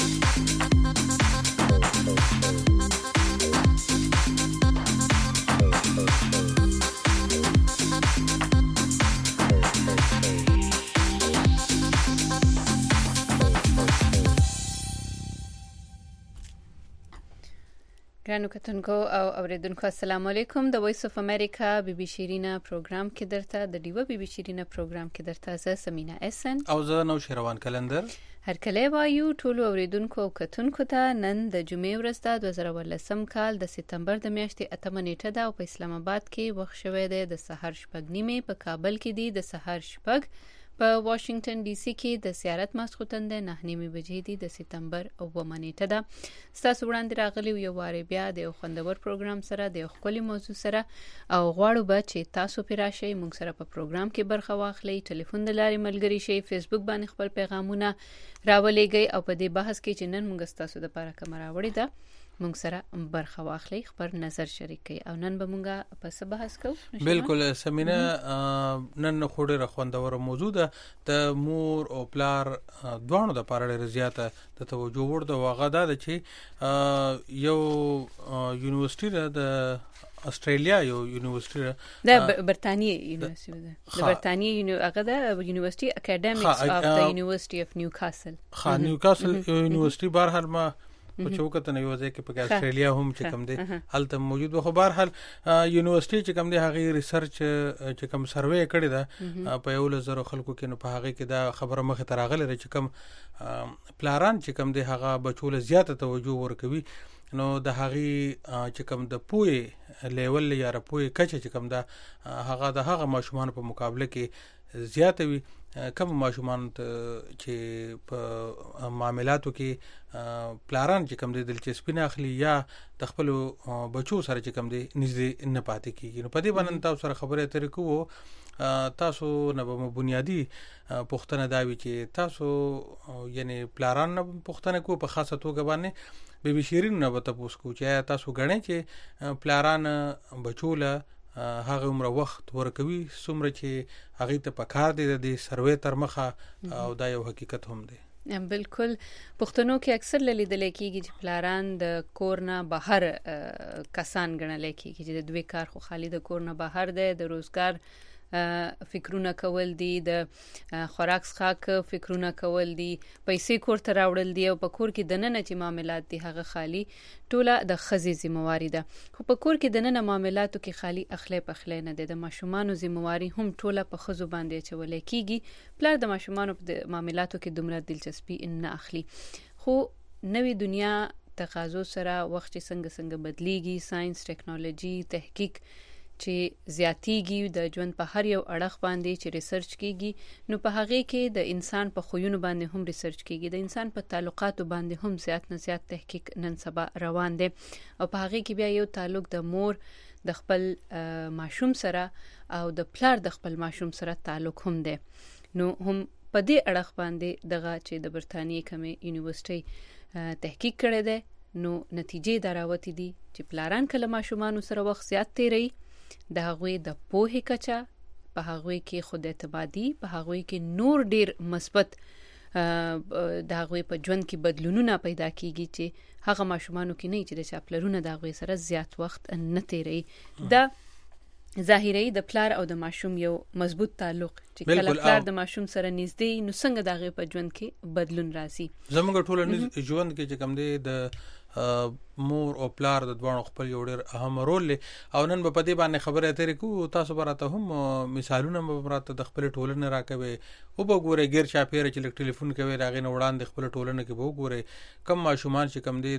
ګرانو کتونکو او اوریدونکو السلام علیکم. د وایس اف امریکا بي بي شیرینا پروګرام کې درته د ډیو بي بي شیرینا پروګرام کې درته زه سمینا اسن او زه نو شیروان کلندر هر کله وایو ټولو اوریدونکو او کتونکو ته نن د جمعې ورځ د 2018 کال د سپتمبر د میاشتې 8 نیټه ده او په اسلام آباد کې وخت شوی دی د سحر 8:30 په کابل کې دی د سحر 8 په واشنگټن ډي سي کې د سیارت ماسخوتن د 9:30 بجې دی د سپتمبر او نیټه ده. تاسو وړاندې راغلی یو واره بیا د خوندور پروګرام سره د خپل موضوع سره او غواړو به چې تاسو پیراشي موږ سره په پروګرام کې برخه واخلئ. ټلیفون د لارې ملګری شي، فیسبوک باندې خپل پیغامونه راولېږئ او په دې بحث کې چې نن موږ تاسو د لپاره کوم راوړی ده موږ سره برخه واخلئ، خبر نظر شریک کړئ او نن به موږ په څه بحث کوو. بالکل سمینا، نن خوړه خوندور موضوع ده د مور او پلار دوانو د لپاره ډېر زیاته د توجه ورته واغه ده چې یو یونیورسيټي د استرالیا یو یونیورسيټي د برتانیې یونیورسيټي ده، د برتانیې هغه د یونیورسيټي اکیډمیکس اف د یونیورسيټي اف نیوکاسل نیوکاسل یونیورسيټي بهر ما په چوکته نه یو ځای کې په استرالیا هم چې کوم دی هلته موجود و. خو بهر حال یونیورسيټي چې کوم دی هغه ریسرچ چې کوم سروې کړی ده په 1000 خلکو کې، نو په هغه کې دا خبره مخه تراغله چې کوم پلاران چې کوم دی هغه بچول زیاته توجه ورکوي، نو د هغه چې کوم د پوهې لیول یا رپوهې کچه چې کوم دا هغه د هغه ماشومان په مقابله کې زیاته وي. کوم ماشومان چې په معاملاتو کې پلاران چې کوم د دلچسپي نه اخلي یا د خپل بچو سره چې کوم دی نږدې نه پاتې کیږي، نو په دې باندې تاسو سره خبرې اترې کوو. تاسو نه به بنیادی پوښتنه دا وي چې تاسو یعنی پلاران نه پوښتنه کوو په خاصه توګه باندې بي بي شیرین نه به تاسو کو چې تاسو غنئ چې پلاران بچوله هغه عمر وخت ورکوي څومره چې هغه ته پکار دي د سروې تر مخه او دا یو حقیقت هم دی. بالکل پښتنو کې اکثر لیدل کېږي چې پلاران د کور نه بهر کسان ګڼل کېږي چې د دوی کار خو خالی د کور نه بهر دی، د روزګار فکرونه کول دي، د خوراک څخاک فکرونه کول دي، پیسې کور ته راوړل دي او په کور کې د نن چې معاملات دي هغه خالی ټوله د خزي ذمہواری ده. خو په کور کې د نن معاملاتو کې خالی اخلي پخلي نه دي، د ماشومانو ذمہواری هم ټوله په خزو باندې چولې کیږي. پلار د ماشومانو په معاملاتو کې دومره دلچسپي نه اخلي. خو نوې دنیا تقاضو سره وخت څنګه بدلیږي، ساينس ټیکنالوژي تحقیق چې زیاتیږي د ژوند په هر یو اړخ باندې چې ریسرچ کیږي، نو په هغه کې د انسان په خویونو باندې هم ریسرچ کیږي، د انسان په تعلقاتو باندې هم زیات نه زیات تحقیق نن سبا روان دي او په هغه کې بیا یو تعلق د مور د خپل ماشوم سره او د پلار د خپل ماشوم سره تعلق هم دی. نو هم په دې اړخ باندې دغه چې د برتانیې کومه یونیورسيټي تحقیق کړی دی، نو نتیجې دراوتی دي چې پلاران کله ماشومان سره وخت زیات تیری، د هغوی د پوهې کچه په هغوی کې خود اعتمادي، په هغوی کې نور ډیر مثبت د هغوی په ژوند کې بدلونونه پیدا کیږي چې هغه ماشومانو کې نه چې د چاپلرونه د هغوی سره زیات وخت نه تیری. دا ظاهري د پلار او د ماشوم یو مضبوط تعلق چې کله پلار د ماشوم سره نږدې، نو څنګه د هغوی په ژوند کې بدلون راځي. زموږ ټولنیز ژوند کې چې کوم دی د مور او پلار د دوانو خپل یو ډېر اهم رول لري او نن په دې باندې خبرې اترې کوو. تاسو براته هم مثالونه براته د خپل ټولنې راکوي او وګورئ غیر چاپیره چې ټلیفون کوي راغې نه وړاندې خپل ټولنه کې وګورئ کم ماشومان چې کم دي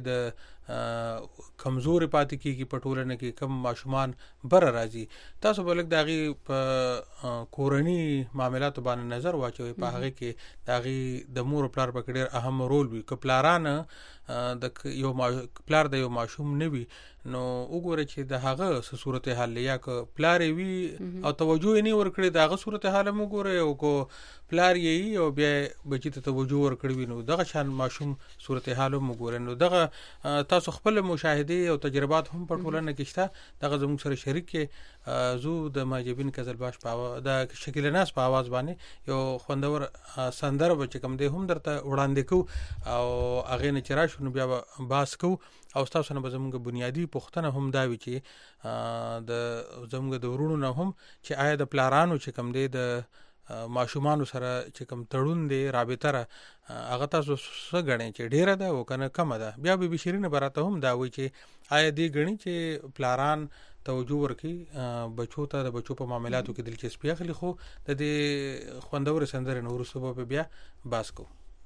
د کمزوري پاتې کیږي په ټولنه کې، کم ماشومان بر راځي. تاسو بلک داغي په کورنی معاملاتو باندې نظر واچوي، په هغه کې داغي د مور او پلار په ډېر اهم رول وي. کپلاران د یو پلار د یو ماشوم نه وي، نو وګوره چې د هغه صورتحال یا ک پلار وی او توجه نه ورکړي د هغه صورتحال وګوره او کو پلار یې او بیا بچی ته توجه ورکړي نو دغه شان ماشوم صورتحال وګوره نو دغه تاسو خپل مشاهده او تجربات هم په ټولنه کې شته دغه زموږ سره شریک زو د ماجبین کزلباش په د شکل ناس په आवाज باندې یو خوندور سندره به کوم دی هم درته وړاندې کو او اغه نه چرای شنو بیا باس کو او تاسو نه زموږ بنیادی پوښتنه هم دا وی چې د زموږ د ورونو نه هم چې آیا د پلارانو چې کوم دی د ماشومان سره چې کوم تړون دی رابطه هغه تاسو څه غنئ چې ډیره ده او کنه کم ده بیا به بشیرینه براته هم دا وی چې آیا دی غنئ چې پلاران توجه ورکي بچو ته د بچو په معاملاتو کې دلچسپي اخلي خو د دې خوندور سندره نور سبب بیا باس کو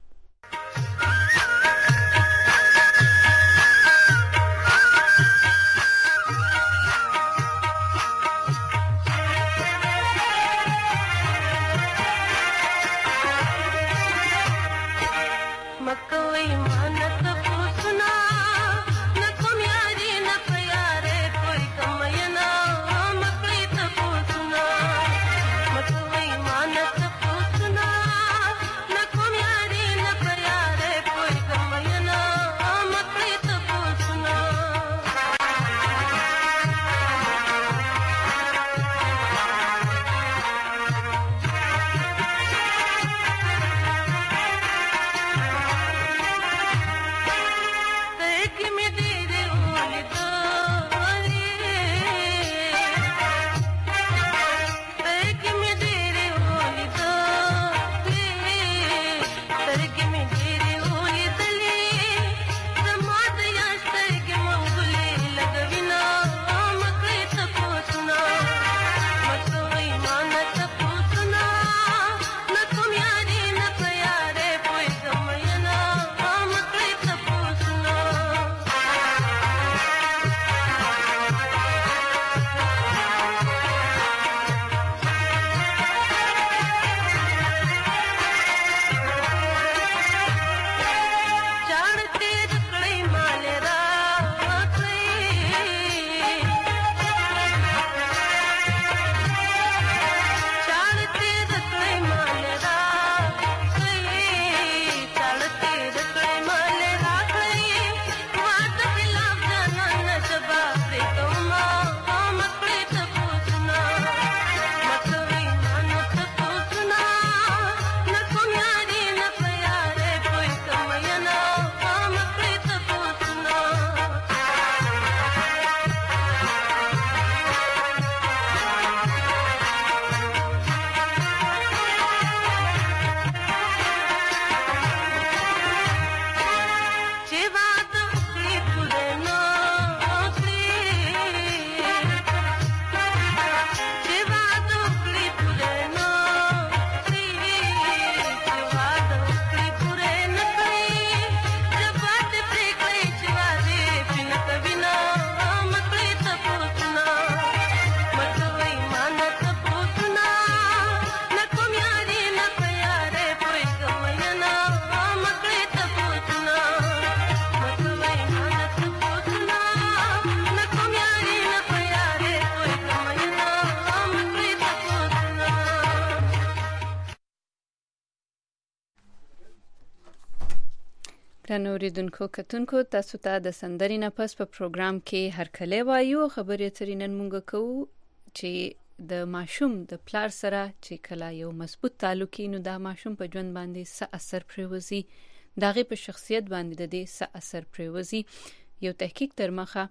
اوریدونکو کتونکو تاسو ته د سندرې نه پس په پروګرام کې هر کله وایو خبرې ترې نن مونږ کوو چې د ماشوم د پلار سره چې کله یو مضبوط تعلق نو دا ماشوم په ژوند باندې څه اثر پروزي دغه په شخصیت باندې د دې څه اثر پروزي یو تحقیق تر مخه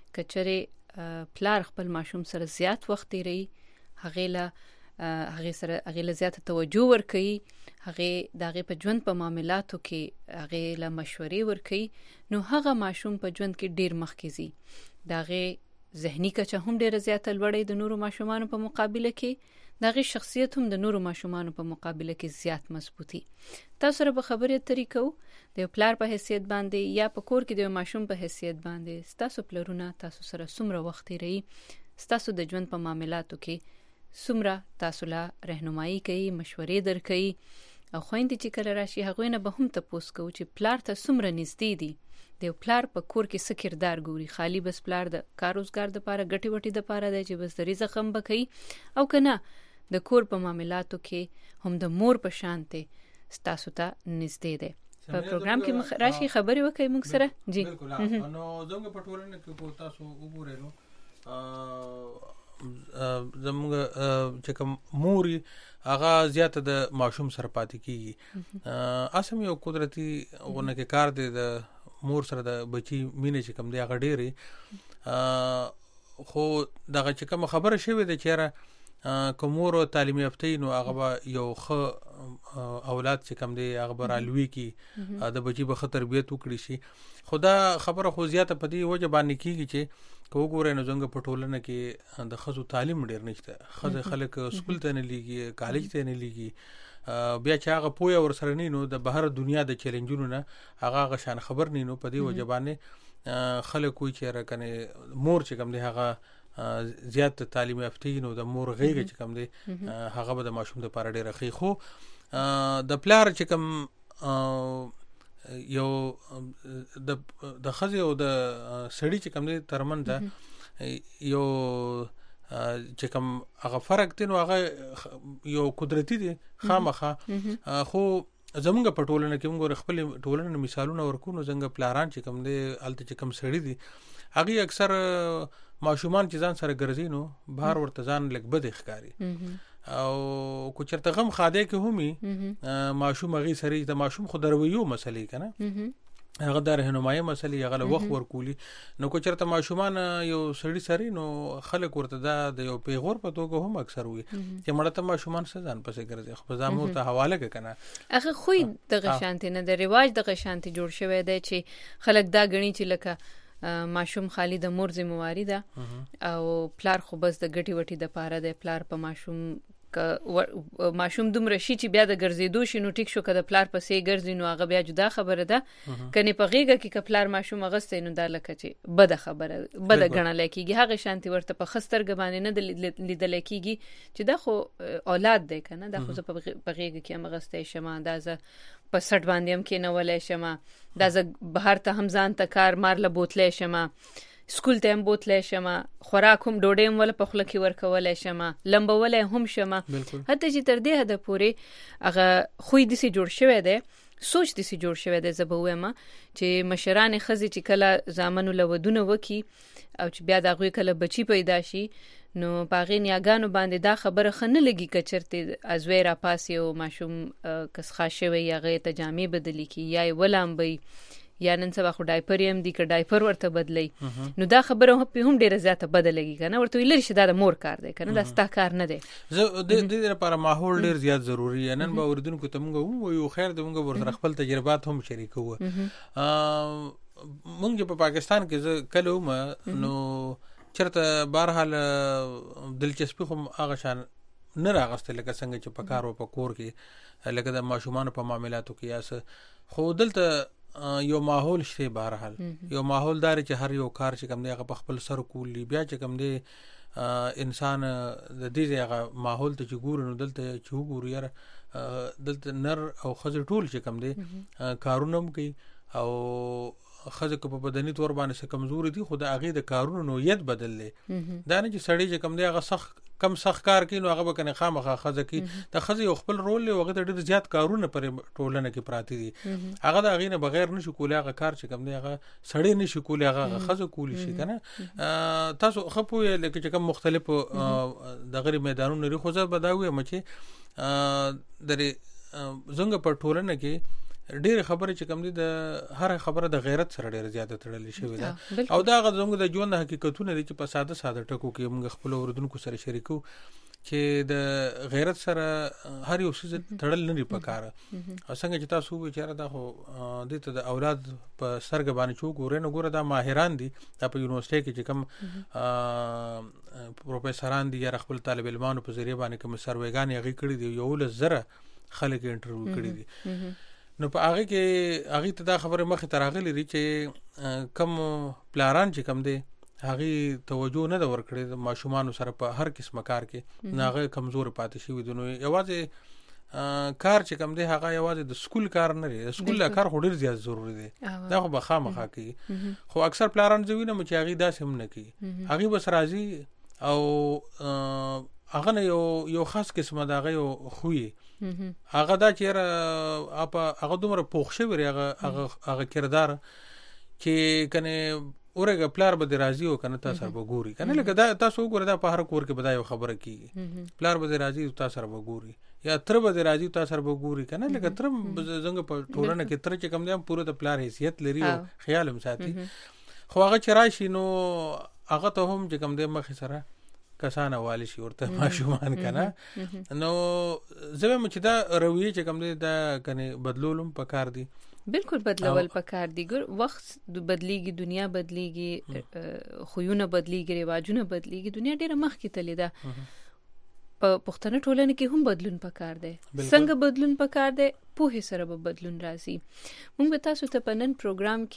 کچره پلار خپل ماشوم سره زیات وخت تیری هغه له زیات توجه ورکړي هغه دغه په ژوند په معاملاتو کې هغه له مشورې ورکړي نو هغه ماشوم په ژوند کې ډیر مخکې زی دغه ذهني کچه هم ډیره زیاته لوړې د نورو ماشومانو په مقابله کې دغه شخصیت هم د نورو ماشومانو په مقابله کې زیات مضبوطي تاسو سره په خبرې طریقو د پلار په حیثیت باندې یا په کور کې د ماشوم په حیثیت باندې تاسو پلرونه تاسو سره څومره وخت لري تاسو د ژوند په معاملاتو کې څومره تاسو لا راهنمایي کوي مشورې درکوي او خويندې چې کله راشي هغه نه به هم تاسو کو چې پلار ته څومره نږدې دي د پلار په کور کې څه کردار ګوري. خالی بس پلار د کار روزګار د پاره ګټي وټي د پاره دی چې بس د رزق هم بکې او کنه د کور په معاملاتو کې هم د مور په شانته ستاسو ته نږدې دی. په پروګرام کې راشي خبرې وکړي موږ سره. جی بالکل. نو زموږ په ټولنه کې کو تاسو وګورئ نو زموږ چې کوم موري هغه زیاته د ماشوم سره پاتې کیږي. اسم یو قدرتي غونه کې کار دی د مور سره د بچي مینه چې کوم دی هغه ډېری خو دغه چې کوم خبره شوی د چیرې کومور تعلیم یافته نو هغه یو ښه اولاد چې کوم دی هغه برالوي کی د بچي به تربیت وکړي شي. خدا خبره خو زیاته پدې وجه باندې کیږي چې کوګورې نو څنګه پټولنه کې د خزو تعلیم ډیر نشته. خزه خلک سکول ته نه لیږي کالج ته نه لیږي بیا چې هغه پوهه ور سره نه نو د بهر دنیا د چیلنجونو نه هغه شان خبر نه نو پدې وجه باندې خلک کوئی چې راکنه مور چې کوم دی هغه زیات تعلیم یافته نو د مور غیږ چې کوم دی هغه به د ماشوم د پاره ډیر خي. خو د پلار چې کوم یو د خزه او د سړی چې کوم دی ترمنځ یو چې کوم هغه فرق دی نو هغه یو قدرتي دی خامخه. خو زمونږ په ټولنه کې موږ خپل ټولنه مثالونه ورکو نو څنګه پلاران چې کوم دی الته چې کوم سړی دی هغه اکثر ماشومان چې ځان سره ګرځي نو بهر ورته ځان لګ بد ښکاری او کو چرته غم خاده کې همي ماشوم هغه سره د ماشوم خو درویو مسلې کنه هغه د رهنمایي مسلې هغه وخت ورکولي نو کو چرته ماشومان یو سړی سره نو خلک ورته د یو پیغور په توګه هم اکثر وي چې مړه ماشومان څه ځان پسې ګرځي خو ځامو ته حواله کنه هغه خو د غشانت نه د رواج د غشانت جوړ شوی دی چې خلک دا غني چې لکه ماشوم خالی د مور ذمہواری ده او پلار خو بس د ګټي وټي د پاره د پلار په ماشوم دومره شي چې بیا د ګرځېدو شنو ټیک شو کده پلار پسې ګرځي نو هغه بیا جدا خبره ده کني په غیګه کې کپلار ماشوم غسته نو د لکه چې بد خبره بد غنل کېږي هغه شانتي ورته په خستر غبانې نه لیدل کېږي چې دا خو اولاد دی کنه دا خو په غیګه کې هم غسته شمه دازه په سټ باندې هم کې نه ولې شمه دازه بهر ته هم ځان ته کار مار له بوتلې شمه سکول ته هم بوتلې شمه خوراک هم ډوډۍ هم ول په خله کې ورکولې شمه لمبولې هم شمه حتی چې تر دې حد پورې هغه خوې دسی جوړ شوی دی سوچ دسی جوړ شوی دی زبوه ما چې مشران خزي چې کله زامنو لودونه وکي او چې بیا دغه کله بچي پیدا شي نو باغې نیاګانو باندې دا خبره خنه لګي کچرته ازویرا پاسي او ماشوم کس خاصوي یا غي تجامې بدلی کی یا ولامبي یا نن سبا خو ډایپر هم دي ک ډایپر ورته بدلی نو دا خبره هم ډیره زیاته بدلېږي کنه ورته ویل شي دا د مور کار دی کنه دا ستا کار نه دی. زه د دې لپاره ماحول ډیر زیات ضروری نن به اوردونکو ته مونږ وایو خیر د مونږ ورسره خپل تجربات هم شریکو. مونږ په پاکستان کې کله نو چرته بهرحال دلچسپي خو هغه شان نه راغسته لکه څنګه چې په کار او په کور کې لکه د ماشومان په معاملاتو کې یاس خو دلته یو ماحول شته بهرحال یو ماحول دار چې هر یو کار چې کوم دی هغه په خپل سر کولی بیا چې کوم دی انسان د دې هغه ماحول ته چې ګورنو دلته چې وګوري یاره دلته نر او خزر ټول چې کوم دی کارونه کوي او خزه کو په بدني تور باندې څه کمزوري دي خو د اغه د کارونو نوعیت بدللې دا نه چې سړی چې کم دی هغه سخت کار کوي نو هغه به کنه خامخا خزه کوي د خزه یو خپل رول له وخت ډېر زیات کارونه پر ټولنه کې پراته دي هغه د اغه نه بغیر نشي کولای هغه کار چې کم دی هغه سړی نشي کولای هغه خزه کولی شي کنه تاسو خپو لکه چې کوم مختلف د غری میدانونو لري خو زه بداوي مچې درې زنګ په ټولنه کې ډېر خبره چې کوم دي د هر خبره د غیرت سره ډېر زیاته تړلې شوی ده او دا غوږ د ژوند حقیقتونه دي چې په ساده ټکو کې موږ خپل اوردونکو سره شریکو چې د غیرت سره هر یو څه تړل نه لري پکاره څنګه چې تاسو وچاره دا خو د ته د اولاد په سرګ باندې چو ګورې نو ګوره دا ماهران دي د په یونیورسيټي کې چې کوم پروفیسوران دي یا خپل طالب علمانو په ذریعہ باندې کوم سروېګان یې کړی دي یو لزره خلک انټرویو کړی دي نو په هغه کې هغه ته دا خبره مخه تراغلی لري چې کم پلاران چې کم دي هغه توجه نه دا ورکړي د ماشومان سره په هر قسمه کار کې ناغه کمزور پاتې شي ودنو یوازې کار چې کوم دی هغه یوازې د سکول کار نه دی، سکول لا کار ډیر زیات ضروری دی، دا خو بخامخه کوي. خو اکثر پلاران زوینه مو چې هغه داسې هم نه کوي، هغه بس راځي او هغه یو خاص قسمه دغه یو خوې هغه دا چې هغه دومره پوښ شوی هغه کردار چې کنه اورګه پلار به راضي او کنه تاسو به ګوري کنه لکه دا تاسو وګورئ دا په هر کور کې بدایو خبره کیږي، پلار به راضي او تاسو به ګوري یا تر به راضي تاسو به ګوري کنه لکه تر څنګه په ټولنه کې تر چې کم دی پوره د پلار حیثیت لري او خیال هم ساتي. خو هغه چې راشي نو هغه ته هم چې کم دی مخ سره کسانه والی شي ورته ماشومان کنه نو زه مې چې دا رویه چې کم دی دا کنه بدلولم پکار دي، بالکل بدلول پکار دي. ګور وخت بدلیږي، دنیا بدلیږي، خوونه بدلیږي، رواجونه بدلیږي، دنیا ډیره مخکې تللی ده. په پښتنه ټولنه کې هم بدلون پکار دی. څنګه بدلون پکار دی؟ په سره به بدلون راځي. موږ تاسو ته په نن پروګرام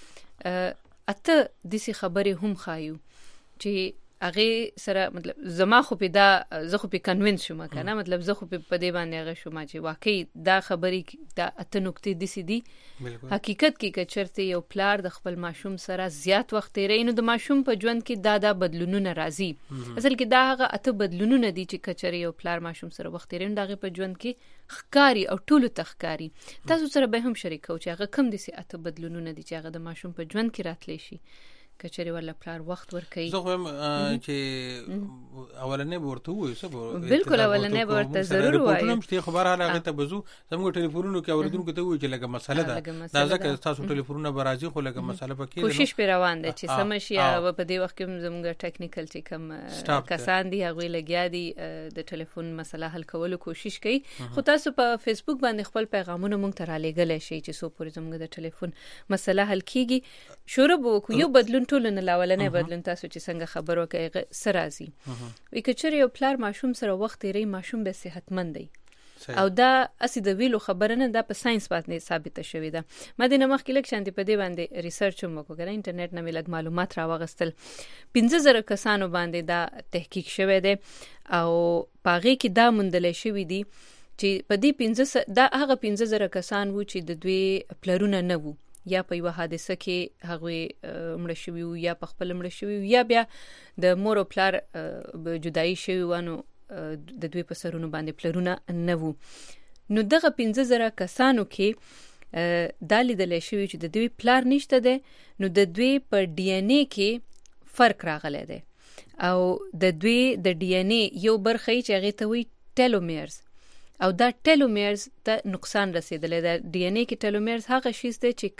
کې اته داسې خبرې هم خایو چې هغه سره مطلب زما خو په دا زه خو په کنوینس شوم کنه، مطلب زه خو په دې باندې هغه شوم چې واقعي دا خبرې دا اته نقطې دي دي. حقیقت کې کچرته یو پلار د خپل ماشوم سره زیات وخت تیرې نو د ماشوم په ژوند کې دا بدلونونه راځي. اصل کې دا هغه اته بدلونونه دي چې کچري یو پلار ماشوم سره وخت تیرې نو دغه په ژوند کې خکاری او ټولو تخکاری. تاسو سره به هم شریکو چې هغه کم دي سي اته بدلونونه دي چې هغه د ماشوم په ژوند کې راتلی شي کچري ولا پلار وخت ورکړي. زه هم چې اولنې ورته وې سبو بالکل اولنې ورته ضرور وایي کوم چې خبر هغه ته بزو زموږ ټلیفونونو کې اوریدونکو ته وایي چې لګه مسله ده دا ځکه تاسو ټلیفونونه برازي خو لګه مسله پکې کوشش په روان دي چې سمشي او په دې وخت کې زموږ ټیکنیکل چې کوم کسان دي هغه لګیا دي د ټلیفون مسله حل کولو کوشش کوي. خو تاسو په فیسبوک باندې خپل پیغامونه مونږ ته را لېږلی شي چې سو پورې زموږ د ټلیفون مسله حل کیږي. شروع وکړو یو بدلون ټولنه لاولنه بدلون تاسو چې څنګه خبرو کوي سرازي وي کچري یو پلار ماشوم سره وخت تیری ماشوم به صحتمند دی او دا اسی د ویلو خبره نه دا په ساينس باندې ثابته شوې ده. مدینه مخکې لک شانتي په دې باندې ریسرچ هم وکړه، انټرنیټ نه ملګ معلومات راوغستل 15000 کسانو باندې دا تحقیق شوی دی او پاغي کې دا مندل شوی دی چې په دې 15 دا هغه 15000 کسان وو چې د دوی پلرونه نه وو یا په یو حادثه کې هغه مړ شوی یا په خپل مړ شوی یا بیا د مور او پلار جدایي شوی ونه د دوی په سرونو باندې پلرونه نه وو. نو دغه 15000 کسانو کې دا لیدل شوی چې د دوی پلار نشته ده، نو د دوی په ډي ان اے کې فرق راغلی دی او د دوی د ډي ان اے یو برخه چې هغه ته وی ټیلومیرز او دا ټیلومیرز ته نقصان رسیدلی ده. ډي ان اے کې ټیلومیرز هغه شی دی چې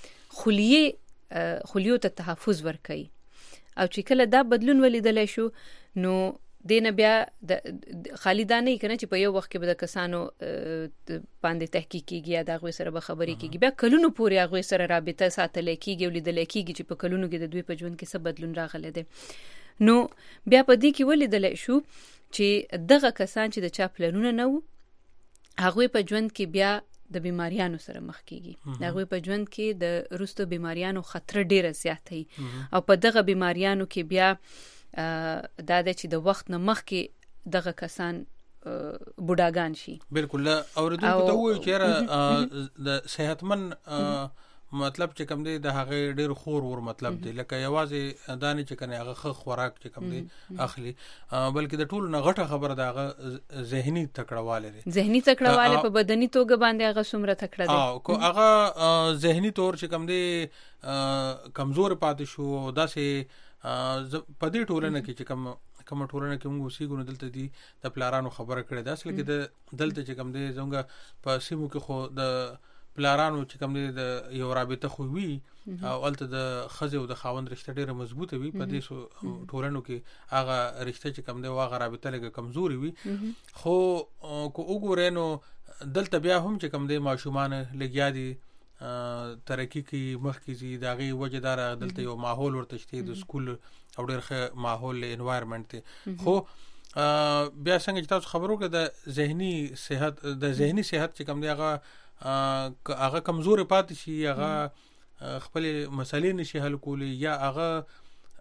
کم خلیو ته تحفظ ورکوي او چې کله دا بدلون ولیدلی شو نو دینه بیا د خالی دا نه کنه چې په یو وخت کې به د کسانو باندې تحقیق کیږي یا د غوي سره به خبرې کیږي، بیا کلونو پورې غوي سره رابطه ساتل کیږي او لیدل کیږي چې په کلونو کې د دوی په ژوند کې څه بدلون راغلی دی. نو بیا په دې کې ولیدل شو چې دغه کسان چې د چا پلانونه نه وو هغه په ژوند کې بیا د بیماریانو سره مخ کیږي، هغه په ژوند کې د روستو بیماریانو خطر ډیر زیات دی او په دغه بیماریانو کې بیا دا د چې د وخت نه مخ کې دغه کسان بوډاګان شي. بالکل اوریدونکو ته وایي چې د صحتمن مطلب چې کوم دی د هغه ډیر خور ور مطلب دی لکه یوازې دانه چې کنه هغه خوراک چې کوم دی اخلي بلکې د ټولو نه غټه خبره ده هغه ذهني تکړهواله دی. ذهني تکړهواله په بدني توګه باندې هغه څومره تکړه دی کو هغه ذهني تور چې کوم دی کمزور پاتې شو داسې په دې ټولنه کې چې کوم ټولنه کې موږ اوسېږو دلته دي د پلارانو خبره کړې ده اصل کې د دلته چې کوم دی زموږ په سیمو کې خو د پلارانو چې کوم دی د یو رابطه خو وی او الته د خزه او د خاوند رشتہ ډیره مضبوطه وي په دې ټولنو کې هغه رشتہ چې کوم دی هغه رابطه لګه کمزوري وي. خو کو وګورئ نو دلته بیا هم چې کوم دی ماشومان لګیا دي ترقی کی مخ کی زی داغي وجدار دلته یو ماحول ورته شته د سکول او ډیر ښه ماحول انوایرنمنت ته. خو بیا څنګه چې تاسو خبرو کې د ذهني صحت چې کوم دی هغه کمزور پاتې شي هغه خپل مسلې نشي حل کولی یا هغه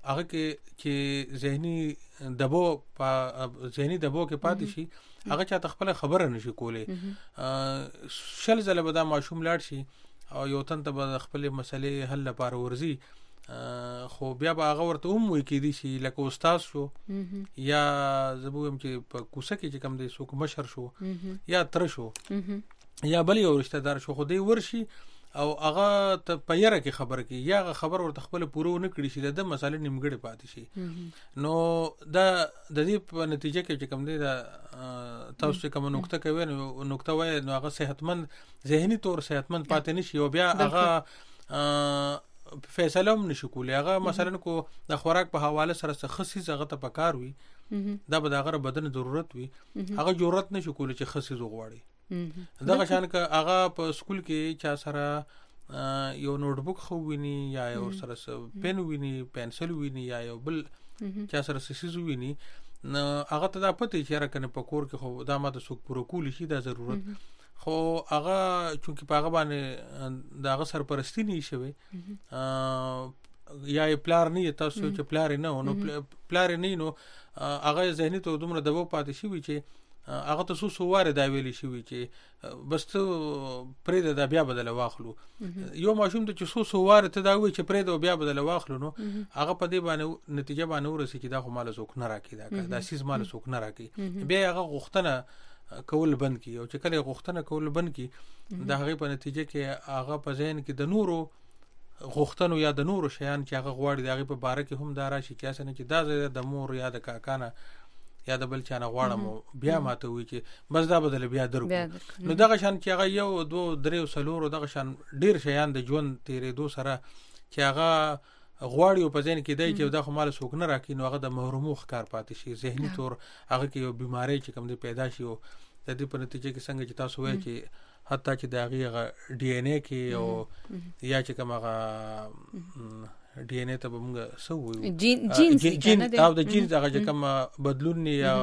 هغه کې چې ذهني دبو کې پاتې شي هغه چا خپل خبره نشي کولای شل زله به دا ماشوم لاړ شي او یو تن ته به خپل مسلې حل لپاره ورزي خو بیا به هغه ورته هم وایي کېدی شي لکه استاد شو یا زه به وایم چې په کوڅه کې چې کوم دی څوک مشر شو یا تره شو یا بل یو رشته دار شو خو دی ورشي او هغه ته په یره کې خبر کی یا هغه خبر ورته خپل پوره نه کړی شي د مسالې نیمګړې پاتې شي نو دا د دې په نتیجه کې چې کوم دی دا تاسو چې کوم نقطه کوي نقطه وای نو هغه صحتمند ذهني طور صحتمند پاتې نشي او بیا هغه فیصله هم نشي کولای هغه مثلا کو د خوراک په حواله سره خصيص هغه ته پکار وي دا به د هغه بدن ضرورت وي هغه ضرورت نشي کولای چې خصيص وغواړي دغه شان ک هغه په سکول کې چا سره یو نوٹ بک خو ویني یا یو سره پن ویني پنسل ویني یا یو بل چا سره سیسیز ویني نو هغه ته دا پته چې راکنه په کور کې خو دا ماته سوق پوره کول شي دا ضرورت خو هغه چونکی په هغه باندې دا هغه سرپرستی نه شوي یا پلار نه تاسو چې پلار نه نو پلار نه نو هغه ذهني ته دومره دبو پاتې شي چې هغه ته سو واره دا ویلي شي چې بس ته پرې دا بیا بدل واخلو یو ماشوم ته چې سو واره ته دا وی چې پرې دا بیا بدل واخلو نو هغه په دې باندې نتیجه باندې ورسي چې دا خو مال زوک نه راکې دا سیس مال زوک نه راکې بیا هغه غوښتنه کول بند کی او چې کله غوښتنه کول بند کی دا هغه په نتیجه کې هغه په ذهن کې د نورو غوښتنو یا د نورو شیان چې هغه غواړي دا هغه په باره کې هم دارا شي چې اسنه چې دا د مور یا د کاکانه یا د بل چانه غواړم بیا ماته وی چې بس دا بدل بیا درکو نو دغه شان چې هغه یو دو درې سلور دغه شان ډیر شیان د ژوند تیرې دو سره چې هغه غواړي په ځین کې دی چې دا خو مال سوک نه راکې نو هغه د محرومو ښکار پاتې شي ذهني طور هغه کې یو بیماری چې کوم دی پیدا شي او د دې په نتیجه کې څنګه چې تاسو وایي چې حتی چې د هغه ډي ان اے کې او یا چې کوم هغه ډي ان اے ته موږ سو وایو جین او د جین هغه کوم بدلون یا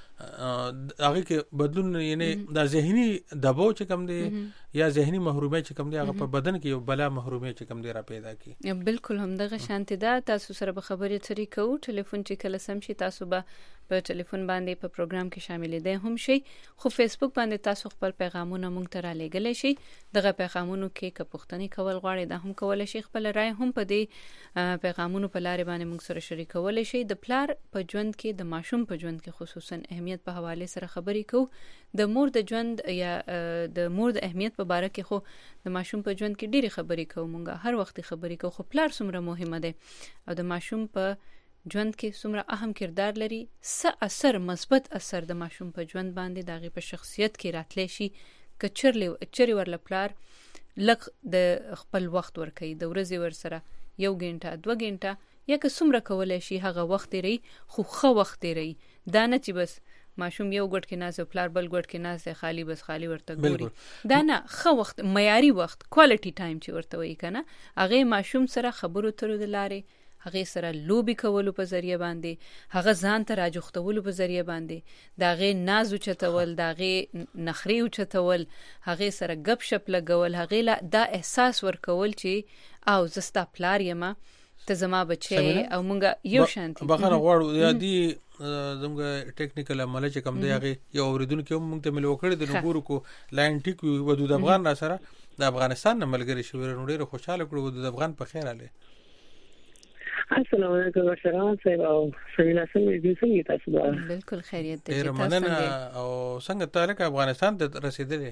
هغه کې بدلون یعنی د ذهني دباو چې کوم دی یا ذهني محرومیت چې کوم دی هغه په بدن کې یو بلا محرومیت چې کوم دی را پیدا کی بالکل هم دغه شانتي دا تاسو سره به خبرې ترې کوو ټلیفون چې کله سم شي تاسو به په ټلیفون باندې په پروګرام کې شامل دي هم شي خو فیسبوک باندې تاسو خپل پیغامونه مونږ ته را لېږلی شي دغه پیغامونو کې که پوښتنې کول غواړئ دا هم کولای شي خپل رائے هم په دې پیغامونو په لارې باندې مونږ سره شریکولی شي د پلار په ژوند کې د ماشوم په ژوند کې خصوصا اهمیت په حواله سره خبرې کوو د مور د ژوند یا د مور د اهمیت په باره کې خو د ماشوم په ژوند کې ډېری خبرې کوو مونږ هر وخت خبرې کوو خو پلار څومره مهمه ده او د ماشوم په ژوند کې څومره اهم کردار لري څه اثر مثبت اثر د ماشوم په ژوند باندې دغه په شخصیت کې راتلی شي کچري ورل پلار لک د خپل وخت ورکي د ورځې ور سره 1 غنټه 2 غنټه یا که څومره کولای شي هغه وخت لري خو خو وخت لري دا نه چې بس ماشوم یو ګډ کې ناز پلار بل ګډ کې ناز خالی بس خالی ورته ګوري دا نه خو وخت معیاري وخت کوالټي ټایم چې ورته وایي کنه هغه ماشوم سره خبرو ترو د لارې هغه سره لوبي کولو په ذریعہ باندې هغه ځان ته راجوختولو په ذریعہ باندې داغه ناز او چتول داغه نخري او چتول هغه سره غب شپ لګول هغه دا احساس ورکول چې او زستا پلار یما ته زما بچي او مونږه یو شانتي بخره غواړو یا دی زموږ ټیکنیکل عمل چې کوم دی هغه یو اوریدونکو مونږ ته ملو کړی د نګورو کو لاین ټیک ودود افغان را سره د افغانستان نه ملګری شو نو ډیره خوشاله کړو ودود افغان په خیر اله السلام علیکم شران صاحب او سوینا څنګه څنګه تاسو دا بالکل خیریت دي تاسو مننه او څنګه تعلق افغانستان ته رسیدلی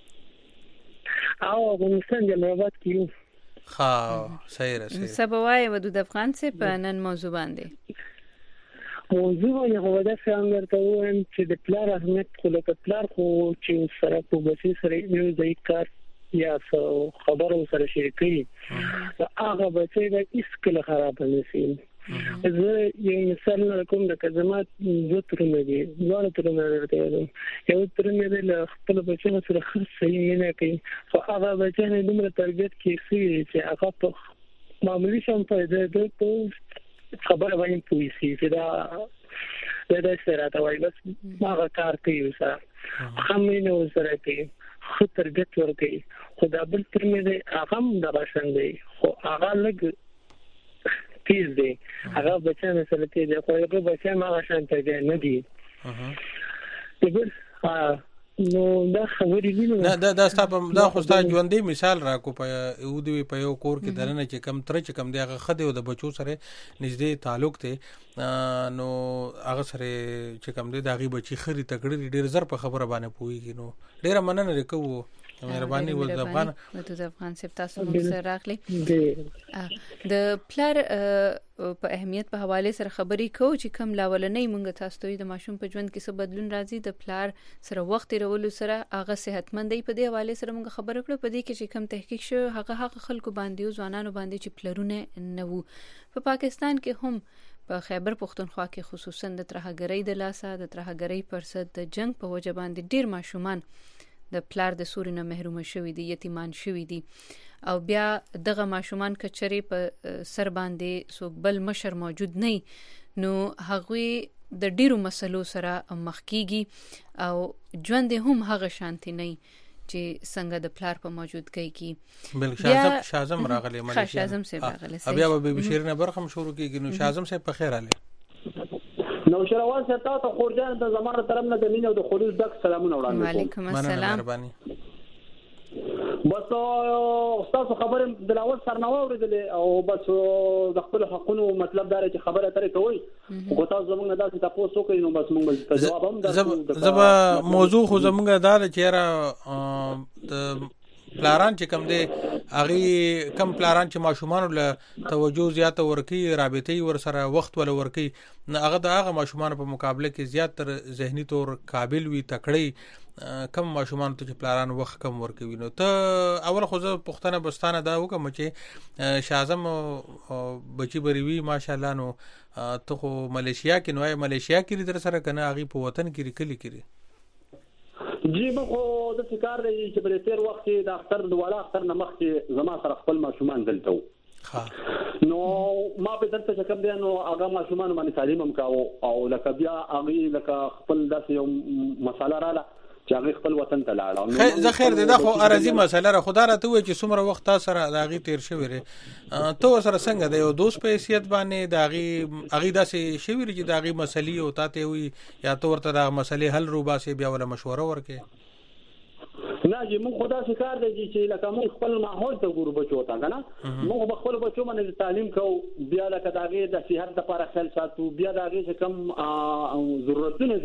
او افغانستان د مربات کیو ها صحیح سبوای ودود افغان څخه په نن موضوع باندې یې هو دا څنګه ورته وایم چې د پلار اهمیت خو له پلار خو چې سره په بسي سره یو ځای کار یا خبرو سره شریکي هغه بچي د اسکل خراب نه شي زه یو مثال کوم د کزمات زه ترمه دي زه ترمه درته یو ترمه د خپل بچو سره صحیح نه کوي خو هغه بچي نه دومره تربیت کوي چې هغه په معمولی شم په دې خبره باندې پوي چې دا سره دا وایي بس هغه کار کوي سره خمینه سره کوي خو تربیت ورکړي خو دا بل ترمه دي هغه د باشندې خو هغه لګ فیس دی هغه بچانه سره ته دی خو هغه بچا ما شان ته نه دی نو دا خبرې دي نه دا ستاسو دا خو ستاسو ژوندۍ مثال راکو په یو دی په یو کور کې درنه چې کم تر چې کم دی هغه خدي او د بچو سره نږدې تعلق ته نو هغه سره چې کم دی دا غي بچي خري تکړه ډیر زر په خبره باندې پويږي نو ډیر مننه وکړو مهرباني ول د افغان سپ تاسو موږ سره راغلي د پلار په اهمیت په حواله سره خبرې کوو چې کم لاولنې موږ تاسو ته د ماشوم په ژوند کې څه بدلون راځي د پلار سره وخت تیرولو سره هغه صحتمندۍ په دې حواله سره موږ خبرې کړو په دې کې چې کم تحقیق شو هغه خلکو باندې او ځوانانو باندې چې پلرونه نه وو په پاکستان کې هم په خیبر پختونخوا کې خصوصا د ترهګرۍ د لاسه د ترهګرۍ پر ضد د جنگ په وجه باندې ډیر ماشومان د پلار د سوري نه محروم شوي دي یتیمان شوي دي او بیا دغه ماشومان کچري په سر باندې څوک بل مشر موجود نه نو هغه د ډیرو مسلو سره مخ کیږي او ژوند هم هغه شانتي نه چې څنګه د پلار په موجودګۍ کې بل شازم راغلی مله شازم سي راغلی بیا به بشیر نه برخم شروع کیږي نو شازم سي په خیر علي نو شروان ستا ته خورجان د زمانه طرف نه د مين او د خلوص ډک سلامونه وړاندې وعلیکم السلام بس تاسو خبره د لاول سرناوه اوریدلې او بس د خپل حقونو مطلب دا چې خبره ترې کوي او تاسو زمونږ داسې تاسو کوي نو بس موږ ته جواب هم درکو زبا موضوع خو زمونږ دا چې را پلاران چې کم دي هغه کم پلاران چې ماشومان له توجه زیاته ورکی رابطي ور سره وخت ول ورکی هغه د هغه ماشومان په مقابله کې زیات تر ذهني تور قابل وي تکړی کم ماشومان ته چې پلاران وخت کم ورکوي نو ته اول خو زه پښتنه بستانه دا وکم چې شازم بچي بریوي ماشاءالله نو ته خو ملیشیا کې نوای ملیشیا کې در سره کنه هغه په وطن کې کلی کړي جی مخو د فکر دی چې په تیر وخت کې د اختر د والا اختر نمخ کې زما سره خپل ماشومان دلته نو ما په درته چې کوم دی نو هغه ماشومان باندې تعلیم هم کاوه او لکه بیا هغه لکه خپل داسې یو مساله رااله چې هغه خپل وطن ته لاړ زه خیر دا خو ارزي مسله را خدای راته وای چې څومره وخت تاسو سره داغي تیر شوی ری ته سره څنګه د یو دوست په حیثیت باندې داغي هغه داسې شوی ری چې داغي مسلې او تاته وي یا تو ورته دا مسلې حل روبا سي بیا ولا مشوره ورکې نه چې موږ خدا شکار دی چې لکه موږ خپل ماحول ته ګورو بچو ته کنه موږ خپل بچو باندې تعلیم کوو بیا لکه داغه د صحت لپاره خیال ساتو بیا داغه چې کم ضرورتونه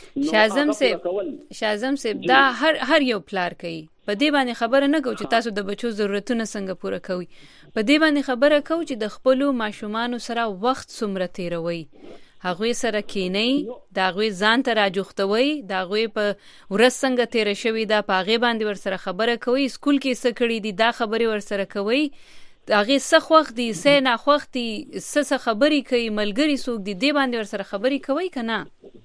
دي شازم سي دا هر یو پلار کوي په دې باندې خبره نه کو چې تاسو د بچو ضرورتونه څنګه پوره کوي په دې باندې خبره کو چې د خپل ماشومان سره وخت څومره تیروي هغه سره کینی دا غوي ځان ته راجوختوي دا غوي په ورځ څنګه تیر شوی دا پاغه باندې ور سره خبره کوي سکول کې څه کړی دي دا خبره ور سره کوي هغه څه وخت دي څه نه وخت دي څه خبري کوي ملګری څوک دي دی باندې ور سره خبري کوي کنه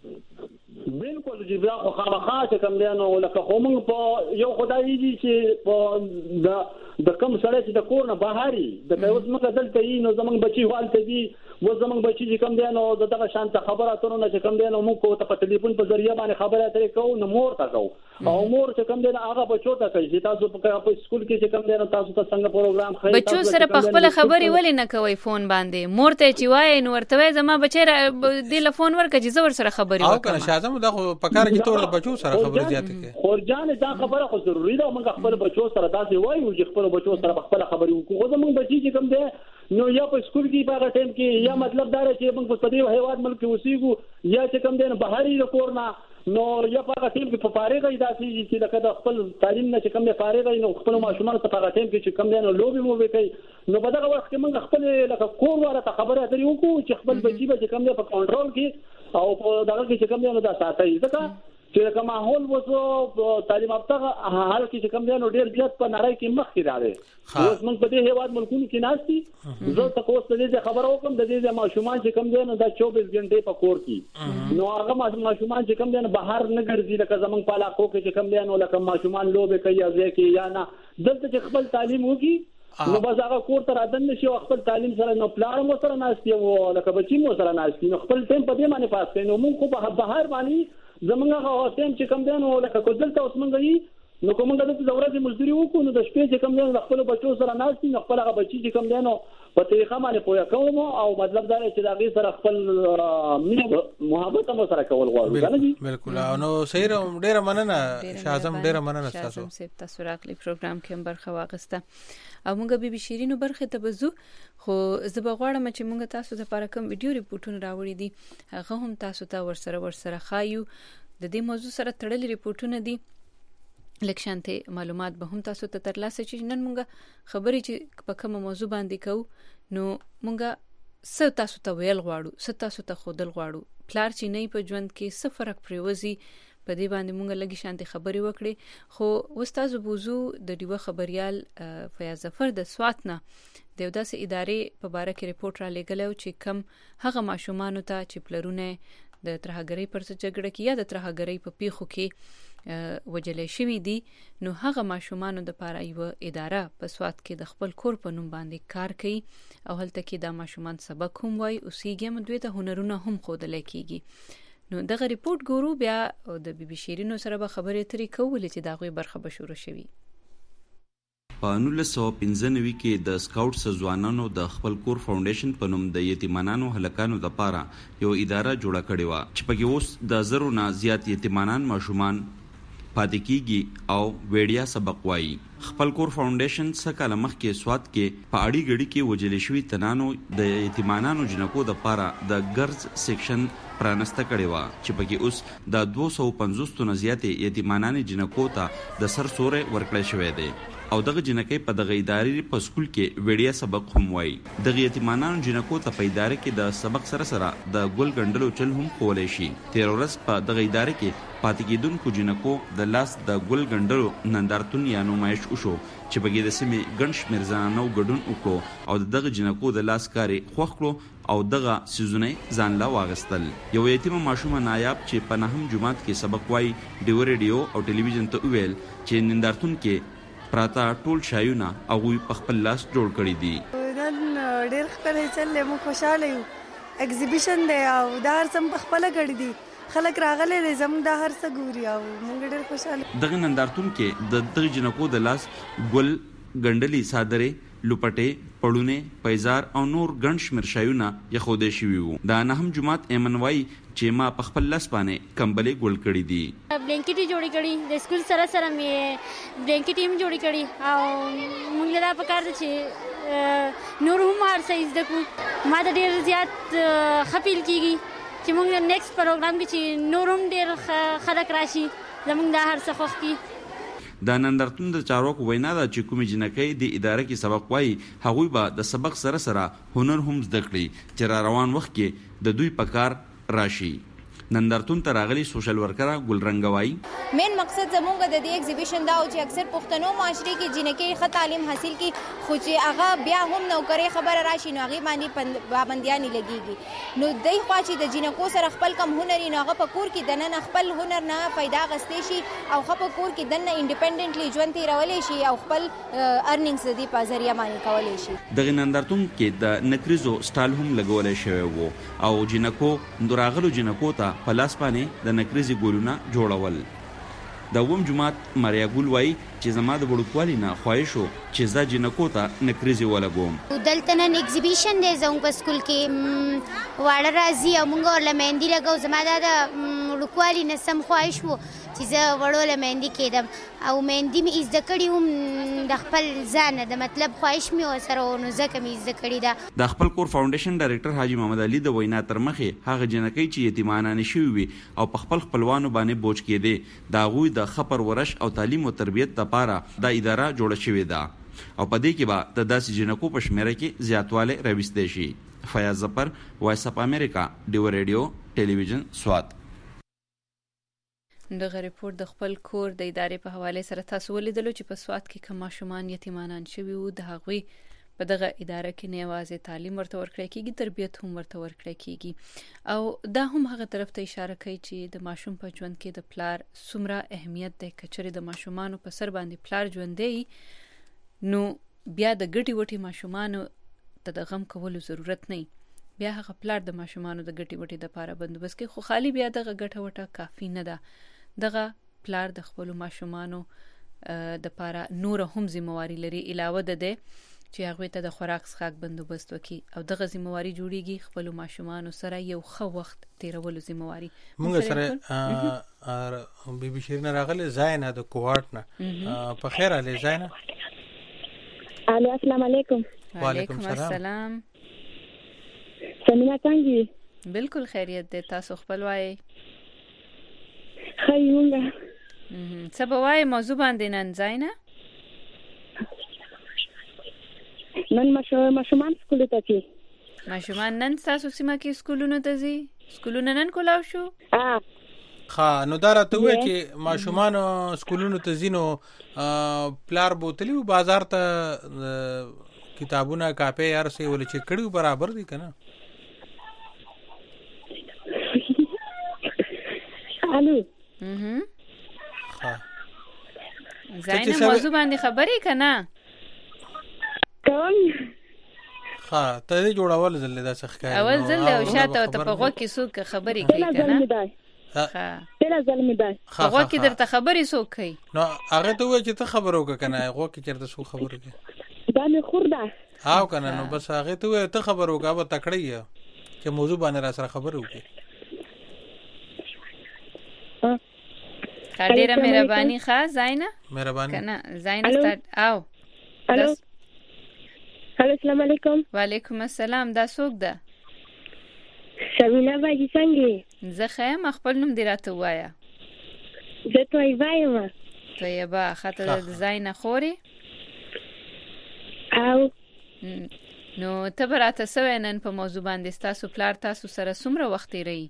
بالکل چې بیا خو خامخا چې کوم دی نو لکه خو موږ په یو خدای دی چې په د کم سره چې د کور نه بهاري د اوس موږ دلته یې نو زمونږ بچي والته دي و زمونږ بچي چې کوم دی نو دغه شانته خبره اترونه چې کوم دی نو موږ کو ته په ټلیفون په ذریعہ باندې خبره اترې کوو نو مور ته کوو او مور چې کوم دی هغه بچو ته کوي چې تاسو په سکول کې چې کوم دی نو تاسو ته څنګه پروګرام خای بچو سره په خپل خبري ولې نه کوي فون باندې مور ته چې وای نو ورته وای زما بچی د تلیفون ورکه چې زور سره خبري وکړه او کنه شازم دا خو پکاره چې تور بچو سره خبري زیات کوي خورجان دا خبره خو ضروری ده موږ خپل بچو سره تاسو وایو چې خپل بچو سره خپل خبري وکړو خو زموږ بچی چې کوم دی نو یا په سکول کې په ټیم کې یا مطلب دا چې موږ په دې هیواد ملک کې اوسېګو یا چې کوم دی نه بهاري د کورنا نو یا په ټیم کې په فارغ ای داسې چې لکه د خپل تعلیم نه چې کوم دی فارغ ای نو خپل ماشومان ته په ټیم کې چې کوم دی نو لوبي مو وکړي نو په دغه وخت کې موږ خپل لکه کور واره خبره اترې وکړو چې خپل بچی به چې کوم دی په کنټرول کې او په دغه کې چې کوم دی نو دا ساتي ځکه چې کوم ماحول وسو تعلیم یافته حال کې چې کوم دی نو ډیر زیات په نړۍ کې مخ کې راغی اوس موږ په دې هیواد ملکونو کې ناشتي زه تاسو ته دې خبر وکم د دې ماشومان چې کوم دی نو دا 24 غنټې په کور کې نو هغه ماشومان چې کوم دی نو بهر نه ګرځي لکه زمونږ په علاقو کې چې کوم دی نو لکه ماشومان لوبه کوي یا ځکه یا نه دلته چې خپل تعلیم وکي نو بس هغه کور ته راځن نشي او خپل تعلیم سره نو پلان مو سره ناشتي او لکه بچی مو سره ناشتي نو خپل ټیم په دې باندې پاس کوي نو موږ خو په بهر باندې زمونږ هغه ټیم چې کوم دی نو لکه کوزل ته اوس مونږ نو کومه د ورځې مزدوري وکړو نو د شپې چې کوم دی خپل بچو سره ناشتي نو خپل هغه بچی چې کوم دی نو په طریقه باندې پوهه کوم او مطلب دا چې دا غي سره خپل مینه محبت هم سره کول غواړو کنه جی بالکل نو صحیح ډیره مننه شاعظم ډیره مننه تاسو شاعظم تاسو راغلی پروګرام کې برخه واغسته او موږ به شیرینو برخه ته بزو خو زه به غواړم چې موږ تاسو ته لپاره کوم ویډیو ریپورتونه راوړي دي هغه هم تاسو ته ورسره خایو د دې موضوع سره تړلې ریپورتونه دي لکشانته معلومات به هم تاسو ته ترلاسه شي نن مونږه خبرې چې په کومه موضوع باندې کوو نو مونږه څه تاسو ته ویل غواړو څه تاسو ته خودل غواړو پلار چې نه په ژوند کې څه فرق پریوزي په دې باندې مونږ لګي شانته خبرې وکړي خو استاد بوزو د دیوه خبريال فیاض ظفر د سواتنا د داسې ادارې په باره کې ریپورت را لګلو چې کم هغه ماشومان ته چې پلرونه د ترهګرۍ پر څه جګړه کې یا د ترهګرۍ په پیښو کې وجلې شوی دي نو هغه ماشومان د پاره یو اداره په سوات کې د خپل کور په نوم باندې کار کوي او هلته کې د ماشومان سبق هم وای او سیګم دوی ته هنرونه هم خود لیکيږي نو دغه ریپورت ګورو بیا د بي بي شیرینو سره به خبرې ترې کولې چې دا غوي برخه به شروع شوي په 1995 کې د سکاوټس ځوانانو د خپل کور فاونډیشن په نوم د یتیمانانو هلکانو لپاره یو اداره جوړه کړې و چې پکې اوس د زرو نه زیات یتیمانان ماشومان پاتې کیږي او ویډیا سبق وایي خپل کور فاونډیشن څخه کله مخکې سوات کې په اړی غړي کې وجلې شوی تنانو د یتیمانانو جنکو د پاره د ګرز سیکشن پرانسته کړي و چې پکې اوس د 250 نه زیات یتیمانان جنکو ته د سر سورې ورکړل شوی دی او دغه جنکې په دغه ادارې په سکول کې ویډیا سبق هم وایي دغه یتیمانان جنکو ته په ادارې کې د سبق سره د ګل ګندلو چل هم کولای شي تیر ورځ په دغه ادارې کې پاتې کېدونکو جنکو د لاس د ګل ګندلو نندارتون یا نمایش وشو چې بګې د سیمې ګڼ شمېر زنانو ګډون وکړو او دغه جنکو د لاس کاري خوښ کړو او دغه سيزونه ځان لا واغستل یو یتیم ماشوم نایاب چې په نهم جمعات کې سبق وایي د ریډیو او ټلویزیون ته ویل چې نندارتون کې پراته ټول شایونه هغه په خپل لاس جوړ کړی دي نن ډېر ښکلی چل مو خوشاله یو ایگزیبیشن دی او دا هر څه په خپل کړی دي خلک راغلي دي زموږ د هر څه ګوري او موږ ډېر خوشاله دغه نندارتون کې د دغه جنکو د لاس ګل ګندلي صادره لوپټه پړونه پیزار او نور ګڼ شمېر شایونه یخوده شوی وو دا نهم جمعات ایمنوي چې ما په خپل لاس باندې کمبلې ګول کړې دي بلانکټي جوړې کړې د سکول سره مې بلانکټي هم جوړې کړې او موږ لا پکار دي چې نور هم هر څه زده کو ما د ډېر زیات خپل کیږي چې موږ نیکسټ پروګرام کې چې نور هم ډېر خلک راشي زموږ د هر څه خوښ کی د نندارتون د چارواکو وینا ده چې کومې جنکۍ د اداره کې سبق وایي هغوی به د سبق سره هنر هم زده کړي چې را روان وخت کې د دوی په کار راشي نندارتون ته راغلي سوشل ورکر ګلرنګ وایي مین مقصد زموږ د دې ایگزیبیشن دا او چې اکثر پښتنو معاشري کې جنکۍ ښه تعلیم حاصل کی خو چې هغه بیا هم نوکري خبره راشي نو هغه باندې پابندیان لګيږي نو دای خو چې د جنکو سره خپل کم هنري نو هغه په کور کې دنه خپل هنر نه پیدا غستې شي او خپل کور کې دنه انډیپندنټلی ژوند تیرولې شي او خپل ارننګز دې په ذریعہ باندې کولای شي دغه نندارتون کې د نکریزو سټال هم لګولای شوی وو او جنکو دراغلو جنکو ته په لاس باندې د نکریزي ګولونه جوړول د ووم جمعات ماریا ګل وایي چې زما د وړوکوالي نه خواهش وو چې زه جنکو ته نکریزي ولګوم دلته نن ایگزیبیشن دی زموږ په سکول کې واړه راځي او موږ ورله مهندي لګو زما د وړوکوالي نه سم خواهش وو چې زه وړوله مهندي کېدم او مهندي مې زده کړې هم د خپل ځانه د مطلب خواهش مې ورسره و نو ځکه مې زده کړې ده د خپل کور فاونډیشن ډایرکټر حاجي محمد علي د وینا تر مخې هغه جنکۍ چې یتیمانانې شوي وي او په خپل خپلوانو باندې بوج کېدې د هغوی د خپر ورش او تعلیم او تربیت لپاره دا اداره جوړه شوې ده او په دې کې به د داسې جنکو په شمیره کې زیاتوالی راوستلی شي فیاض ظفر وایس اف امریکا ډیو ریډیو ټلویزیون سوات دغه ریپورت د خپل کور د ادارې په حواله سره تاسو ولیدلو چې په سوات کې کوم ماشومان یتیمانان شوي وو د هغوی په دغه اداره کې نه یوازې تعلیم ورته ورکړی کیږي تربیت هم ورته ورکړی کیږي او دا هم هغه طرف ته اشاره کوي چې د ماشوم په ژوند کې د پلار څومره اهمیت دی کچره د ماشومانو په سر باندې پلار ژوند دی نو بیا د ګټي وټي ماشومانو ته د غم کولو ضرورت نه بیا هغه پلار د ماشومانو د ګټي وټي د لپاره بندوبست کوي خو خالی بیا دغه ګټه وټه کافی نه ده دغه پلار د خپل ماشومانو د لپاره نور هم ذمہواری لري علاوه د چې هغه ته د خوراک څښاک بندوبست وکړي او دغه ذمہواری جوړیږي خپل ماشومان سره یو ښه وخت تیرولو ذمہواری. موږ سره بیبي شیرین راغله زاینه د کوارټ نه په خیر علي زاینه. الو السلام علیکم. وعلیکم السلام. څنګه څنګه؟ بالکل خیریت ده. تاسو خپل وایي؟ خیرونه. څه به وایي موضوع باندې نن زاینه؟ نن ماشومان سکول ته ځي. ماشومان نن تاسو سیمه کې سکولونو ته ځي؟ سکولونه نن کولاو شو؟ نو دا راته وایي چې ماشومان سکولونو ته ځي نو پلار بوتلی بازار ته کتابونه کاپي هر څه ول چې کړي برابر دي کنه. الو زاینه موضوع باندې خبرې کنه کوم. ته دې جوړول زل دا څخه اول زل او شاته ته په غو کې څوک خبرې کوي کنه. تیرا ظلم دی. غو کې درته خبرې څوک کوي؟ نو هغه ته وایي چې ته خبر وکړه کنه. غو کې چیرته څوک خبر کوي؟ دا مې خورده او کنه. نو بس هغه ته وایي ته خبر وکړه به تکړه چې موضوع باندې را سره خبر وکړي. ډیره مهرباني ښه زاینه. مهرباني کنه زاینه ستارت او الو السلام علیکم. وعلیکم السلام. دا څوک ده؟ شمیله باجی څنګه؟ زه خیم. خپل نوم دې راته وایا. زه طیبه یم. طیبه خاطر د زاینه خوري او نو ته به راته څه وایې نن په موضوع باندې؟ ستاسو پلار تاسو سره څومره وخت تیروي؟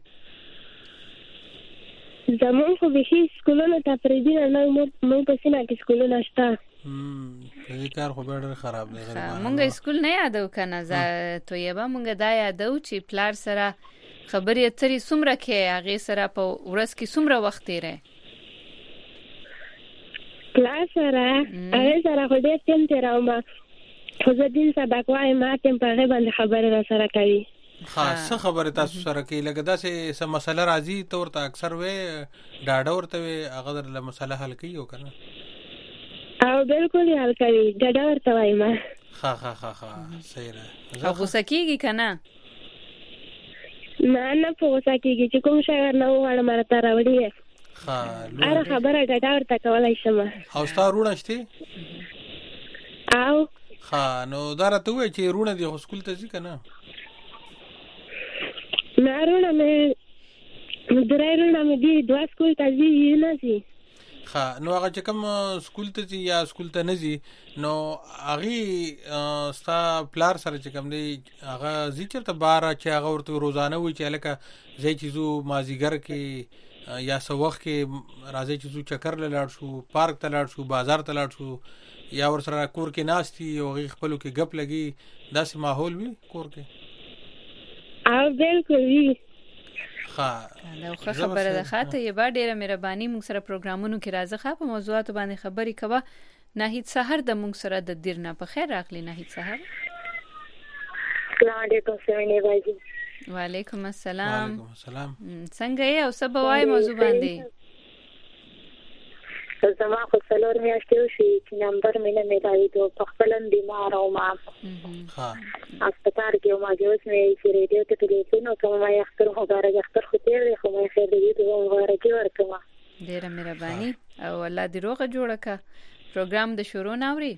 زمون خو بهي سکولونو ته پرېږدي نه. موږ په سیمه کې سکولونه شته. دې کار خو ډېر خراب دی. مونږ سکول نه یادو کنه. طیبه مونږ دا یادو چې پلار سره خبرې اترې څومره کې هغې سره په ورځ کې څومره وخت تیری؟ پلار سره هغې سره خو ډېر ټیم تېروم. خو زه دین سبق وایم ماته په هغې باندې خبرې را سره کوي. څه خبرې تاسو سره کوي؟ لکه داسې څه مسله راځي ته ورته اکثر وې ډاډه ورته وې هغه درله مسله حل کوي او که نه؟ او بالکل حل کوي. ډاډه ورته وایم. صحیح ده. او غوسه کېږي که نه؟ نه په غوسه کېږي چې کوم شی ورنه وغواړم راته راوړي یې. هره خبره ډاډه ورته کولی شم. او ستا وروڼه شتې؟ او نو دا راته ووایه چې وروڼه دې خو سکول ته ځي که نه؟ نه وروڼه مې درې وروڼه مې دي. دوه سکول ته ځي یو نه ځي. نو هغه چې کوم سکول ته ځي یا سکول ته نه ځي نو هغې ستا پلار سره چې کوم دی هغه ځي چېرته بهر چې هغه ورته روزانه وایي چې هلکه ځای چې ځو مازدیګر کې یا څه وخت کې راځئ چې ځو چکر له لاړ شو، پارک ته لاړ شو، بازار ته لاړ شو، یا ورسره کور کې ناست وي او هغې خپلو کې ګپ لګي داسې ماحول وي کور کې؟ او بالکل وي. دا ښه خبره ده. ښه طیبه ډېره مهرباني. موږ سره پروګرامونو کې راځه. ښه په موضوعاتو باندې خبرې کوه. ناهید سحر د موږ سره د دیر نه. په خیر راغلی ناهید سحر. السلام علیکم سمینه باجی. وعلیکم السلام. وعلیکم السلام. څنګه یې او څه به وایې موضوع باندې؟ زما خو څلور میاشتې وشي چې نمبر مې نه میلاوېدو. په خپله هم بیماره وم. هسپتال کې وم. اوس مې چې ریډیو ته ټلیفون وکړم ما یې اختر مبارک. اختر خو تېر دی خو ما یې خیر د دې ته مبارکي ورکړم. ډېره مهرباني او الله دې روغه جوړه کړه. پروګرام د شروع نه اوري؟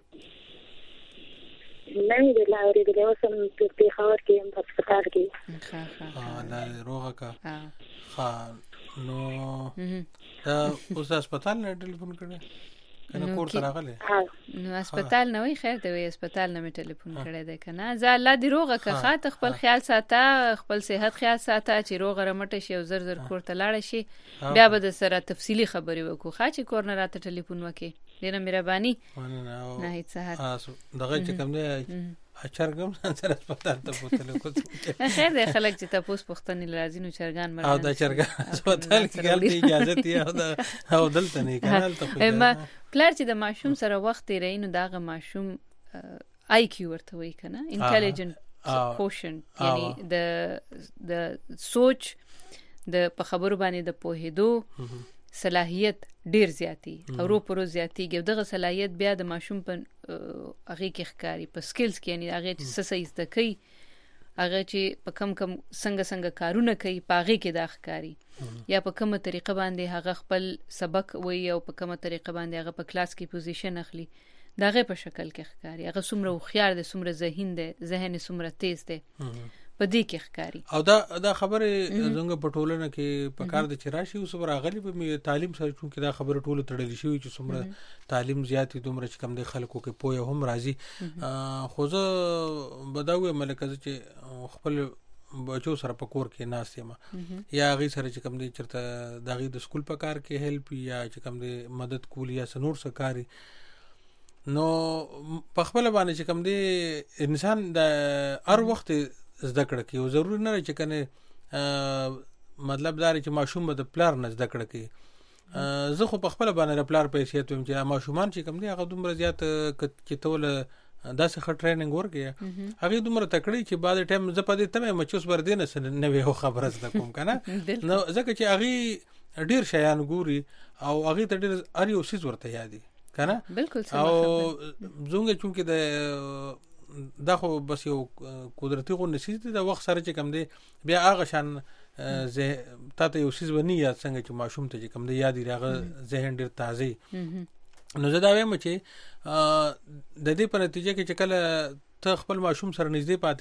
نه مې دې لا اورېدلی. اوس هم په پېښور کې یم په هسپتال کې. الله دې روغه کړه. نو اوس هسپتال نه ټلیفون کړی کنه کور ته راغلی؟ نو هسپتال نه وای خیر دی. هسپتال نه مې ټلیفون کړی دی کنه. زه الله دې روغه کړه. ښه خپل خیال ساته، خپل صحت خیال ساته چې روغه رمټه شي او زر زر کور ته لاړه شي. بیا به د سره تفصیلی خبرې وکړو. ښه چې کور نه راته ټلیفون وکړي. ډېره مهرباني ناهید سحر. دغه چې کوم دی چرګم سره هسپتال ته بوتلو کو. خیر دی خلک چې تاسو پوښتنې لازم نو چرګان مرګ او دا چرګان هسپتال کې ګل اجازه دی او دلته نه کنه ته پلار چې د ماشوم سره وخت تیرې نو داغه ماشوم آی کیو ورته وایي کنه. انټيليجنت کوشنت یعنی د سوچ د په خبرو باندې د پوهېدو صلاحیت ډیر زیاتی او رو پرو زیاتیږي. دغه صلاحیت بیا د ماشوم په هغه کې ښکاری په سکلز کې، یعنی هغه چې څه زده کوي، هغه چې په کم څنګه کارونه کوي په هغه کې دا ښکاری، یا په کومه طریقه باندې هغه خپل سبق وایي او په کومه طریقه باندې هغه په کلاس کې پوزیشن اخلي، دغه په شکل کې ښکاری. هغه څومره هوښیار دی، څومره ذهین دی، ذهن څومره تیز دی، په دې کې ښکاری. او دا خبره زنګ په ټولنه کې په کار د چراشي اوس راغلی په تعلیم سره، چې دا خبره ټوله تړلې شوی چې څومره تعلیم زیاتې دومره چې کم د خلکو کې پوهه هم راځي. خو زه بداوي ملکه چې خپل بچو سره په کور کې ناست یم یا غي سره چې کم دی چرته دغه د سکول په کار کې هیلپ یا چې کم دی مدد کول یا سنور سکاري، نو په خپل باندې چې کم دی انسان د هر وخت زده کړه کوي، او ضروري نه چې کنه مطلب دا چې ماشوم د پلار نه زده کړه کوي. زه خو په خپل باندې د پلار په حیثیت ویم چې ماشومان چې کم دی هغه دومره زیات چې تول داسې ښه ټریننګ ورکړي، هغه دومره تکړه چې بعد ټایم زه په دې تمه مچوس ور دینه نه وی خبره زده کوم کنه. نو ځکه چې هغه ډیر شیان ګوري او هغه ته ډیر اړ یو سیز ورته یادي کنه. بالکل او زونګه چونکه د دا خو بس یو قدرتي غو نسیز دی د وخت سره چې کم دی بیا هغه شان تا ته یو سیز ونی یاد څنګه چې ماشوم ته چې کم دی یاد راغه ذهن ډیر تازه. نو زه دا وایم چې د دې په نتیجه کې چې کله ته خپل ماشوم سره نږدې پاتې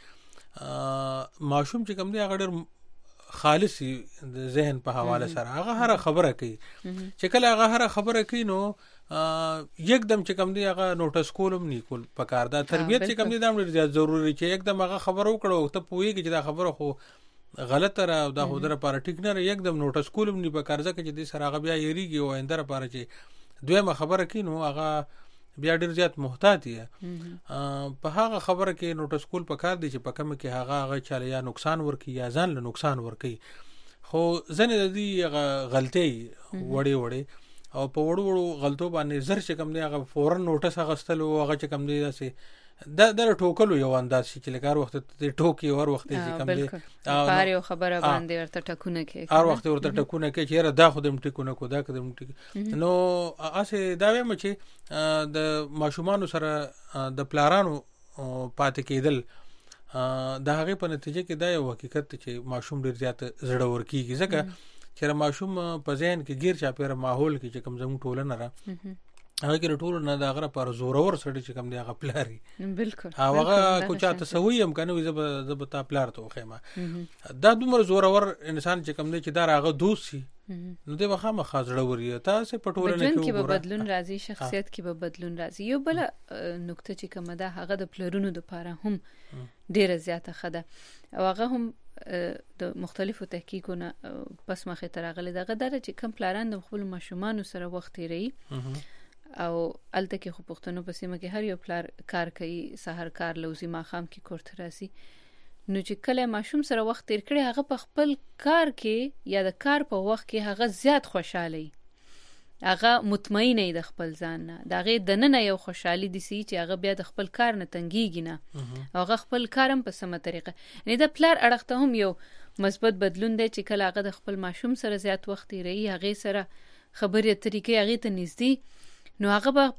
کیږي، ماشوم چې کم دی هغه ډیر خالص د ذهن په حواله سره هغه هر خبره کوي، چې کله هغه هر خبره کوي نو یکدم چې کم دی هغه نوټس کولم نه کول پکار. دا تربیت چې کم دی دا ډیر زیات ضروری چې یکدم هغه خبره وکړو ته پوهیږي چې دا خبره خو غلطه را او دا خو در لپاره ټیک نه، یکدم نوټس کولم نه پکار ځکه چې د سره هغه بیا یریږي او اندر لپاره چې دویمه خبره کینو هغه بیا ډیر زیات محتاط دی. په هغه خبره کې نوټس کول پکار دی چې په کوم کې هغه چاله یا نقصان ورکي یا ځان له نقصان ورکي. خو ځنه د دې غلطي وړي او په وړو غلطو باندې زر چې کم دی هغه فورن نوټس اغستل او هغه چې کم دی داسې د ټوکلو یو انداز چې لکه وخت ته ټوکی او وخت چې کم دی پاره یو خبره باندې ورته ټکونه کوي، هر وخت ورته ټکونه کوي چې دا خو دم ټکونه کو دا کدم ټک. نو اسه دا وایم چې د ماشومان سره د پلارانو پاتې کېدل د هغه په نتیجه کې دا یو حقیقت چې ماشوم ډیر زیات زړه ورکیږي، ځکه چې ماشوم په ذهن کې غیر چاپیره ماحول کې چې کم زموږ ټولنه را هغه کې ټول نه دا غره پر زورور سړی چې کم دی هغه پلاری. بالکل هغه کو چاته سوي هم کنه زب تا پلار ته خیمه دا دومره زورور انسان چې کم دی چې دا هغه دوسی نو دی وخامه خاصړه وري تاسو په ټولنه کې به بدلون راځي، شخصیت کې به بدلون راځي. یو بل نقطه چې کومه ده هغه د پلرونو لپاره هم ډیره زیاته خده او هغه هم د مختلفو تحقیقونو پس مخه ترغله دغه در چې کم پلاران د خپل ماشومان سره وخت تیری او الته کې خو پښتنو په سیمه کې هر یو پلار کار کوي، سحر کار لوزي ماخام کې کوړه راسي، نو چې کله ماشوم سره وخت تیر کړي هغه په خپل کار کې یا د کار په وخت کې هغه زیات خوشاله، هغه مطمئن دی د خپل ځان نه، دغه د نن یو خوشحالي دي چې هغه بیا د خپل کار نه تنګیږي نه، هغه خپل کارم په سمه طریقه نه د پلار اړخته هم یو مثبت بدلون دی چې کله هغه د خپل ماشوم سره زیات وخت لري، هغه سره خبرې طریقې هغه ته نږدې، نو هغه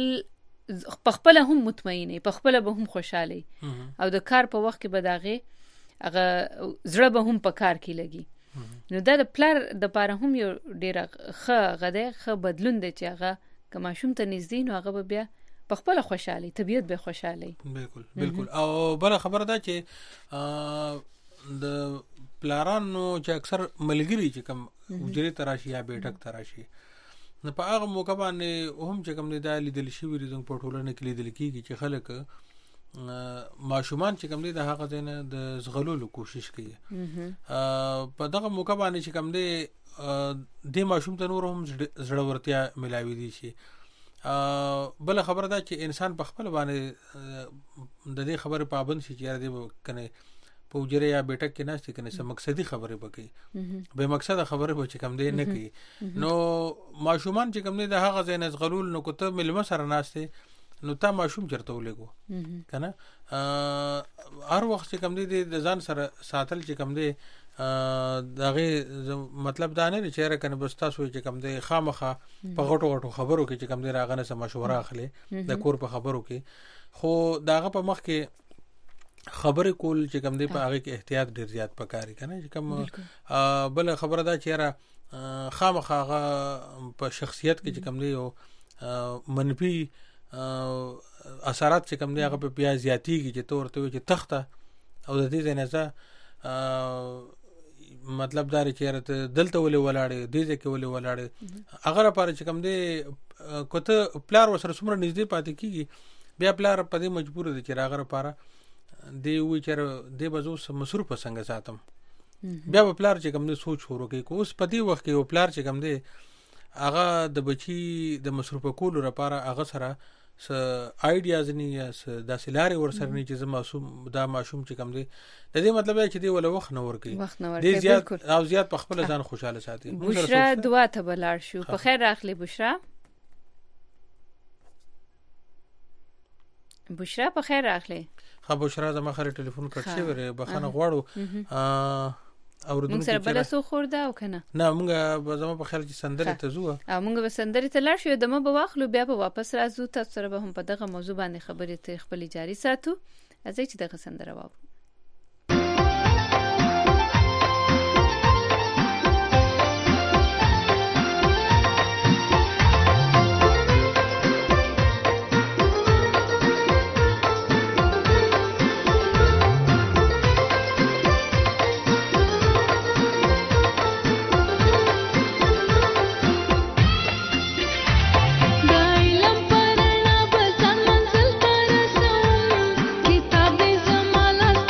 په خپل هم مطمئن په خپل به هم خوشاله او د کار په وخت کې به هغه زړه به هم په کار کې لګي. نو دا د پلار د پاره هم یو ډیر ښه بدلون دی چې هغه که ماشوم ته نږدې نو هغه بیا په خپل خوشاله طبيعت به خوشاله. بالکل او بل خبره ده چې د پلارانو چې اکثر ملګری چې کم وجري تراشي یا بیٹک تراشي نو په هغه موقع باندې هم چې کوم د لیدل شي ورزنګ په ټولنه کې لیدل کیږي چې خلک ماشومان چې کوم د هغه ځنه د زغلولو کوشش کوي. په دغه موقع باندې چې کوم د ماشوم ته نور هم زړورتیا ملاوي دي شي. بل خبره ده چې انسان په خپل باندې د دې خبره پابند شي چې دې کنه په وجره یا بیٹک کې ناشته کنه سم مقصدی خبره وکي به مقصد خبره به چې کم دی نه کوي. نو ماشومان چې کم دی د هغه ځای نزغلول نو کوته ملما سره ناشته نو تا ماشوم چرته ولګو کنه هر وخت چې کم دی د ځان سره ساتل چې کم دی دغه مطلب دا نه چې راکنه بس تاسو چې کم دی خامخه په غټو خبرو کې چې کم دی راغنه سم مشوره اخلي د کور په خبرو کې خو داغه په مخ کې خبرې کول چې کم دی په هغه کې احتیاط ډیر زیات پکاري کنه چې کم بل خبره دا چې را خامخه په شخصیت کې چې کم دی او منفي اثرات چې کم دی هغه په بیا زیاتیږي چې تور ته چې تخته او د دې نه مطلب دا چې دلته ولې ولاړې دې کې ولې ولاړې هغه لپاره چې کم دی کوته پلار وسره څومره نږدې پاتې کیږي بیا پلار په دې مجبور دي چې هغه لپاره دی وی چې دې بزو مصروف څنګه ساتم بیا په پلار چې کم دی سوچ ورو کوي اوس په دې وخت کې یو پلار چې کم دی هغه د بچي د مصروف کولو لپاره هغه سره س آیډیاز نه یا د سلاري ورسره نه چې ماشوم چې کم دی د دې مطلب دی چې دی ول وخت نه ورکی د زیات او زیات په خپل ځان خوشاله ساتي بشرا دعا ته بلار شو په خیر راخلی بشرا په خیر راخلی خو بشرا زما خره ټلیفون کټ شي وره بخنه غواړو موږ سره بل څه خورده او کنه نه موږ زما په خیال چې سندري ته زو موږ به سندري ته لاړ شو دمه به واخلو بیا به واپس راځو تاسو سره به هم په دغه موضوع باندې خبرې ته خپل جاري ساتو ازې چې دغه سندره واو किताबें ज़माना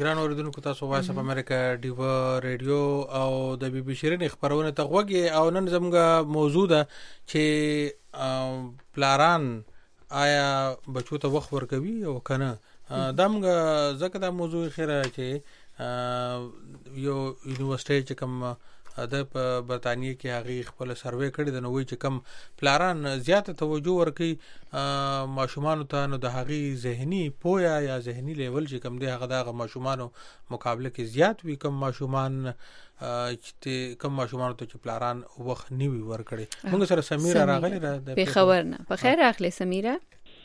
ګران اوریدونکو تاسو وایس اف امریکا ډیو ریډیو او د بي بي شيرین خبرونه ته غوږی او نن زموږه موضوع ده چې پلاران آیا بچو ته وخت ورکوي او کنه دمغه زکه دا موضوع خیره چې یو یونیورسيټي چې کوم د برتانیې کې هغه خپل سروې کړی د نوې چې کم پلاران زیاته توجه ورکړي ماشومان ته نو د هغه ذهني پویا یا ذهني لیول چې کم دی هغه د ماشومانو مقابله کې زیات وي کم ماشومان چې کم ماشومان ته چې پلاران وخت نیوي ورکړي موږ سره سمیره راغلی را په خبرنه په خیر راغلی سمیره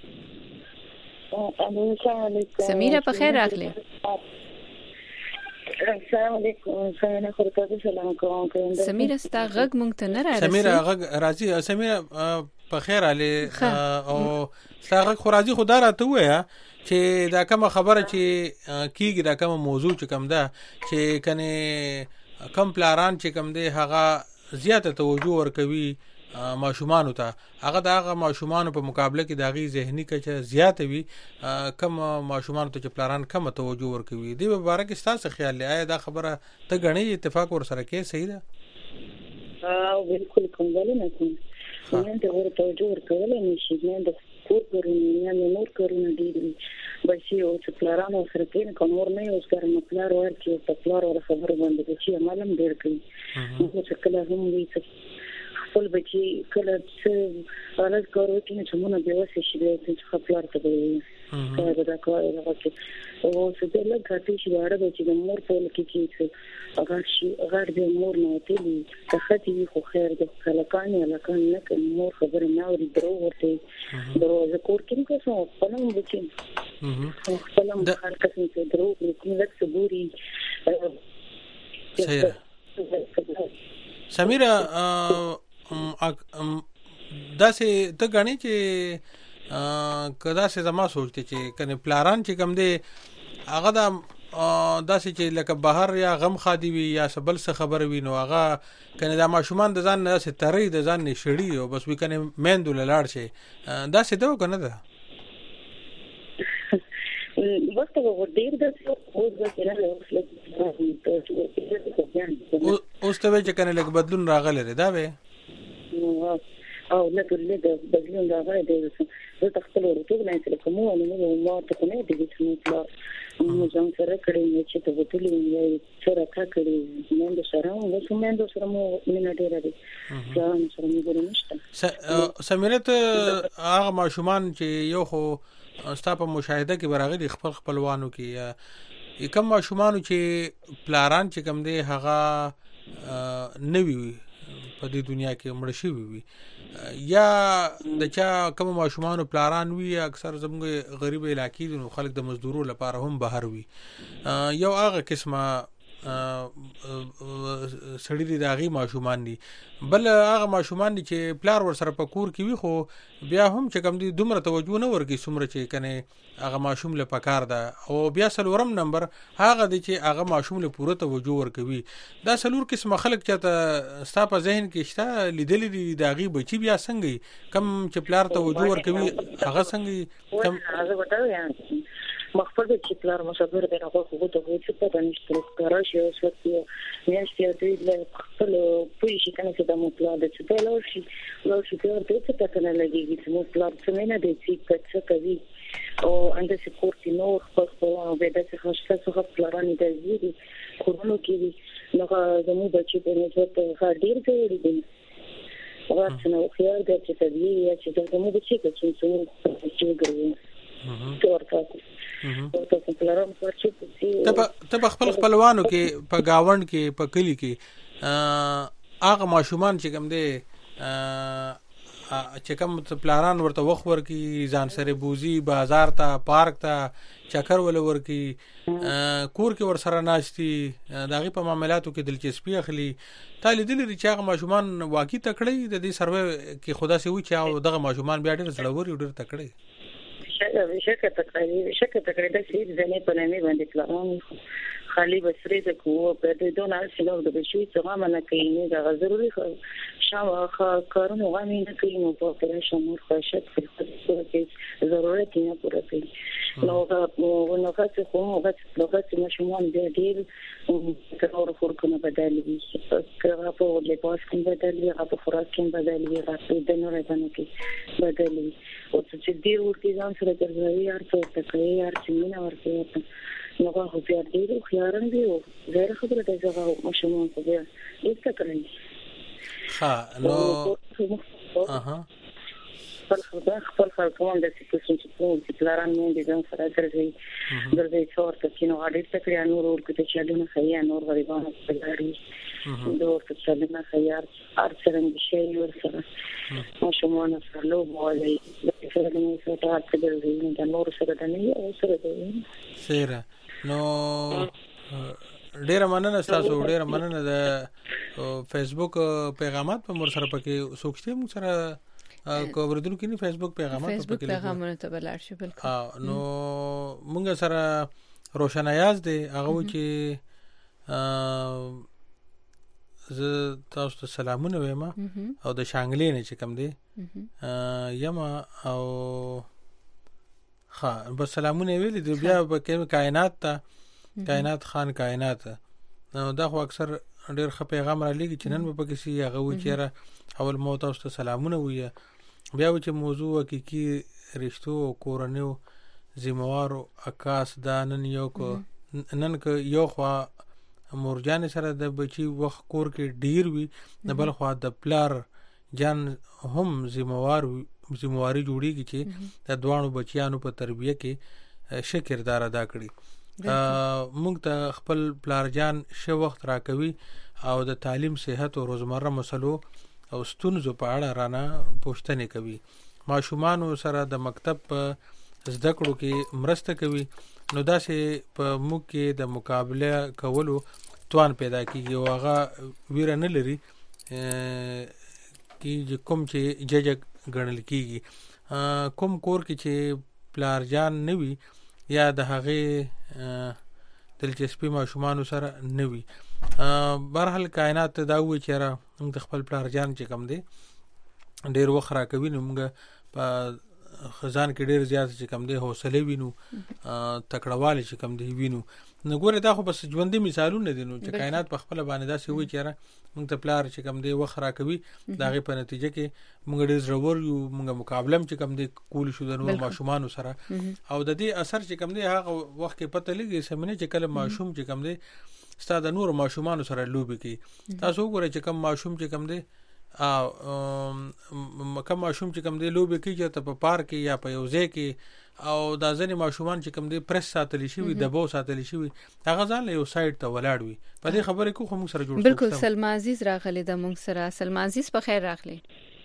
سمیره په خیر راغلی السلام علیکم څنګه خورته سلام کوم سمیره ستا غږ مونږ ته نه راځي سمیره غږ راځي سمیره په خیر علي او ستا غږ خو راځي خو دا راته وایي چې دا کوم خبره چې کیږي دا کوم موضوع چې کوم ده چې کنه کم پلاران چې کوم دی هغه زیاته توجه ورکوي ماشومان ته هغه دغه ماشومان په مقابله کې دغه ذهني کچه زیات وي کم ماشومان ته چې پلاران کم توجه ورکوي دی په اړه کې تاسو خیال لرئ آیا دا خبره ته غني اتفاق ور سره کې صحیح ده بالکل کوم ولې نه کوم نن ته ور توجه ورکول نه شي نن د کور کورونه نه نور کورونه دي بچي او چې پلاران سره کې کوم نه یو څنګه پلار ورته په پلار ور خبره باندې چې عملم ډیر کوي نو چې کله هم وي خپل بچي کله چې راز کارو کې چې مونږ به وسه شي چې خپل ته وي دا کار راکې او څه دې له کاتې چې واره چې د مور په لکه کې اگر شي اگر د مور نه تلي تختی خو خیر د کلکان نه کوم مور خبره نه اوري درو ورته درو ذکر کې څه خپلم بچي خپلم هر کس ته درو کوم لک صبوري صحیح سمیره دا سه ته غني چې کدا سه زما سوچته چې کنه پلاران چې کم دی هغه دا داسې چې لکه بهر یا غم خادي وي یا سبل څه خبر وي نو هغه کنه دا ماشومان د ځان نه سه ترې د ځان نشړي او بس وی کنه مندو لاړ شي دا سه دا کنه ده وخت وو ډیر د اوس د کنه اوس ته چې کنه لکه بدلون راغلی دا به او لکه بدلون راغلی دی زه تخپل ورته نه چې کومه نو ما ته نه دی چې نو ځان سره کړی چې ته وتلی یې سره کا کړی نن د سره مو مو نه ډیر دی ځان سره مو ګورنشته سمیره ته هغه ماشومان چې یو خو ستا په مشاهده کې براغلي خپلوانو کې کوم ماشومان چې پلاران چې کوم دی هغه نوی په دې دنیا کې مړ شي وي یا د چا کوم ماشومان پلاران وي اکثر زموږ غریب علاقې د خلک د مزدورو لپاره هم بهر وي یو هغه قسمه سړی دی داغي ماشومان دي بل هغه ماشومان دي چې پلار ور سره په کور کې وي خو بیا هم چې کوم دي دومره توجه نه ورګي څومره چې کنه هغه ماشوم له پکار ده او بیا سلورم نمبر هغه دي چې هغه ماشوم له پوره توجه ورکوي دا سلور قسم خلک چې ستا په ذهن کې شته لیدلې دي داغي بچي بیا څنګه کم چې پلار توجه ورکوي هغه څنګه کم هغه وټاو یا مخفر چې پلار مشابه دی هغه خو ته وایي چې په دانش کراش یو څه میاشتې دوی له خپل پوي شي کنه چې د مو پلار د څه له شي ته څه پته نه لګيږي چې مو پلار څه نه دی چې څه کوي او انده چې کورتي نو خپل به د څه څه پلارانی د دې کورونو کې نو زمو بچي په نسبت ډیر دی ورته نو خيار د چې طبيعي چې زمو بچي کې چې ګرځي ته خپلوانو کې په گاوند کې په کلی کې هغه ماشومان چې کوم دی چې کوم پلانان ورته وخت ورکی ځان سره بوزي بازار ته پارک ته چکر ول ورکی کور کې ور سره ناشتي داغي په معاملاتو کې دلچسپي اخلي تاله دل چې هغه ماشومان واقعي تکړه د دې سروې کې خدا سي وي چې دغه ماشومان بیا ډېر زړور ډېر تکړه شکه تقریبا د سید زنه په نامه باندې پلان خالي بسري د کوو په دې دونه شنو د بشوي څنګه منه کوي دا ضروري شاو کارونه غوښنه نه کوي نو په پرې شمول خوشت په ضرورت نه پوره کوي نو هغه خو هغه مشمول دی ډیر کار فورکنه بدل وي کله په لباس کې بدل وي هغه په خوراک کې بدل وي هغه د نور باندې کې بدل وي او چې ډیر ورته ځان سره ګرځوي ارته کوي ارته مینه ورته نو هغه بیا ډیر خيارن دی او غیر خبره د هغه مشمول په بیا هیڅ کوي نو خپل خلکوان د سیستم چې پلان مې د ځان سره درځي څور ته کینو اړیت کړی نور ورته چې له خیا نور غریبانو په لاري دوه څه نه خيار ارڅرنګ شي ورسره مشمون سره لو بولي د فلمو سره تاکدل د نور سره د نه او سره دی سره نو ډیر مننه تاسو ډیر مننه د فیسبوک پیغامات په مر سره پکې سوچته مو سره کوبردون کې نه فیسبوک پیغامات فیسبوک پیغامونه ته بلار شي بالکل نو مونږ سره روشن ایاز دی هغه چې ز تاسو ته سلامونه وایم او د شانګلې نه چې کم دی یما او بس سلامونه ویل دی بیا په کائنات خان کائنات نو دا خو اکثر ډیر ښه پیغام را لګي چې نن په کې سي هغه و چې اول مو تاسو ته سلامونه وي بیا چې موضوع حقيقي رښتو کورنیو ذمہوارو اکاس دا نن یو کو نن ک یو خوا مورجان سره د بچي وخت کور کې ډیر وي نه بل خوا د پلار جان هم ذمہواری جوړیږي چې د دوانو بچیانو په تربیه کې ښه کردار ادا کړي موږ ته خپل پلار جان ښه وخت راکوي او د تعلیم صحت او روزمره مسلو او ستونزو په اړه رانه پوښتنه کوي ماشومان سره د مکتب په زده کړو کې مرسته کوي نو داسې په موږ کې د مقابله کولو توان پیدا کیږي او هغه ویره نه لري چې کوم چې جج ګڼل کیږي کوم کور کې چې پلار جان نه وي یا د هغه دلچسپي ماشومان سره نه وي برحال کائنات دا وی چې را موږ د خپل پلار جان چې کم دی ډیر وخت را کوي نو موږ په خزان کې ډیر زیات چې کم دی حوصله وینو تکړهواله چې کم دی وینو نو ګوره دا خو بس ژوندۍ مثالونه دي نو چې کائنات په خپل باندې دا سی وی چې را موږ ته پلار چې کم دی وخت را کوي دا غي په نتیجه کې موږ ډیر ضرور یو موږ مقابله چې کم دی کول شو د نور ماشومان سره او د دې اثر چې کم دی هغه وخت کې پته لګي سمونه چې کله ماشوم چې کم دی ستاسو د نور ماشومان سره لوبي کوي تاسو وګورئ چې کم ماشوم چې کم دی کوم ماشوم چې کم دی لوبي کوي چې په پارک یا په یو ځای کې او دا ځنې ماشومان چې کم دی پرس ساتل شي وي د بو ساتل شي وي هغه ځان له یو سایډ ته ولاړ وي په دې خبره کو هم سره جوړ بالکل سلما عزیز راغلی د مونږ سره سلما عزیز په خیر راغلی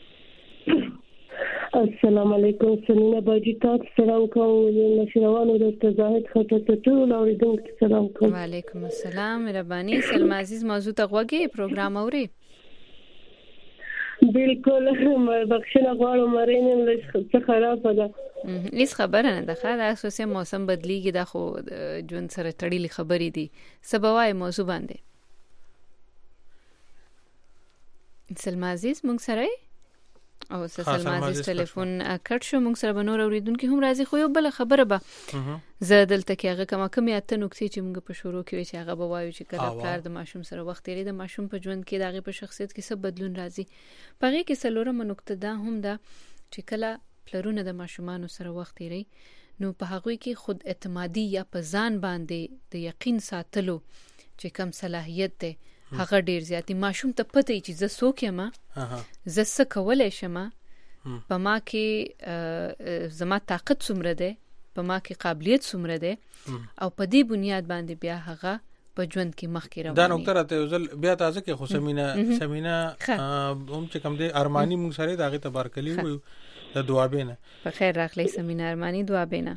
السلام علیکم سمینا باجی تاسو سلام کوم نشروانو د تزاهد خطه ټول اوریدونکو سلام کوم وعلیکم السلام مهرباني سلما عزیز موضوع ته غوږی پروګرام اوري بالکل بخښنه غواړم مرینم لږ خراب ده هیڅ خبره نه ده دا اساسي موسم بدلیږي دا خو جون سره تړلې خبرې دي سبوای موضوع باندې سلما عزیز مونږ سره او سلما عزیز ټلیفون کټ شو مونږ سره بنور اوریدونکو هم راځي خو یو بل خبره به زه دلته کې هغه کمه اته نقطې چې موږ په شروع کې چې هغه به وایو چې کله پلار د ماشوم سره وخت لري د ماشوم په ژوند کې دغه په شخصیت کې څه بدلون راځي پغې کې سلورمه نقطه دا هم ده چې کله پلرونه د ماشومان سره وخت لري نو په هغه کې خود اعتمادي یا په ځان باندې د یقین ساتلو چې کم صلاحیت ده هغه ډیر زیاتی ماشوم ته پته چې زه څوک یم زه څه کولای شم په ما کې زما طاقت څومره ده په ما کې قابلیت څومره ده او په دې بنیاد باندې بیا هغه په ژوند کې مخکې رواني دا نقطه راته ځل بیا تازه کې خو سمینا هم چې کوم دي ارمانی موږ سره داغه تبارکلی وي د دعابینه په خیر راغلی سمینا ارمانی دعابینه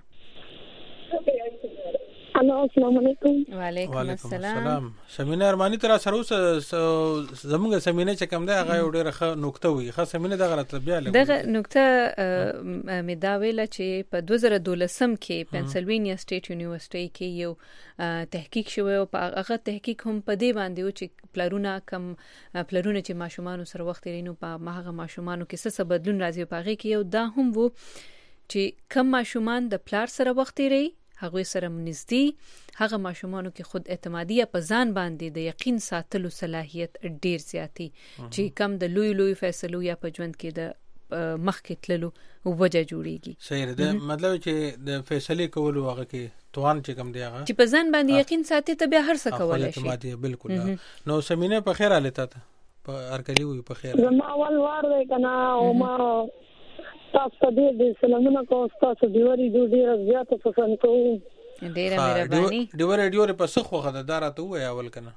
السلام علیکم وعلیکم السلام سمینا ارمانی تر سره زموږ سمینا چې کوم ده هغه ډیره ښه نقطه وي خاص سمینا دغه راته بیا لګي دغه نقطه مې دا ویله چې په 2012 کې پنسلوانیا سټیټ یونیورسيټي کې یو تحقیق شوی او په هغه تحقیق هم په دې باندې و چې پلرونه چې ماشومان سره وخت لري نو په هغه ماشومانو کې څه بدلون راځي په هغه کې یو دا هم وو چې کم ماشومان د پلار سره وخت تیری هغه سره منځدي هغه ماشومانو کې خود اعتمادي په ځان باندې د یقین ساتلو صلاحیت ډیر زیاتی چې کم د لوی فیصلو یا په ژوند کې د مخکې تللو وجه جوړیږي. صحیح ده. مطلب چې د فیصله کولو هغه کې توان چې کم دی هغه چې په ځان باندې یقین ساتي ته بیا هر څه کولای شي. اعتمادي بالکل. نو سمینه په خیر اله ته په ارکلی وي په خیر. زما اول وار دی کنه او ما تاسو دې سلامونه کوم تاسو دیوري ډیر زیات پسند کوم. ډیره مهرباني. دیوري ډیر په څه خوخه ده دارته وای اول کنه.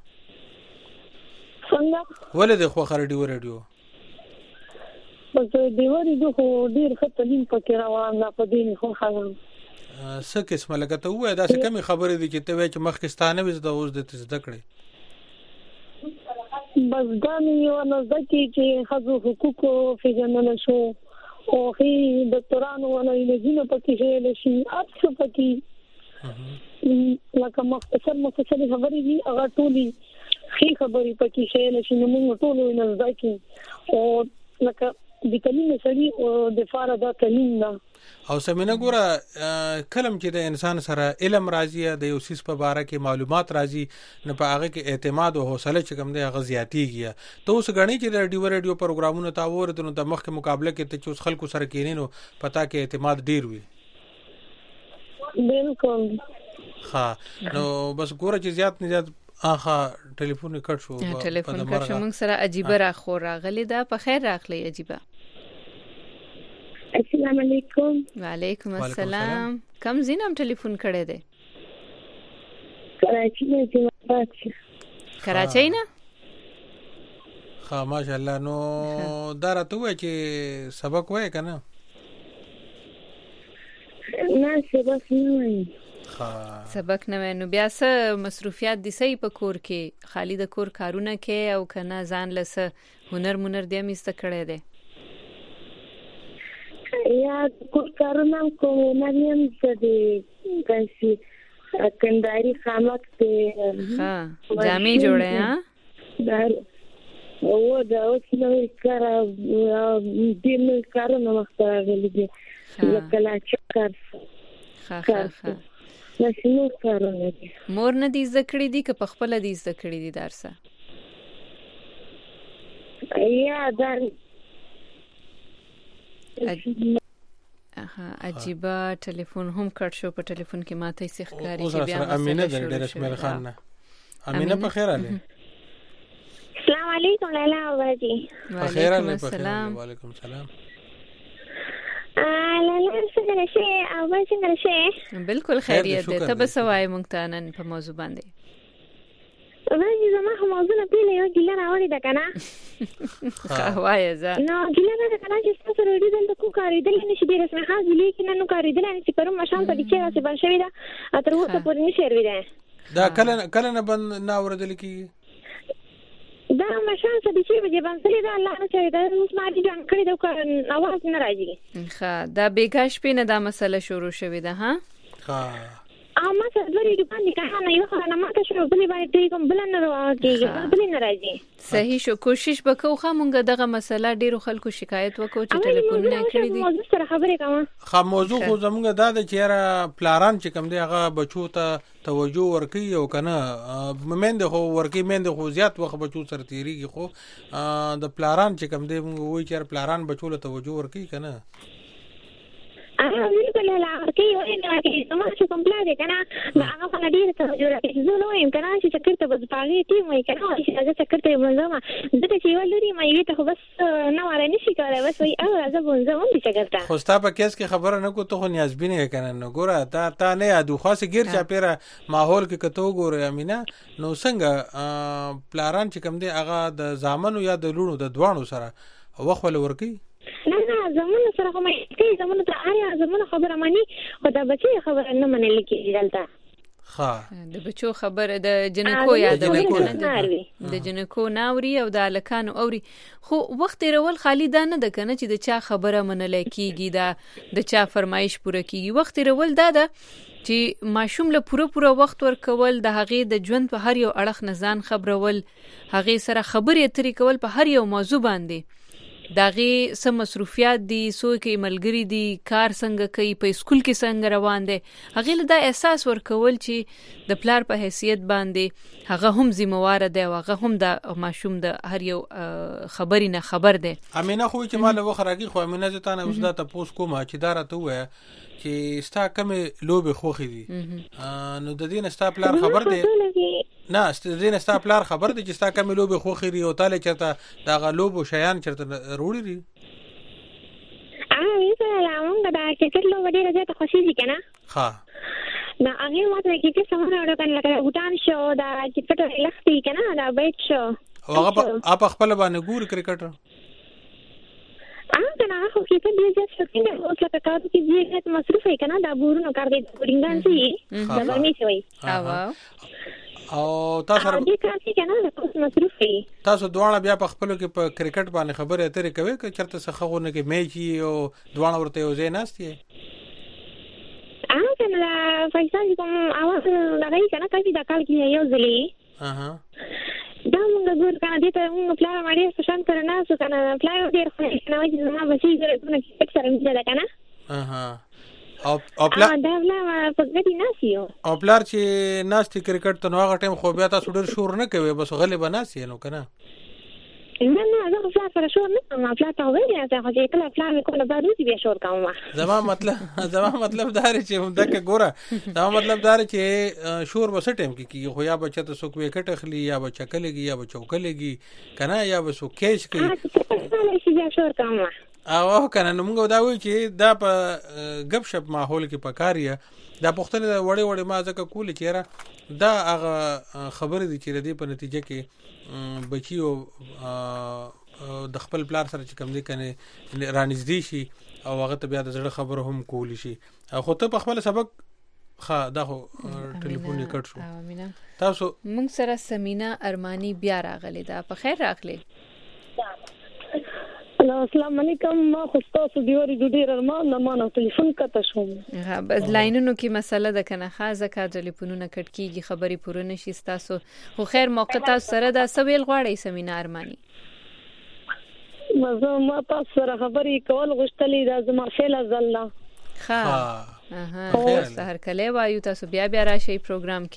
څنګه؟ ولې د خوخه دیوري ډیو؟ بس دیوري ډیر خطرین پکې روان ده په دې خو خلک. څه قسمه لګته وای دا څه کمی خبرې دي چې ته وای چې مخکستانه وز د اوس د زده کړې. بس دا مې یو نظر کې چې خزو حقوق پیژندل شو او هی ډاکټرانو ونه لږینه پکې شېل شي اڅ پکې لکه مختصر خبرې دي هغه ټولي هی خبرې پکې شېل شي نو موږ ټول نظر کې او لکه د کلمې سړي او د فار دا کلمه او سمینه ګوره کلم چې د انسان سره علم راځي د یو سیس په باره کې معلومات راځي نه په هغه کې اعتماد او حوصله چې کوم دی هغه زیاتیږي. ته اوس غنی چې د ریډیو پروګرامونو تا ورته نو د مخکې مقابله کې ته چې خلکو سره کینې نو پتا کې اعتماد ډیر وي. بالکل. ها نو بس ګوره چې زیات نه زیات ټلیفون کټ شو. ټلیفون کټ شو. موږ سره عجيبه راخو راغلی دا په خیر راغلی عجيبه. السلام علیکم. وعلیکم السلام. کم زینم ټلیفون کړی دی؟ کراچی نه جواب. کراچی نه؟ ها ماشاءالله. نو دا راته وای چې سبق وای کنه؟ نه سبق نه وای. سبق نه وای. نو بیا څه مصروفیات دي صحیح په کور کې خالی د کور کارونه کې او کنه ځان لسه هنر دی مست کړی دی؟ یا کور کارونه کوم نه یم چې کانسي کنداري خامک ته ها جامې جوړه ها دا او دا اوس نو کار دې نو کارونه مخته غلي دي لکه لا چکر ها نشو کارونه دي. مور نه دي ذکرې دي که په خپل دي ذکرې دي درسه؟ یا دا عجیبه. ټلیفون هم کټ شو. په ټلیفون کې ماته یې ښکاری چې بیا امینه د ډېر شمیر خان نه. امینه په خیر اله. السلام علیکم لیلا اباجی. وعلیکم السلام. وعلیکم السلام. لیلا څنګه شې او څنګه شې؟ بالکل خیریت ده. ته به سوای مونږ ته نن په موضوع باندې باندې زما هم موضوع نه پیله یو ګیله راوړی ده کنه. وای زه نو ګیله نه کنه چې تاسو ورې دلته کو کاریدل نشي ډیر اسمه خاص لیکن نو کاریدل چې پرم مشان ته چې راځي بل شوی دا اتر وته پورې نشي ورې ده دا کله نه بند نه اوردل کی دا مشان څه دي چې به باندې دا الله نه چي دا اوس ما دي جان کړی دا اواز نه راځي. ښه دا بیګاش په نه دا مسله شروع شوې ده. ها ما څه دوی د باندې کنه یو خبره ما ته شروع بلی باندې کوم بل نه راځي بل نه راځي. صحیح شو. کوشش وکړو خو مونږ دغه مسله ډیرو خلکو شکایت وکړو چې ټلیفون نه کړی دي. موضوع سره خبرې کوم. خو موضوع خو زمونږ دا د چیرې پلاران چې کوم دی هغه بچو ته توجه ورکړي او کنه مېند خو ورکړي مېند خو زیات وخت بچو سره تیریږي خو د پلاران چې کوم دی وایي چې پلاران بچو له توجه ورکړي کنه. بالکل لا کې وایي نه کې سم څه کومپلیټ کنه هغه په ډیر ته جوړه زه نو یم کنه چې چکرته بس پاګې ټیم وای کنه چې هغه چکرته مزما دته چې ولري ما یې ته بس نه واره نشي کولای بس وای او زه بونځم دې چکرته. خو ستا په کیس کې خبره نه کو ته خو نیازبینه کنه نو ګوره تا نه یادو خاصه غیر چا پیره ماحول کې کته ګوره امینه نو څنګه پلاران چې کوم دی هغه د زامنو یا د لونو د دوانو سره وخت ول ورکی نه زمونه سره کومه کې زمونه ته آیا زمونه خبره مانی خو دا بچي خبره نه منل کېږي دلته. ها د بچو خبره د جنکو یادوي کنه د جنکو ناوري او د الکانو اوري خو وخت رول خالی دا نه د کنه چې د چا خبره منل کېږي دا د چا فرمایش پوره کېږي. وخت رول دا ده چې ماشوم له پوره وخت ورکول د هغې د ژوند په هر یو اړخ نه ځان خبرول هغې سره خبرې اترې کول په هر یو موضوع باندې داغه سم مصروفیات دي سو کې ملګری دي کار څنګه کوي په سکول کې څنګه روان دي هغه دا احساس ورکول چې د پلار په حیثیت باندې هغه هم ذمہوار دی او هغه هم د ماشوم د هر یو خبرې نه خبر دی. امینه خو چې مال وخراږي خو امینه ځته نه اوس دا تاسو کومه چې دارته وای چې ستا کمې لوبه خوخي دي نو د دې نه ستا پلار خبر دی نه د دې نه ستا پلار خبر دی چې ستا کمې لوبه خوخي دي او تعالی چرته دا غلوب او شیان چرته وروړي دي موږ دا کرکټ لوبه ډیره زیاته خوشي دي کنه ها دا هغه ماته کې څه سمونه وړه کنه لکه وټان شو دا کرکټ لختي کنه دا بیت شو هغه اپ خپل باندې ګور کرکټ کنه خو کې په دې ځای کې اوس لکه کار کې دې مصروف یې کنه دا بورونو کار دې ګورینګان سي دا ورمي شوی او تاسو دې کار کې کنه مصروف یې تاسو دواړه بیا په خپل کې په کرکټ باندې خبرې اترې کوي چې چرته څه خغونه کې میچ او دواړه ورته یو ځای ناستي کنه فایسان کوم اواز لګای کنه کله دا کال کې یو ځلې دا موږ ګور کنه دې ته موږ پلان باندې څه شان کړنه څه کنه پلان ډېر خو نه وایي چې ما بچی درته کې سره مې ده کنه او پلان دا ولا په دې ناسیو او پلان چې ناشتي کرکټ ته نو هغه ټیم خو بیا تاسو ډېر شور نه کوي بس غلې بناسي نو کنه نه زه خو سره شور نه کوم پلان ته وایي چې خو چې کله پلان کوله باندې بیا شور کوم زما مطلب دا چې هم دغه ګوره دا مطلب دا چې شور وسه ټیم کې خو یا بچا ته سو کوي کټ اخلي یا بچا کلهږي یا بچو کلهږي کنه یا وسو کېش کوي بیا شور کوم او کنه نو موږ دا وایو چې دا په غب شپ ماحول کې پکاریا دا پختنه وړي ما ځکه کول چې را دا هغه خبره دي چې د په نتیجه کې بچیو د خپل پلار سره چې کوم دي کنه رانږدې شي او هغه ته بیا د زړه خبره هم کول شي خو ته په خپل سبق دا خو ټلیفون یې کټ شو تاسو موږ سره سمینا ارمانی بیا راغلی دا په خیر راغلی السلام علیکم ما خو تاسو دیوري ډیر ارمان نه مانو ټلیفون کته شوم بس لاینونو کې مسله ده کنه خاصه کا ټلیفونونه کټ کیږي خبري پوره نشي تاسو خو خیر موقع تاسو سره دا سویل غواړي سمینا ارمانی ما تاسو سره خبري کول غوښتلې دا زما فعل زله خیر سحر کله وایو تاسو بیا راشي پروګرام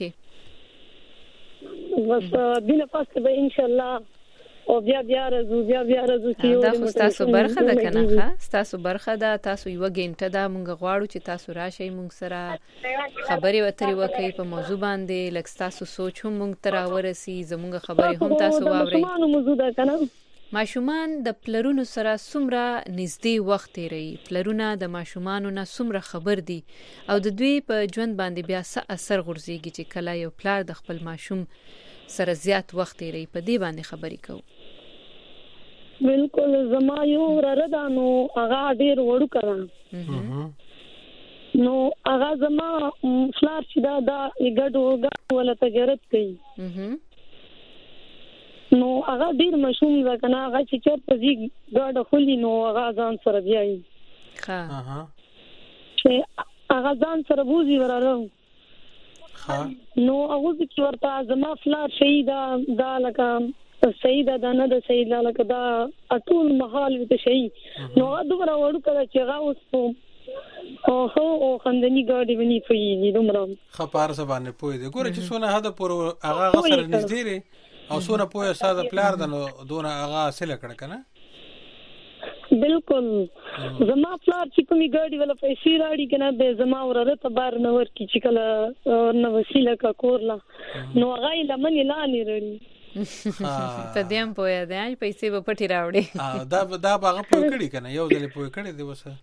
کې بس دینه پاسته به ان شاء الله او بیا راځو چې دا خو تاسو برخه ده کنه تاسو برخه ده تاسو یو غنټه دا مونږ غواړو چې تاسو راشئ مونږ سره خبرې وتري وکړي په موضوع باندې لکه تاسو سوچ هم مونږ تر ورسي زمونږ خبرې هم تاسو واورئ موضوع ده کنه ماشومان د پلرونو سره څومره نږدې وخت تیري پلرونه د ماشومانو نه څومره خبر دي او د دوی په ژوند باندې بیا څه اثر غورځيږي چې کله یو پلار د خپل ماشوم سره زیات وخت تیري په دې باندې خبرې کوو بالکل زما یو رردانو هغه ډیر وړو کړه نو هغه زما فلار چې دا یګډو ولا تجربه کوي نو هغه ډیر مشوم ځکه هغه چې چرته زی ګاډه خولي نو هغه ځان سره بیاي چې هغه ځان سره بوزي وراره نو هغه چې ورته زما فلار شهیدا دا لکه سیدا دا نه د سیدا لکه دا اټول محال وي ته شي نو دومره وړو کړه چې هغه اوس او خندنی ګاډي ونی فوي دومره خبر سبانه پوي دي ګوره چې سونه هدا پر هغه سره نږدې لري او سونه پوي ساده پلار دنو دونه هغه اصله کړه کنه بالکل زما پلار چې کومي ګاډي ولا پیسې راړي کنه به زما ورته تبار نه ور کی چې کله نو وسیله کا کورلا نو هغه لمن لانی رړي ته دیم پوهه ده پیسې به پټی راوړي دا باغه پوه کړی کنه یو ځل پوه کړی دی وسه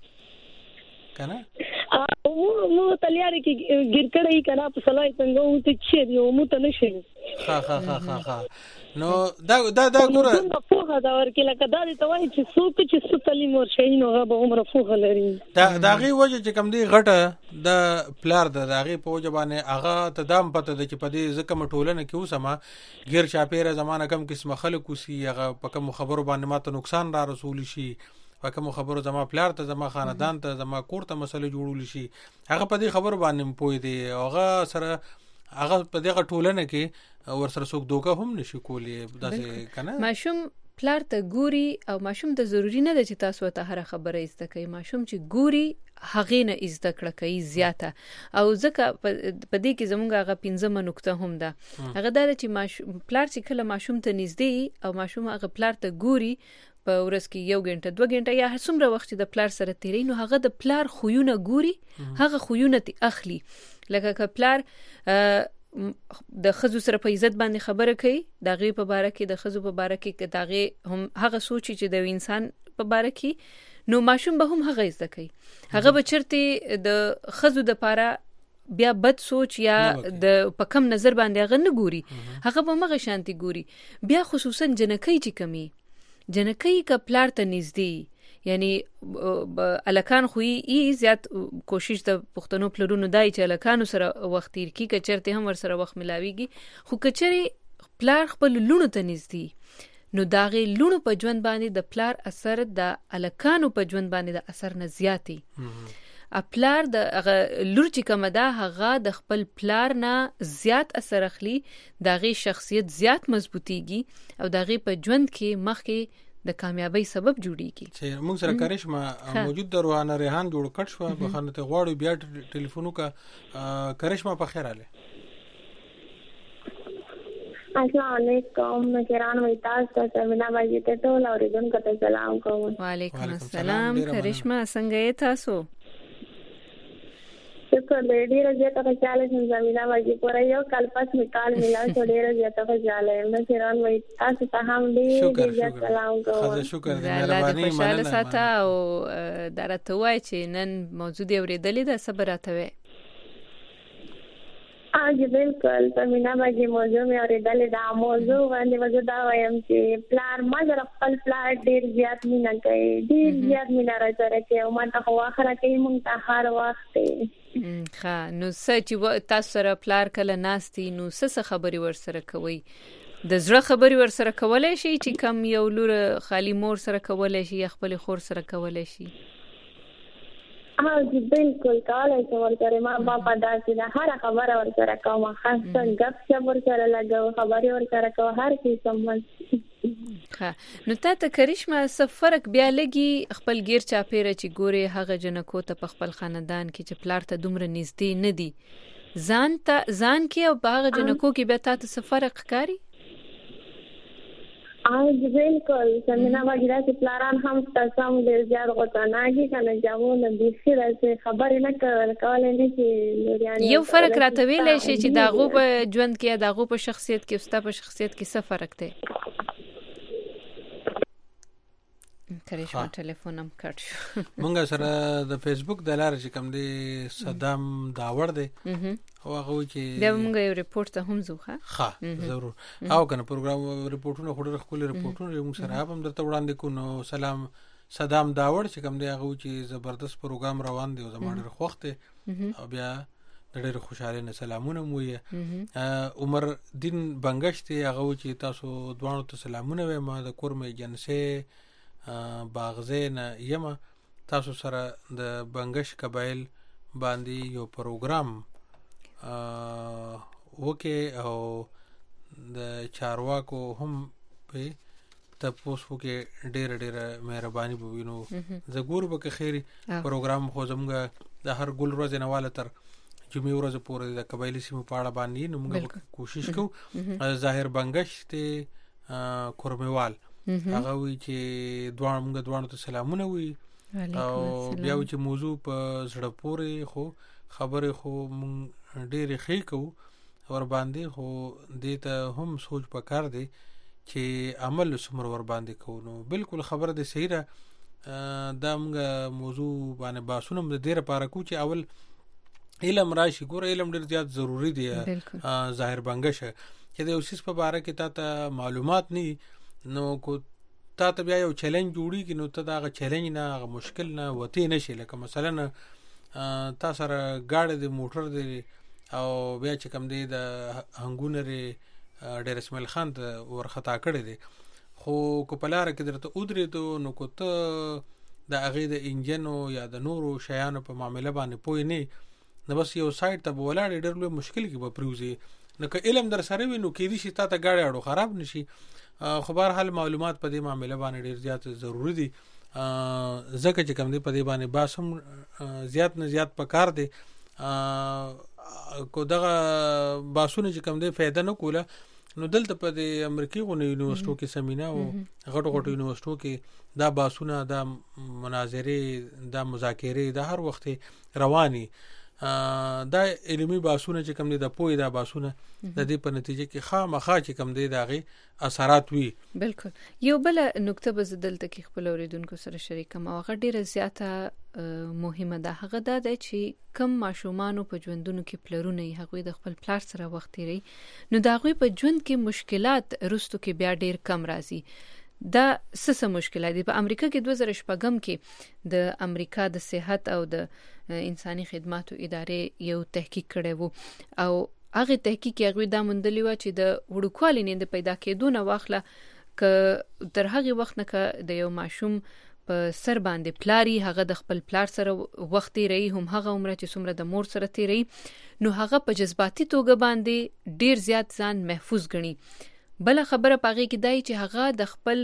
کنه مو تلیاري کې ګیر کړی کنه په سلای څنګه و ته چې یو مو ته نشي ها نو دا ګوره پوهه دا ورکه لکه دا ته وایي چې څوک چې ستلی مور شي نو هغه عمر فوخه لري دا غي وجه چې کم دی غټه د پلار د هغه په وجه باندې هغه ته دام پته د چې په دې ځکه مټولنه کې اوسما غیر چاپیره زمانہ کم قسمه خلک وسی هغه په کوم خبرو باندې ماته نقصان را رسول شي په کوم خبرو زما پلار ته زما خاندان ته زما کور ته مسله جوړول شي هغه په دې خبرو باندې پوي دی هغه سره هغه په دغه ټولنه کې ور سره څوک دوکه هم نشي کولی داسې کنه ماشوم پلار ته ګوري او ماشوم ته ضروری نه ده چې تاسو ته هر خبره زده کوي. ماشوم چې ګوري هغه نه زده کړه کوي زیاته. او ځکه په دې کې زمونږ هغه 15مه نقطه هم ده. هغه دا چې پلار چې کله ماشوم ته نږدې او ماشوم هغه پلار ته ګوري په ورځ کې 1 غنټه 2 غنټه یا څومره وخت د پلار سره تیری، نو هغه د پلار خوونه ګوري، هغه خوونه تی اخلي. لکه ک پلار د خزو سره په عزت باندې خبره کوي، دغه په باره کې د خزو په باره کې دغه هم هغه سوچي چې د انسان په باره کې، نو ماشوم به هم هغه زده کوي. هغه به چرته د خزو د پاره بیا بد سوچ یا د په کم نظر باندې هغه نه ګوري، هغه به مغه شانتي ګوري. بیا خصوصا جنکی چې کمی جنکی ک پلار ته نږدې، یعنی الکان خوې زیات کوشش د پښتنو پلرونو دای چې الکانو سره وخت تیر کی کچرته هم ور سره وخت ملاويږي، خو کچري پلار خپل لونو ته نږدې، نو داغه لونو په ژوند باندې د پلار اثر د الکانو په ژوند باندې د اثر نه زیاتی. پلار د لور چې کومه ده هغه د خپل پلار نه زیات اثر اخلي، داغه شخصیت زیات مضبوطیږي او داغه په ژوند کې مخکې د کامیابی سبب جوړیږي. چې موږ سره کرشمه موجود دروانه ریحان جوړ کټ شو بخانه ته غواړو بیا ټلیفونو کا کرشمه په خیر اله. السلام علیکم، مهران ویتاس ته سمینا باندې ته ټول اوریدونکو ته سلام کوم. وعلیکم السلام کرشمه، څنګه یې تاسو؟ شکر دې ډیر زیاته خوشاله شم زمینا باندې پورې یو کال پس میکال ملا ډیر زیاته خوشاله یم. مهران ویتاس ته هم دې سلام کوم. شکر دې مهرباني خوشاله ساته او درته وای چې نن موضوع دی اوریدلې ده صبر راته. آج بالکل سمینا باندې موضوع مې اوریدلې ده. موضوع باندې وځه دا وایم چې پلار ما در خپل پلار ډیر زیات مینا کوي، ډیر زیات مینا راځره کوي او ما ته خو اخره کوي مونږ ته هر وخت. ښه، نو چې تاسو سره پلار کله ناستي نو څه خبري ور سره کوي؟ د زړه خبري ور سره کولای شي چې کم یو لور خالی مور سره کولای شي یا خپل خور سره کولای شي؟ جی بالکل کولای شي ورته. ما بابا داسې د هر خبره ور سره کوم، خاصه غپ شپ ور سره لګو، خبري ور سره کوم، هر څه سمج. ها، نو ته کرشمه څه فرق بیا لګي خپل غیر چاپیره چې ګوره هغه جنکو ته په خپل خاندان کې چې پلار ته دومره نږدې نه دي، ځان کې او هغه جنکو کې بیا تاسو څه فرق ښکاري؟ جی بالکل سمینا باندې چې پلاران هم تاسو هم ډیر زیات غوښتناږي کنه جوونه د سره خبرې نه کولای نه چې یو فرق راته ویلې شي چې داغو په ژوند کې داغو په شخصیت کې او په شخصیت کې څه فرق دی؟ کرشمه ټلیفون هم کټ شو. مونږ سره د فیسبوک د لارې چې کوم دی صدام داور دی او هغه چې دا مونږ یو ریپورت ته هم ځو. ښه ضرور او کنه پروګرام ریپورتونه خو ډېر خپل ریپورتونه موږ سره هم درته وړاندې کو. نو سلام صدام داور چې کوم دی هغه چې زبردست پروګرام روان دی او زموږ ډېر خوښ دی او بیا ډېر خوشاله نه سلامونه مو یې. عمر دین بنگش دی هغه چې تاسو دوانو ته سلامونه وایم. د کورمې جنسه باغزه نه یم، تاسو سره د بنگش قبایل باندې یو پروګرام وکي او د چارواکو هم په تاسو کې ډېر مهرباني بوینو. زګور به خیری پروګرام خو زموږ د هر ګل ورځ نه واله تر جمعې ورځ پورې د قبایلی سیمو په اړه باندې نو موږ کوشش کوو. ظاهر بنگش ته کورموال هغه وی چې دوانو ته سلامونه وي او بیا چې موضوع په زړه پورې خو خبره خو ډېر ښه کوو ور باندې، خو دې ته هم سوچ پکار دی چې عمل سمر ور باندې کوو. نو بالکل خبره دې صحیح ده. دا موږ موضوع باندې باسونه د ډېر لپاره کو چې اول علم راشي. ګوره علم ډېر زیات ضروری دی. ظاهر بنگش چې د اوسیس په اړه کې تا معلومات نه نو کو تا ته بیا یو چیلنج جوړیږي، نو ته دا چیلنج نه مشکل نه وتی نشي. لکه مثلا تا سره گاډي د موټر دی او بیا چې کم دی د هنګونري ډېر اسماعیل خان ته ورخطا کړی دی، خو کو پلار کې درته ودرې ته نو کو ته د هغه د انجنو یا د نورو شیانو په معاملې باندې پوي نه، نو بس یو سایت ته ولاړ ډېر لوی مشکل کې به پروزي. نو که علم در سره وي نو کېدی شي تا ته ګاډي اړو خراب نشي. خو بهر حال معلومات په دې معاملې باندې ډیر زیات ضروری دي ځکه چې کوم دې په دې باندې باسم زیات نه زیات پکار دي. کو دغه باسونه چې کوم دې فائدہ نه کوله نو دلته په دې امریکای غو یونیورسيټو کې سیمینار او غټو غټو یونیورسيټو کې دا باسونه دا مناظره دا مذاکره دا هر وخت رواني دا علمي باسونه چې کوم دي د پوي دا باسونه د دې په نتیجه کې خامخا چې کوم دي داغي اثرات وي. بالکل. یو بل نقطه به دلته کې خپل اوریدونکو سره شریکم او هغه ډیره زیاته مهمه ده. هغه دا چې کم ماشومان په ژوندونو کې پلرونه یې هغه د خپل پلار سره وخت لري نو دا غوي په ژوند کې مشکلات رستو کې بیا ډیر کم راځي. دا څه مشکلات دي؟ په امریکا کې 2014 کې د امریکا د صحت او د انساني خدماتو ادارې یو تحقیق کړی وو او هغه تحقیق هغه دا مندلی و چې د وړوکوالي نه د پیدا کېدو نه واخله ک تر هغه وخت نه ک د یو ماشوم په سر باندې پلاری هغه د خپل پلار سره وخت تیری هم هغه عمر چې څومره د مور سره تیری نو هغه په جذباتي توګه باندې ډیر زیات ځان محفوظ ګڼي. بل خبره پاږي کې دای چې هغه د خپل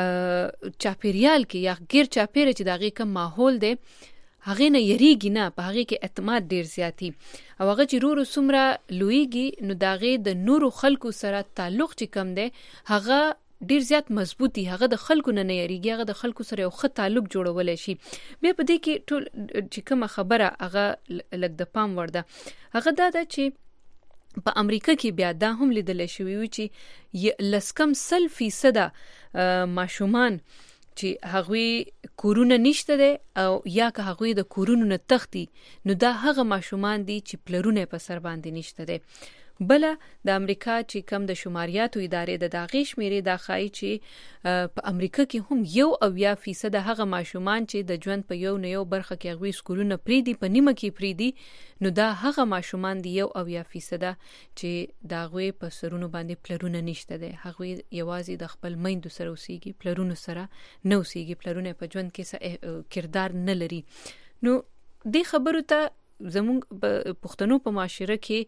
چاپیریال کې یا غیر چاپیره چې دغه کوم ماحول دی هغه نه یریږي نه په هغه کې اعتماد ډیر زیاتی او هغه چې رورو سمره لویږي نو دغه د نورو خلکو سره تعلق چې کم دی هغه ډیر زیات مضبوطی هغه د خلکو نه یریږي هغه د خلکو سره یو ښه تعلق جوړول شي. بیا په دې کې ټول چې کوم خبره هغه لګ د پام ورده هغه دا چې په امریکا کې بیا دا هم لیدل شوی و چې لسکم 100% ماشومان چې هغوی کورونه نشته ده او یا که هغوی د کورونو نه تختی نو دا هغه ماشومان دي چې پلرونه په سر باندې نشته ده. بل د امریکا چې کم د شماریاتو ادارې د داغیش میري دا خای چې په امریکا کې هم 1% هغه ماشومان چې د ژوند په یو نه یو برخه کې هغوی سکولونه پریدي په نیمه کې پریدي نو دا هغه ماشومان دي 1% چې دا غوي په سرونو باندې پلرونه نشته ده. هغوی یوازې د خپل میندو سره اوسېږي پلرونو سره نه اوسېږي پلرونه په ژوند کې څه کردار نه لري. نو دې خبرو ته زموږ پښتنو په معاشره کې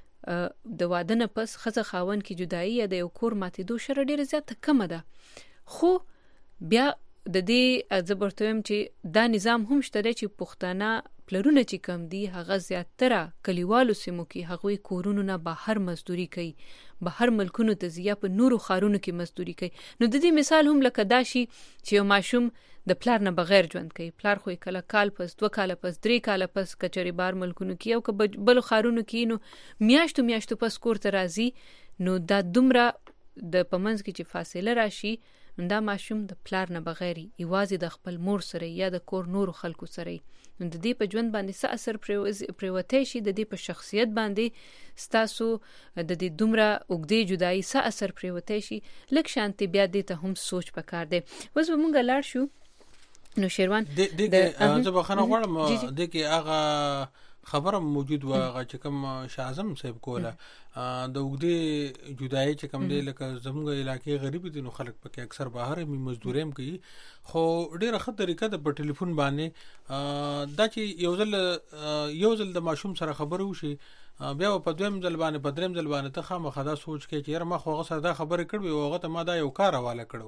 د واده نه پس خزه خاون کې جدایي یا د یو کور ماتېدو شر ډیره زیاته کم ده. خو بیا د دې زبرتویم چې دا نظام هم شته چې پښتانه پلرونه چې کم دي هغه زیاتره کلیوالو سیمو کې هغوی کورونو نه بهر مزدوري کوي بهر ملکونو ته ځي په نورو خارونو کې مزدوري کوي. نو د دې مثال هم لکه داشي چې یو ماشوم د پلار نه بغیر ژوند کوي پلار خو کله کال پس 2 کال پس 3 کال پس کچري بار ملکونو کې او بل خارونو کې نو میاشتو پس کور ته راځي نو دا دومره د پمنځ کې چې فاصله راشي دا ماشوم د پلار نه بغیر ایوازي د خپل مور سره یا د کور نورو خلکو سره نو د دې په ژوند باندې څه اثر پریوته شي د دې په شخصیت باندې ستاسو د دې دومره اوګدې جدایي څه اثر پریوته شي لکه شانتي بیا دې ته هم سوچ پکار دی. وز به مونږ لاړ شو نو شیروان د زه بخنه غواړم د کې هغه خبره موجود و هغه چې کوم شاه اعظم صاحب کوله د وګړي جدای چې کوم دی لکه زموږ علاقې غریب دي نو خلک پکې اکثر بهر می مزدوریم کوي خو ډیره ښه طریقه د په ټلیفون باندې دا چې یو ځل د ماشوم سره خبرو وشي بیا په دویم ځل باندې په دریم ځل باندې ته خامخا دا سوچ کې چې ما خو هغه سره دا خبره کړې او هغه ته ما دا یو کار حواله کړو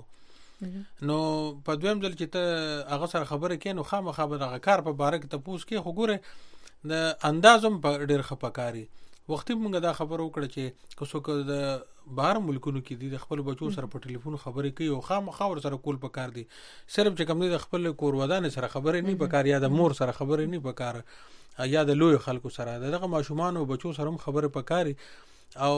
نو په دویم ځل چې ته هغه سره خبره کین نو خامخا به دغه کار په باره کې تاسو کې خو ګوره د اندازم ډیر خپکاری وختي موږ دا خبر وکړه چې کوڅو د بهر ملکونو کې د خپل بچو سره په ټلیفون خبرې کوي او خامخا ور سره کول پکار دي صرف چې کوم د خپل کور ودان سره خبرې نه پکار یا د مور سره خبرې نه پکار یا د لوی خلکو سره دغه ماشومان او بچو سره هم خبرې پکاري او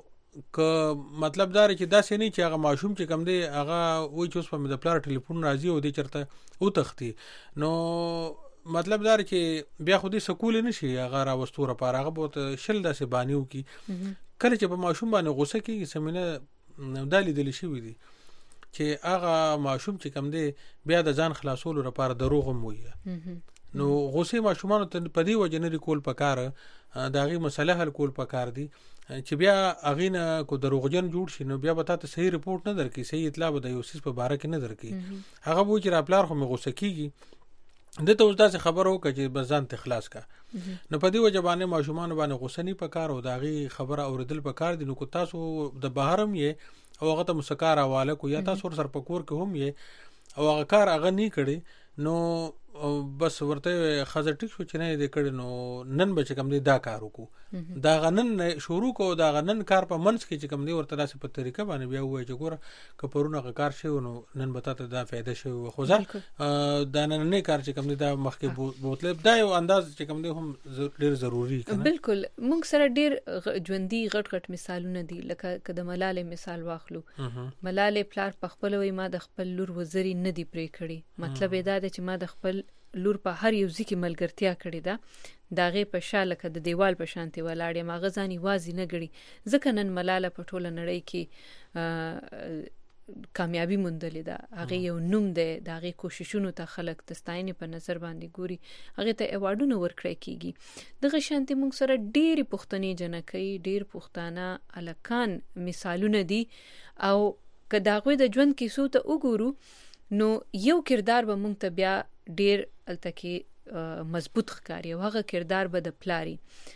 که مطلب دا چې دا سې نه چې هغه ماشوم چې کم دی هغه وای چې اوس په د پلار ټلیفون راځي او د چرته او تختی نو مطلب دا چې بیا خو دې سکول نه شي هغه راوستوره پر هغه بہت شل داسې بانیو کی کله چې په ماشوم باندې غوسه کیږي سمینه دالي دلی شي وي چې هغه ماشوم چې کم دی بیا د ځان خلاصولو لپاره دروغ موي نو غوسه ماشومان ته په دې وجه نه کول پکاره داغي مسله حل کول پکار دي چې بیا اغینه کو دروغجن جوړ شي نو بیا به تاسو صحیح رپورت نه درکې صحیح اطلاع به د یو سیس په باره کې نه درکې هغه وو چې راپلار خو مې غوسه کیږي د ته اوس داسې خبر وکړه چې بس ځان ته خلاص کا نو په دې وجه باندې ماشومان باندې غوسنی په کار او داغي خبره اوریدل په کار دي. نو کو تاسو د بهرم یې او هغه ته مسکار حواله کو یا تاسو سر په کور کې هم یې او هغه کار هغه نه کړي نو بس ورته خزر ټیک شو چې نه دې کړي نو نن به چې کوم دی دا کار وکړو دا غنن شروع کو دا غنن کار په منځ کې چې کوم دی ورته داسې په طریقه باندې بیا وایي چې ګوره کپرونه کار شي نو نن به تاسو دا فائدہ شي خو ځل دا نن نه کار چې کوم دی دا مخکې بوتل دا یو انداز چې کوم دی هم ډیر ضروری کنه. بالکل موږ سره ډیر ژوندۍ غټ مثالونه دي لکه کده ملاله مثال واخلو. ملاله پلار په خپل وای ما د خپل لور وزري نه دی پرې کړی مطلب دا دی چې ما د خپل لور په هر یو ځکه ملګرتیا کړې ده داغه په شاله کې د دیوال په شانتي ولاړې ما غزاني وازي نه غړي ځکه نن ملاله په ټوله نړۍ کې کامیابی موندلې ده هغه یو نوم ده داغه کوششونو ته خلک تستاینه په نظر باندې ګوري هغه ته ایوارډونه ورکړی کیږي. دغه شانتي موږ سره ډېری پښتني جنکې ډېر پښتانه الکان مثالونه دي او که داغه د ژوند کیسو ته وګورو نو یو کردار به موږ ته بیا ډیر التکی مضبوط ښکاري او هغه کردار به د پلاری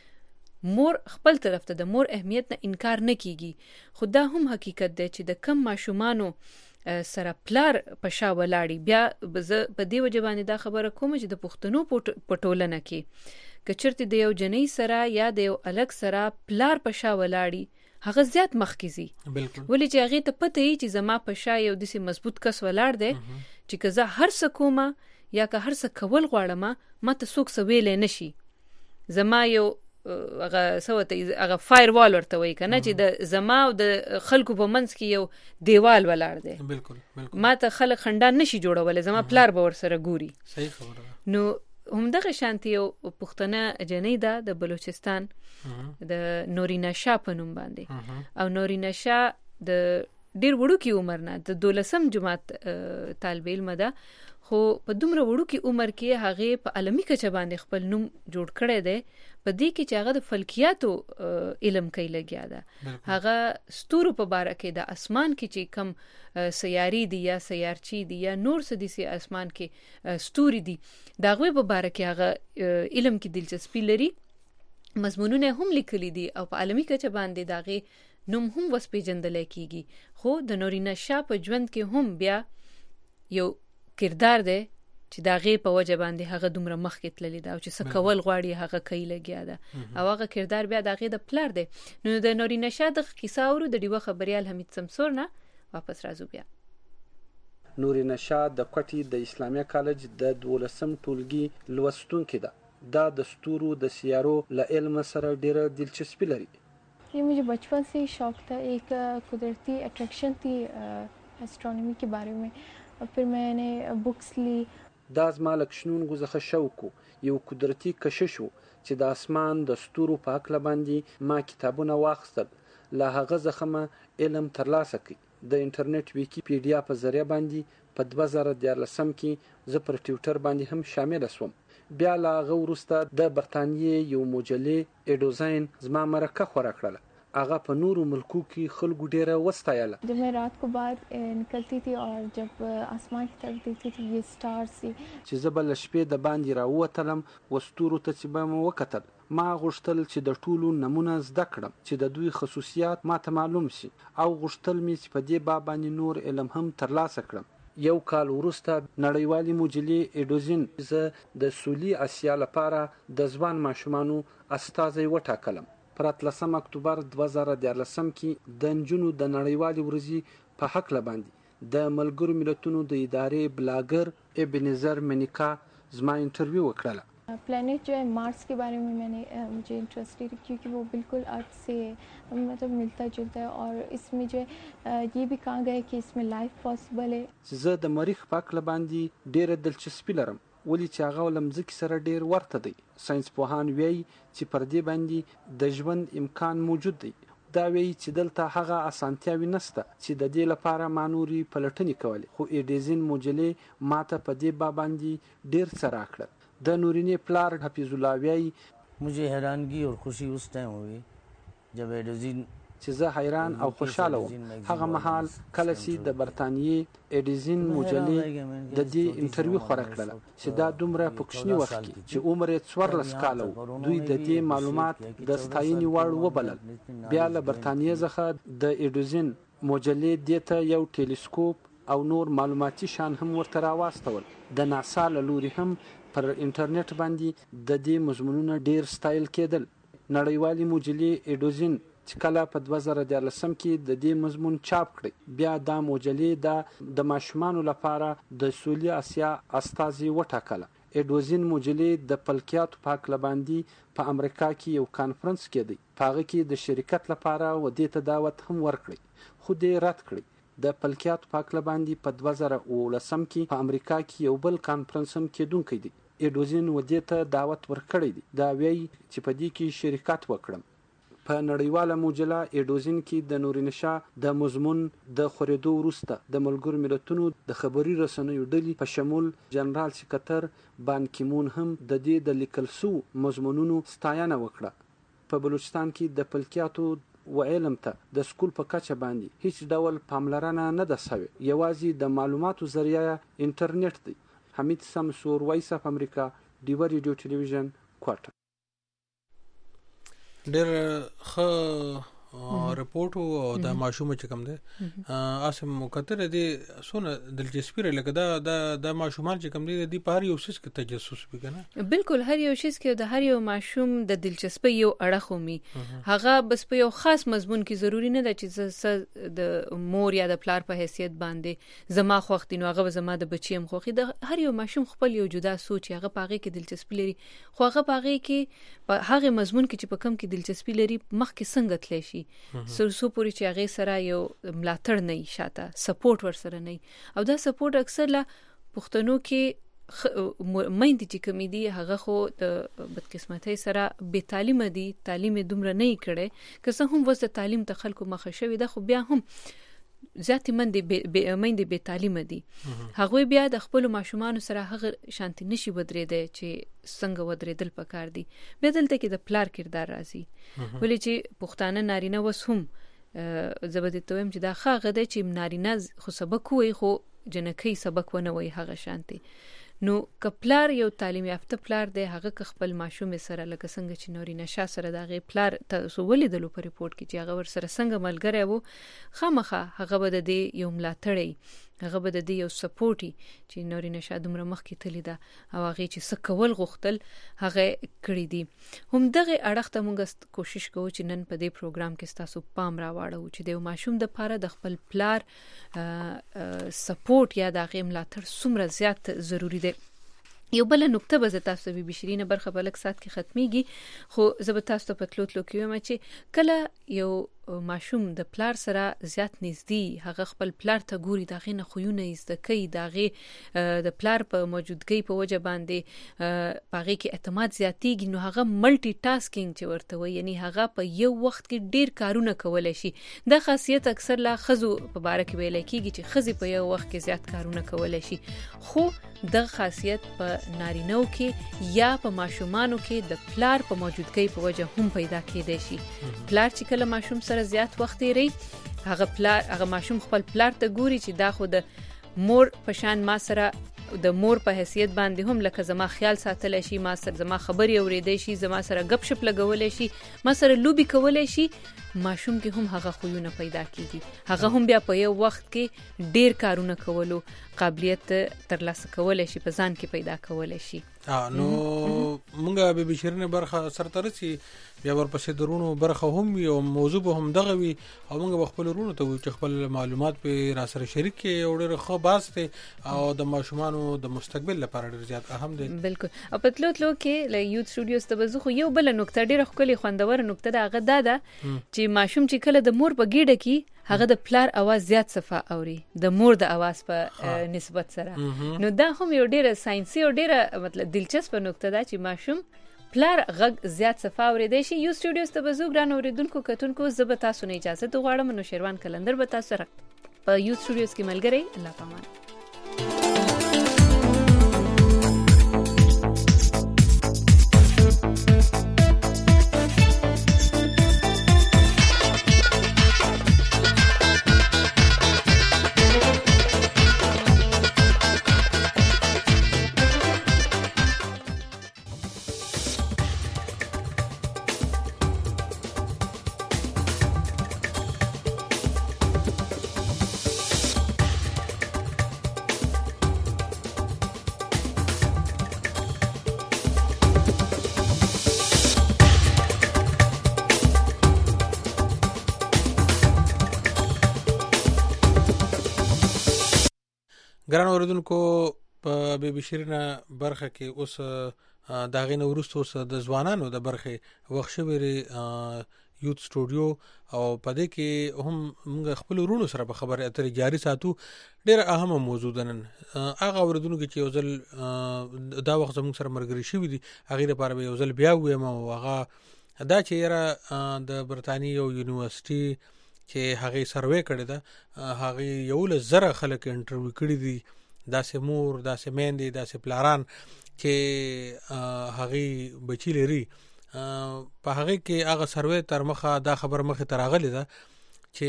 مور خپل طرف ته د مور اهمیت نه انکار نه کیږي خو دا هم حقیقت دی چې د کم ماشومانو سره پلار پښا ولاړی بیا په دې وجه باندې دا خبره کوم چې د پښتنو پټولنه کې کچرته د یو جنۍ سره یا د یو الګ سره پلار پښا ولاړی هغه زیات مخکزي ولې چې هغه ته پته ای چې زما پښا یو دسي مضبوط کس ولاړ دی چې که زه هر څه کومه یا که هر څه کول غواړم ما ته څوک سویل نشي زما یو هغه سوته هغه فایر وال ورته وای کنه چې د زما او د خلکو په منځ کې یو دیوال ولاړ دی بالکل ما ته خلک خندان نشي جوړول زما پلار به ور سره ګوري. صحیح خبره. نو همدغه شانتي یو پښتنه جنۍ ده د بلوچستان د نورینا شاه په نوم باندې او نورینا شاه د ډیر وړوکی عمر نه د 12م جماعت طالب علم ده خو په دومره وړوکی عمر کې هغه په عالمي کچه باندې خپل نوم جوړ کړی دی په دې کې چې هغه د فلکیاتو علم کوي لګیا ده هغه ستورو په باره کې د اسمان کې چې کم سیاري دي یا سیارچی دي یا نور څه دي سي اسمان کې ستوري دي دا غوي په باره کې هغه علم کې دلچسپي لري مضمونونه هم لیکلي دي او په عالمي کچه باندې داغه نوم هم وسپیجندل کیږي خو د نورینا شاه په ژوند کې هم بیا یو کردار دی چې داغه په وجه باندې هغه دومره مخکې تللی دا او چې سکول غواړي هغه کوي لګیا ده او هغه کردار بیا داغه د پلار دی. نو د نورینا شاه د کیسه اورو د ډیوه خبريال حمید سمسور نه واپس راځو. بیا نورینا شاه د کوټي د اسلامي کالج د 12م ټولګي لوستونکې ده دا د ستورو د سیارو له علم سره ډیره دلچسپي لري. ये मुझे बचपन से ही शौक था एक कुदरती अट्रैक्शन थी एस्ट्रोनॉमी के बारे में और फिर मैंने बुक्स ली. دا زما لکشنون غوځخه شوق یو قدرتي کشش چې د اسمان د ستورو په اړه باندې ما کتابونه واخیستل له هغه زخمه علم ترلاسه کړ. د انټرنیټ ویکیپیډیا په ذریعہ باندې په 2014 کې زه پر ټویټر باندې هم شامل شوم. بیا لا غوړسته د برتانیې یو مجلې ایډوزاین زما مرکه خورا کړله هغه په نورو ملکو کې خلکو ډیره وستایله. जब मैं रात को बाहर निकलती थी और जब आसमान की तरफ देखती थी ये स्टार्स چې زه بل شپې د باندې راووتلم وستورو ته چې به مې وکتل ما غوښتل چې د ټولو نمونه زده کړم چې د دوی خصوصیات ما ته معلوم شي او غوښتل مې چې په دې باب باندې نور علم هم ترلاسه کړم. یو کال وروسته نړیوالې مجلې ایډوزین زه د سولي اسیا لپاره د ځوان ماشومانو استازی وټاکلم. پر 13 اکتوبر 2014 کې د نجونو د نړیوالې ورځې په حق لباندې د ملګرو ملتونو د ادارې بلاګر ابنزر منیکا زما انټرویو وکړه. प्लैनेट जो है मार्स के बारे में मुझे इंटरेस्टेड क्योंकि वो बिल्कुल अर्थ से मतलब मिलता जुलता है और इसमें जो है ये भी कहा गया है कि इसमें लाइफ पॉसिबल है. زه د مریخ په اړه باندې ډېره دلچسپي لرم ولې چې هغه لمځکې سره ډېر ورته دی. ساينس پوهان وایي چې پر دې باندې د ژوند امکان موجود دی. دا وایي چې دلته هغه اسانتیاوي نشته چې د دې لپاره مانوري پلټنې کولې خو ایډیزین مجلې ماته په دې باب باندې ډېر څه راکړل. د نورینه پلار حفیظ الله وی मुझे हैरानगी और खुशी उस टाइम हुई जब एडोजिन چې زه حیران او خوشاله وم. هغه مهال کله چې د برتانیې اډیزن مجلې د دې انټرویو خوره کړله چې دا دومره په کوچني وخت کې چې عمر یې 14 کاله و، دوی د دې معلومات د ستاینې وړ وبلل. بیا له برتانیې څخه د اډیزن مجلې دې ته یو ټیلیسکوپ او نور معلوماتي شان هم ورته راواستول. د ناسا له لوري هم پر انټرنیټ باندې د دې مضمونونه ډیر ستایل کېدل. نړیوالې مجلې اډیزن چې کله په 2014 کې د دې مضمون چاپ کړي، بیا دا مجلې د ماشومانو لپاره د سویلي اسیا استازي وټاکله. اډیزن مجلې د فلکیاتو په هکله باندې په امریکا کې یو کانفرنس کېدی، په هغه کې د شرکت لپاره و دې ته دعوت هم ورکړي، خو دې رد کړي. د فلکیاتو په هکله باندې په 2019 کې په امریکا کې یو بل کانفرنس هم کېدونکی دی. اډیزن و دې ته دعوت ورکړی دی، دا وایي چې په دې کې شرکت وکړم. په نړیواله مجله اډیزن کې د نورینشا د مضمون د خورېدو وروسته د ملګرو ملتونو د خبري رسنیو ډلې په شمول جنرال سکرتر بان کیمون هم د دې د لیکل شو مضمونونو ستاینه وکړه. په بلوچستان کې د فلکیاتو و علم ته د سکول په کچه باندې هیڅ ډول پاملرنه نه ده شوې، یوازې د معلوماتو ذریعه انټرنیټ دی. حمید سمسور، وایس اف امریکا، ډیوه ریډیو ټلویزیون، کوټه. ډېر ښه رپورټ او د ماشوم چې کوم دی اسم مکتر دی سونه دلچسپی لري. دا ماشومان چې کوم دی د په هر یو شي کې تجسس وکړي. بالکل هر یو شي کې د هر یو ماشوم د دلچسپي یو اړه خومي، هغه بس په یو خاص مضمون کې ضروری نه ده چې د مور یا د پلار په حیثیت باندې زما خوښ نو هغه زما د بچیم خوخي. د هر یو ماشوم خپل یو جدا سوچ، هغه پاغه کې دلچسپي لري، خو هغه پاغه کې په هغه مضمون کې چې په کم کې دلچسپي لري مخکې څنګه تلی شي سرسو پوری چې هغه سره یو ملاتړ نه شاته سپورټ ور سره نه، او دا سپورټ اکثر لا پښتنو کې مېندې چې کوم دي هغه خو د بدقسمتۍ سره بې تعلیم دي، تعلیم دومره نه کړي که څه هم وسه تعلیم ته خلکو مخه شوی ده، خو بیا هم ذاتي مېندې بې تعلیم دي. هغه بیا د خپل ماشومان سره هغه شانتي نشي ودرېده چې څنګه ودرېدل پکار دي. بیا دلته کې د پلار کردار راځي، ولې چې پښتانه نارینه وس هم زبدې تویم چې دا ښه غده چې نارینه خو سبق وي خو جنکی سبق ونه وي هغه شانتي. نو کپلار یو تعلیم یافته پلار دی، هغه که خپل ماشوم سره لکه څنګه چې نوري نشه سره دغه پلار تاسو ولیدلو په ریپورت کې چې هغه ور سره څنګه ملګری وو، خامخه هغه به د دې یو ملاتړی، هغه به د دې یو سپورټي چې نوري نشه دومره مخ کې تللی ده او هغه چې سکول غوښتل هغه کړی دي. هم دغه اړخ ته موږ کوشش کوو چې نن په دې پروګرام کې تاسو پام راوړو چې د ماشوم د پاره د خپل پلار سپورټ یا د هغه ملاتړ څومره زیات ضروری دی. یو بل نقطه به تاسو به بشرینه برخه بلک سات کې ختميږي، خو زه به تاسو په تلوتلو کې وایم چې کله یو ماشوم د پلار سره زیات نږدې هغه خپل پلار ته ګوري، دغه نه خوونه زده کوي، دغه د پلار په موجودګۍ په وجه باندې پاغه کې اعتماد زیاتېږي، نو هغه ملټي ټاسکینګ چې ورته وي، یعنی هغه په یو وخت کې ډیر کارونه کولای شي. د خاصیت اکثر لا خزو په باره کې ویل کېږي چې خزي په یو وخت کې زیات کارونه کولای شي، خو د خاصیت په نارینه‌و کې یا په ماشومانو کې د پلار په موجودګۍ په وجه هم پیدا کېدای شي. پلار چې کله ماشوم سره زیات وخت لري، هغه ماشوم خپل پلار ته ګوري چې دا خو د مور په شان ما سره د مور په حیثیت باندې هم لکه زما خیال ساتل شي، ما سره زما خبرې اورېدای شي، زما سره غپ شپ لګولای شي، ما سره لوبي کولای شي. ماشوم کې هم هغه خوونه پیدا کیږي، هغه هم بیا په یو وخت کې ډیر کارونه کولو قابلیت ترلاسه کولای شي، په ځان کې پیدا کولای شي. نو مونږه به بشرینه برخه سرترسي بیا ورپسې درونو برخه هم یو موضوع به هم دغه وي، او مونږ خپل رونو ته چې خپل معلومات په را سره شریک کړي او ډېر ښه باسته او د ماشومانو د مستقبل لپاره ډېر زیات اهم دي. بالکل. او په تلوتلو کې له یوت سټوډیوز ته بزخو یو بل نقطه ډېر ښکلي خوندور نقطه ده، هغه دا ده چې ماشوم چې کله د مور په ګیډه کې هغه د پلار आवाज زیات صفه اوري د مور د आवाज په نسبت سره. نو دا هم یو ډیره ساينسي او ډیره مطلب دلچسپ نقطه ده چې ماشوم پلار غږ زیات صفه اوریدای شي. یو سټوډیوز ته بزو ګران اوریدونکو کتونکو زه به تاسو نه اجازه غواړم، نو شیروان کلندر به تاسو سره په یو سټوډیوز کې ملګری. الله پامان. ګران اوریدونکو په بي بي شیرینه برخه کې اوس دا غینه ورستو اوس د ځوانانو د برخه وخت شوی یوت سټوډیو او پدې کې هم موږ خپل ورونو سره په خبره اترې جاری ساتو. ډېر اهمه موضوع ده نن هغه اوریدونکو چې یو ځل دا وخت زموږ سره مرګري شوی دي هغه لپاره به یو ځل بیا وایم او هغه دا چې یاره د برتانیې یو یونیورسيټي چې هغه سروې کړی ده هغه یو له زره خلک انټرویو کړی دي داسې مور داسې میندې داسې پلاران چې هغه بچی لري په هغه کې هغه سروې تر مخه دا خبر مخه تراغلی ده چې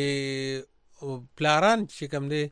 پلاران چې کوم دي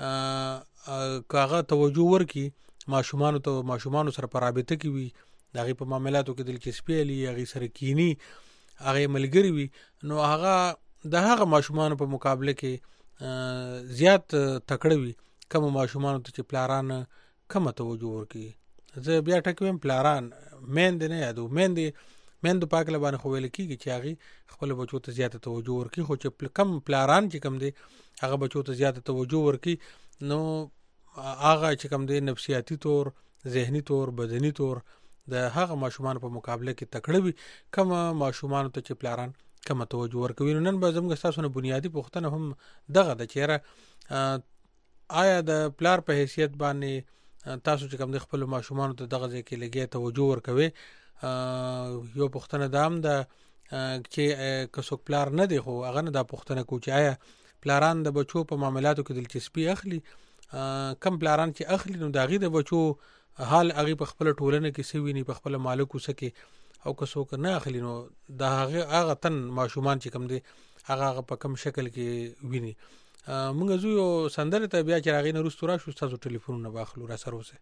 کاغه توجه ورکي ماشومان سره په رابطه کې وي دغه په معاملاتو کې دلچسپي لري هغه سره کینی هغه ملګری وي نو هغه د هغه ماشومان په مقابله کې زیات تکړه وي کوم ماشومان ته چې پلاران کم توجه ورکي. زه بیا ټکوم پلاران مند نه یادو مند پاکله باندې خو ویل کیږي چې هغه خپل بچو ته زیات توجه ورکي خو چې کم پلاران چې کم دي هغه بچو ته زیات توجه ورکي نو هغه چې کم دي نفسیاتی طور ذهني طور بدني طور د هغه ماشومان په مقابله کې تکړه وي کوم ماشومان ته چې پلاران کم توجه ورکوي. نن به زموږ تاسو نه بنیادی پوښتنه هم دغه د چیرې آیا د پلار په حیثیت باندې تاسو چې کوم د خپل ماشومان ته دغه ځای کې لګي توجه ورکوي یو پوښتنه دام ده چې کڅوک پلار نه دی خو هغه نه دا پوښتنه کو چې آیا پلاران د بچو په معاملاتو کې دلچسپي اخلي کم پلاران چې اخلي نو داغي د بچو حال هغه په خپل ټولنه کې سوي نه په خپل مالک وسکه او کڅوک نه اخلي نو دا هغه تن ماشومان چې کم دي هغه په کم شکل کې ویني. موږ زو یو سندره ته بیا چې هغه نه رستورا شو تاسو ټلیفونونه واخلو را سره وسه.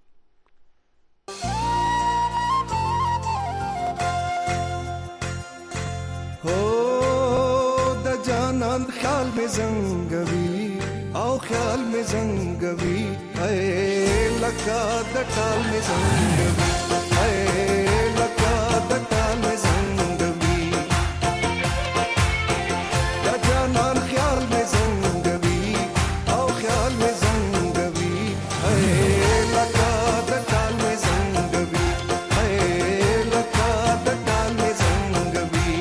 هو د جانان خیال می زنګوي او خیال می زنګوي اے لکه د ټال می زنګوي اے لکه د ټال می زنګوي د جانان خیال می زنګوي او خیال می زنګوي اے لکه د ټال می زنګوي اے لکه د ټال می زنګوي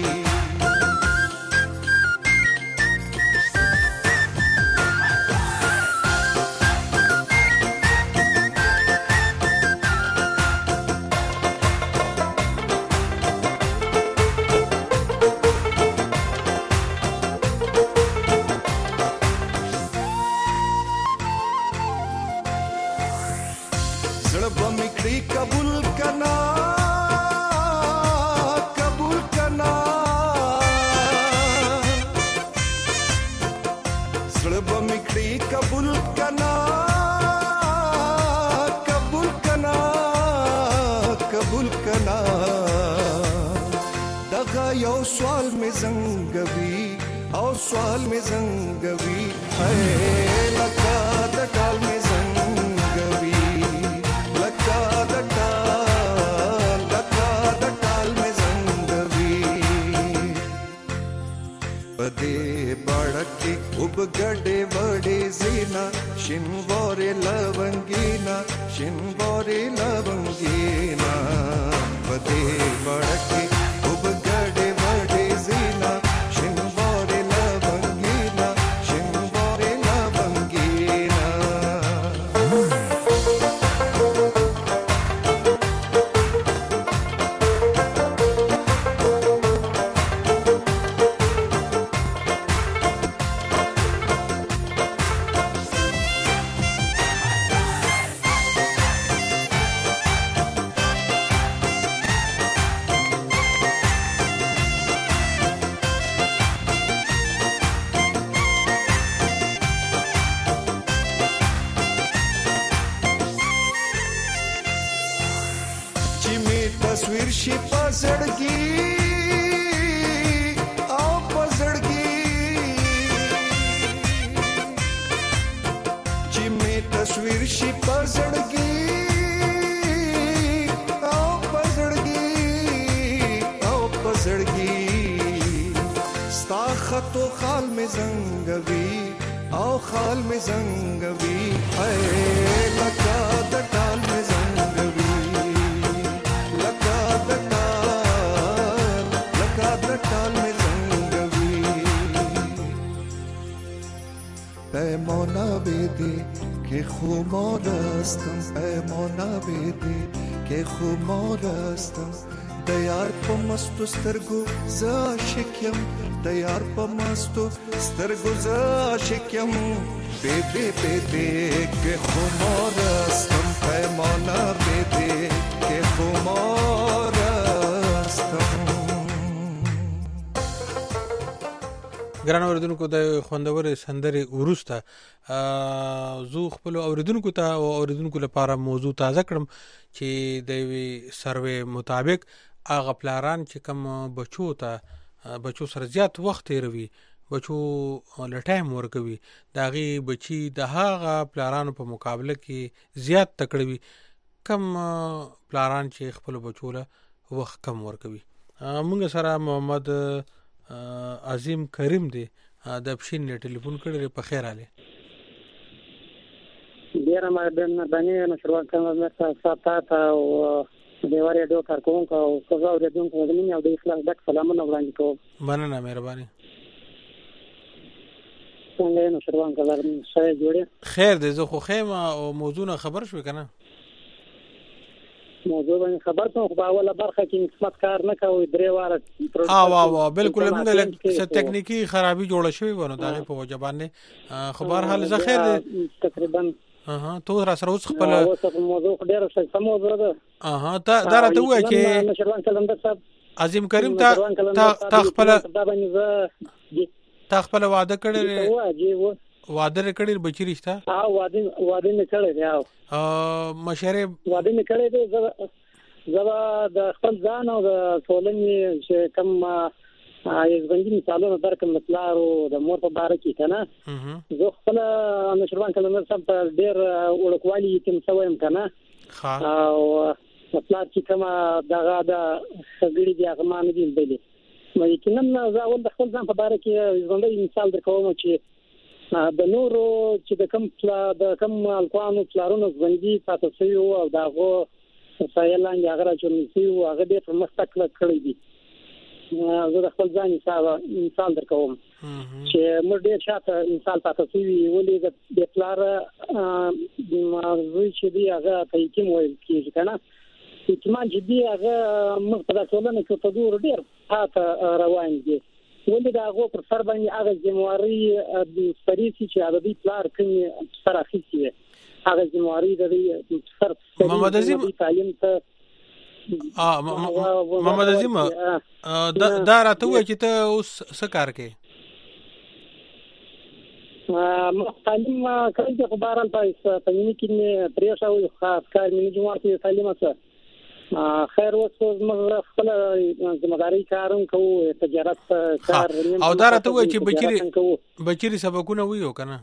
سوال میں زنګوي او سوال میں زنګوي اے لکه د ټال میں زنګوي لکه د ټال میں زنګوي پدې بڑکی وب ګډې وړې زینا شینوورې لونګینا شینوورې لونګینا پدې بڑکی وب ګډې وړې زینا شینوورې لونګینا شینوورې لونګینا تصویر شي پزړګي او پزړګي چې می تصویر شي پزړګي او پزړګي او پزړګي ستا خطو خال می زنګوي او خال می زنګوي لکه د ټال می زنګوي لکه د ټال می زنګوي پیمانه بيدي کې خو مارستم پیمانه بيدي کې خو مارستم د یار په مستو سترګو ز عاشقم د یار په مستو سترګو ز عاشقم بيدي بيدي کې خو مارستم پیمانه بيدي کې خو مارستم. ګران اوریدونکو د خوندور سندرې ورسته زو خپل اوریدونکو ته او اوریدونکو لپاره موضوع تازه کړم چې د سروې مطابق هغه پلاران چې کوم بچو سره زیات وخت تیروي بچو لټایم ورکوي داغي بچي د هغه پلارانو په مقابله کې زیات تکړوي کم پلاران چې خپل بچو له وخت کم ورکوي. موږ سره محمد عظیم کریم دی د پښین ټلیفون کړی په خیر علي ډیر ما باندې نشروان کوم ساتاته او دیواره دوه کارکون کو کوزاو د دونکو د مين او د اسلام دک سلامونه وړاندې کوم. مننه مهرباني. څنګه نشروان کلر سره جوړه خیر دې زه خو خیمه او موضوع خبر شو کنه موضوع باندې خبر ته خو اوله برخه کې نسبت کار نه کوي درې واره وا بالکل موږ له ټکنیکی خرابي جوړه شوی ونه دغه په وجه باندې خبر حال زه خیر دې تقریبا تو را سره اوس خپل موضوع ډیر څه موضوع ده دا راته وای چې نشروان کلندر صاحب عظیم کریم تا خپل وعده کړی وعده کړی بچی رښتا وعده نه کړی دی مشره وعده نه کړی دی زبا د خپل ځان او د ټولنې چې کوم یزبندي مثالونه درکم مثالو د مور په باره کې کنه زه خپل نشروان کلندر صاحب ډیر وړکوالي تم سویم کنه او مثلا چې کوم دغه د سګړي دی هغه مان دي بلی نو یقینا زه اول د خپل ځان په باره کې یزبندي مثال درکوم چې د نورو چې د کم الکوانو پلارونو ژوندۍ پاتې شوي او دغه سایه لاندې هغه راچونې او هغه ډېر پرمختګ کړی دي. زه د خپل ځان مثال درکوم چې موږ ډېر شاته مثال پاتې شوي ولې د پلار زوی چې دی هغه ته یقین ویل کېږي که نه احتمال چې دی هغه موږ په دا ټولنه کې ورته ګورو ډېر پاته روان دي ولې د هغو پر سر باندې هغه ذمواري د سپریسي چې هغه دوی پلار کوي سر اخیستي وي هغه ذمواري د دوی سر محمد عظیم تعلیم ته محمد عظیم دا راته وایي چې ته اوس څه کار کوې تعلیم کوي چې خو بهرحال په تعلیمي کې مې پرېښه وي خاص کار مې جومات کې تعلیم څه خیر اوس موږ خپل ذمہداري کارون کوو تجارت کار او دا راته وایي چې بچری سبقونه ویو کنه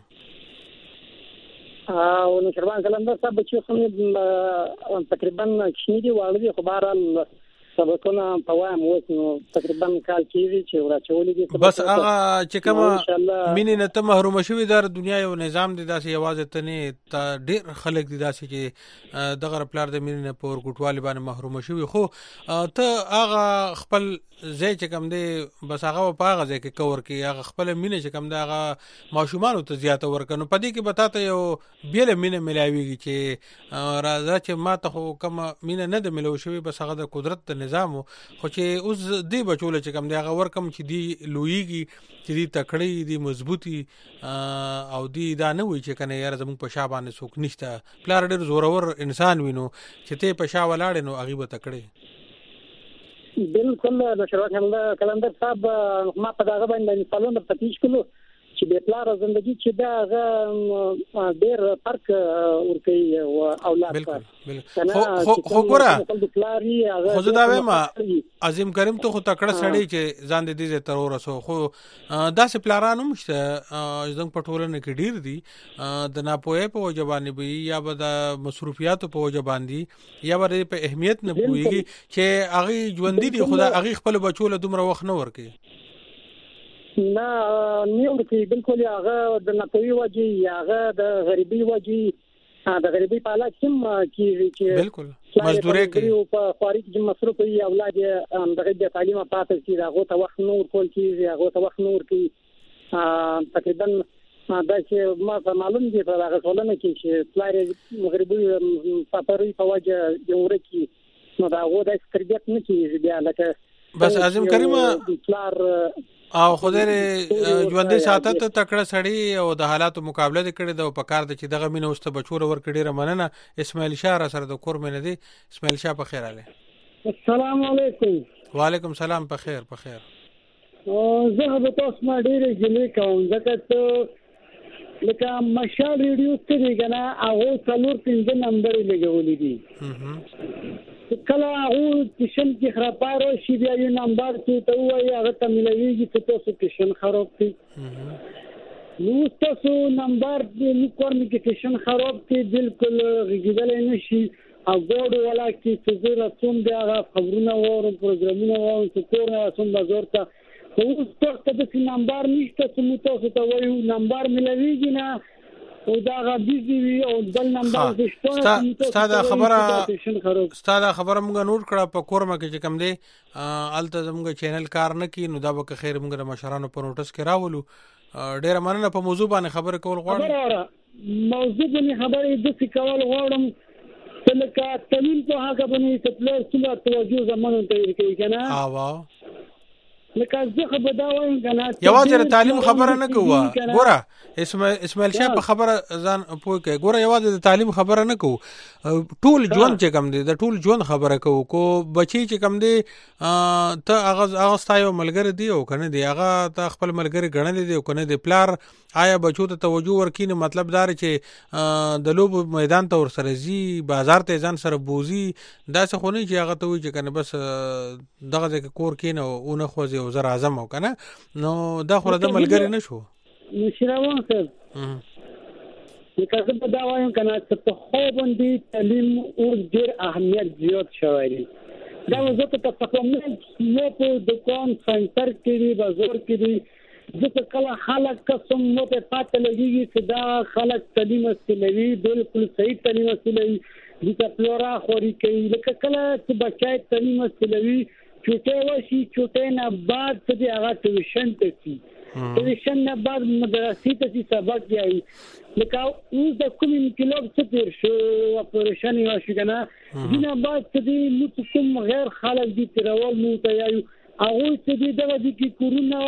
او نشروان کلندر صاحب بچي خو تقریبا کشمیر دی واړه دي خو بهرحال سبقونه په وایم اوس نو تقریبا کال کېږي چې وراچولې دي بس هغه چې کومه مینې نه ته محروم شوي در دنیا یو نظام دی داسې یوازې ته نه ډېر خلک دي داسې چې دغه پلار د مینې نه په ورکوټوالي باندې محروم شوي خو ته هغه خپل ځای چې کوم دی بس هغه په هغه ځای کې کور کې هغه خپل مینې چې کوم دی هغه ماشومانو ته زیاته ورکړو په دې کې به تاته یو بیله مینه ملاویږي چې راځه چې ما ته خو کومه مینه نه ده ملو شوي بس هغه د قدرت د نظام خو چې اوس دی بچول چې کوم دی هغه ورکم چې دی لویږي چې دی تکړی دی مضبوطی او دی دا نه وي چې کنه یار زموږ په شا باندې څوک نشته پلار ډېر زورور انسان وینو چې ته په شا ولاړ نو هغه به تکړی بالکل نشروان کلندر صاحب ما په دغه باندې مثالونه پاتې کړو چې د پلار ژوندۍ چې دا ډېر فرق ورکوي او اولاد بالکل خو ګوره خو زه دا وایم عظیم کریم ته خو تکړه سړی چې ځان دې تر ورسو خو داسې پلارانو مشته زنګ پټولنه کې ډیر دي د ناپوهه په وجه باندې وي یا به د مصروفیاتو په وجه باندې یا به په اهمیت نه پوهیږي چې هغه ژوندۍ دي خدا هغه خپل بچو له دومره وخت نه ورکي نه نیو کې بالکل هغه د ناپوهي وجې هغه د غریبي وجې د غریبي په حالت کې چې بالکل مزدوري کوي په خارج کې مصرف کوي اولاد دغه د تعلیم پاتې چې هغه ته وخت نور کول کیږي هغه ته وخت نور کوي تقریبا دا چې ما معلوم دي په هغه ټولنه کې چې پلار مغربي سفري په وجه جوړ کی نو دا هغه د تربیت نه کیږي بیا لکه بس اعظم کریمه پلار او خدای ژوندې ساتت تکړه سړی او د حالاتو مقابله کړي د په کار د چې دغه مینه واست بچور ور کړي رمننه اسماعیل شاه سره د کور مینه دي اسماعیل شاه په خیر اله السلام علیکم وعلیکم السلام په خیر زه به تاسو ما ډېر جلې کوم ځکه ته لکه مشال ریډیو ته دی کنه هغه څلور پنځه نمبر لګولې دي کله هغه کشن کې خراباره شي بیا یو نمبر چې ته وایي هغه ته ملويږي چې تاسو کشن خراب کړي نو تاسو نمبر دې کور مې کې کشن خراب کړي بالکل غږیدل نه شي او ګوډ ولا کې چې زه رسوم بیا هغه خبرونه وورم پروګرامونه وورم چې کور نه اسوم بازار ته اوس تاسو د نمبر نشته چې تاسو ته وایو نمبر ملويږي نه او دا غبيزي وي او بل نمبر دشته ستاده خبره موږ نوٹ کړه په کورما کې چې کم دی الته زموږ چینل کار نه کی نو دا به خیر موږ د مشرانو په نوټس کې راولو ډېر مننه په موضوع باندې خبره کول غواړم موضوع باندې خبره د څه کول غواړم چې تعلیم په هغه باندې چې پلار څنګه توجه زمونږ ته کوي کنه واو لکه زه به دا وایم کنه یوازې د تعلیم خبره نه کوه ګوره اسماعیل شاه په خبره ځان پوه کوي ګوره یوازې د تعلیم خبره نه کوو ټول ژوند چې کم دی د ټول ژوند خبره کوو کو بچی چې کم دی ته هغه ستایو ملګری دی او کنه دی هغه ته خپل ملګری ګڼل دی او کنه دی پلار آیا بچو ته توجه ورکینه مطلب دار چې د لوب میدان ته ور سره زی بازار ته ځان سره بوزي دا څه خو نه چې هغه ته وي چې کنه بس دغه ځکه کور کینه او نه خوځي او زر اعظم او کنه نو دا خو د ملګری نشو نشراوان سر لکه زه په دا وایم کنه چې په خو باندې تعلیم او ډېر اهمیت زیات شوی دی دا زه ته کوم نه په دکان سنټر کې بازار کې ځکه کله خلک قسم مو په پاتې لګيږي چې دا خلک تعلیم استلوي بالکل صحیح تعلیم استلوي د پلورا خوري کوي لکه کله چې بچای تعلیم استلوي چوټه وشي چوټه نه بعد چې هغه ټیوشن ته شي ټیوشن نه بعد مدرسې ته سبق یایي لکه اوس د کوم انقلاب څخه تیر شو اپریشن یې وشو کنه دینه بعد چې موږ کوم غیر خلک دي ترول مو ته یایو هغه چې دغه د کی کورونا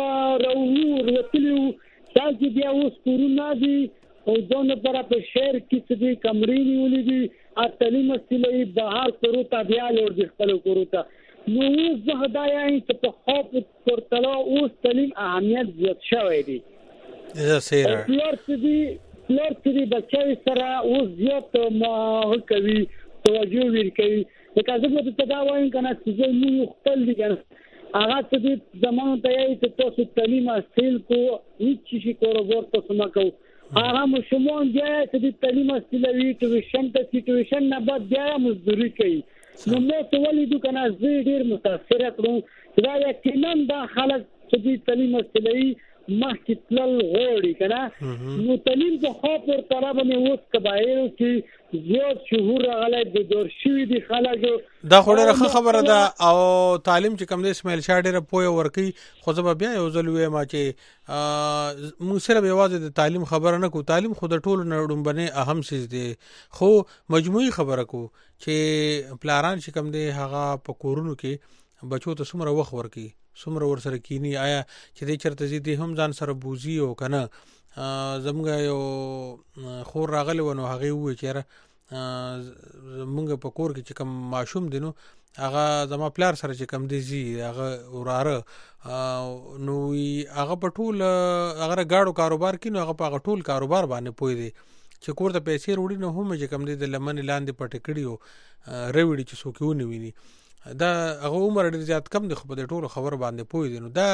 ورتلو چې بیا اوس کورونا دی او ځونه پر په شهر کې چې کمرې نیولې دي تعلیم استلوي بهر کورو ته بیا لور دي خپل کورو ته نو اوس زه دا یې چې په خاطر پورتلا اوس تعلیم اهمیت زیات شوی دی زه پلار چې بچي سره اوس زیات ما کوي توجه ورکوي لکه زه ته دا وایم کنه چې موږ خپل دي کنه هغه چې زمونږ ته یې چې تاسو تعلیم حاصل کو هیڅ شي کاروبار تاسو ما کو هغه مشمون بیا چې تعلیم حاصلوي ټیوشن ته ټیوشن نه بعد بیا مزدوري کوي نو مو ته ولیدو کنه زه ډیر متاثر کړم دا یقینا دا خلک چې تعلیم حاصلوي مخکې تلل غواړي کنه نو تعلیم په خاطر طرف باندې اوس کبایر چې زیات شهور راغلی د دور شوی دي خلک دا خو ډېره خبره ده او تعلیم چې کوم د اسماعیل شاه ډېره پوهه ورکي خو زه بیا یو ځل وایم چې موږ صرف یوازې د تعلیم خبره نه کوو تعلیم خو د ټولو نه ډومبنه اهم څیز دی خو مجموعي خبره کوو چې پلاران چې کوم دی هغه په کورونو کې بچو ته څومره وخت ورکي څومره ور سره کینی آیا چې دې چرته زیدي هم ځان سره بوزي او کنه زموږ یو خور راغلی ونو هغه وی چیرې زموږ په کور کې چې کوم ماشوم دینو هغه زما پلار سره چې کوم دی زی هغه وراره نو هغه په ټول هغه گاډو کاروبار کې نو هغه په ټول کاروبار باندې پوي دی چې کور ته پیسې وروړي نو هم چې کوم دی د لمن لاندې پټ کړیو روړي چې څوک ونی دا هغه عمر ډیر زیات کم دی خو په ټولو خبر باندې پوي دي نو دا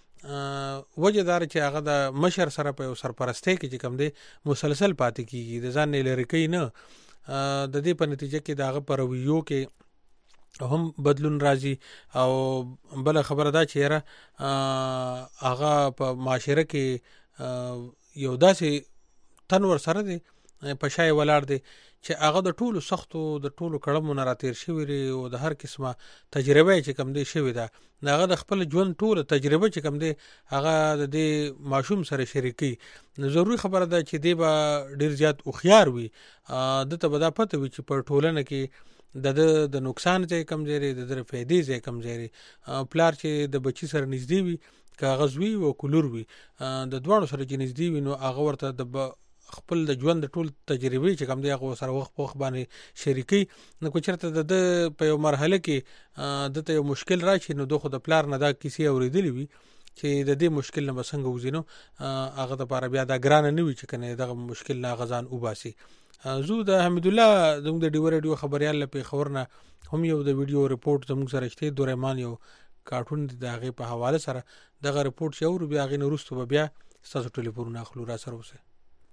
وجه دار چې هغه د مشر سره په سرپرستی کې چې کم دی مسلسل پاتې کیږي د ځان نه لری کوي نه د دې په نتیجه کې داغه پرویو کې هم بدلون راځي. او بل خبره دا چې یاره هغه په معاشره کې یو داسې تن ور سره دی په شای ولاړ دی چې هغه د ټولو سختو د ټولو کړمو نه راتیر شوی دی او د هر قسمه تجربه چې کم دی شوی ده هغه د خپل ژوند ټوله تجربه چې کم دی هغه د دې ماشوم سره شریکي. نو ضروري خبره ده چې دی به ډیر زیات هوښیار وي، دته به دا پته وي چې په ټولنه کې د نقصان ځای کم ځای د فائدې ځای کم ځای. پلار چې د بچی سره نږدې وي کاغذ وي او کولور وي د دوړو سره چې نږدې وي نو هغه ورته د خپل د ژوند د ټول تجربې چې کم دی هغه سره وخت باندې شریکي. نو کو چرته د په یو مرحله کې دته یو مشکل راشي نو د پلار نه دا کیسې اوریدلې وي چې د دې مشکل نه بسنګ وزینو هغه د لپاره بیا دا ګران نه وي چې کنه دغه مشکل نه غزان وباسي. زو د حمید الله زموږ د ډیو ریډیو خبريال په خبرونه هم یو د ویډیو ریپورت زموږ سره شته دوریمان یو کارټون د هغه په حواله سره دغه ریپورت شو او بیا غي نورستو بیا تاسو ټلیفون اخلو را سره وسه.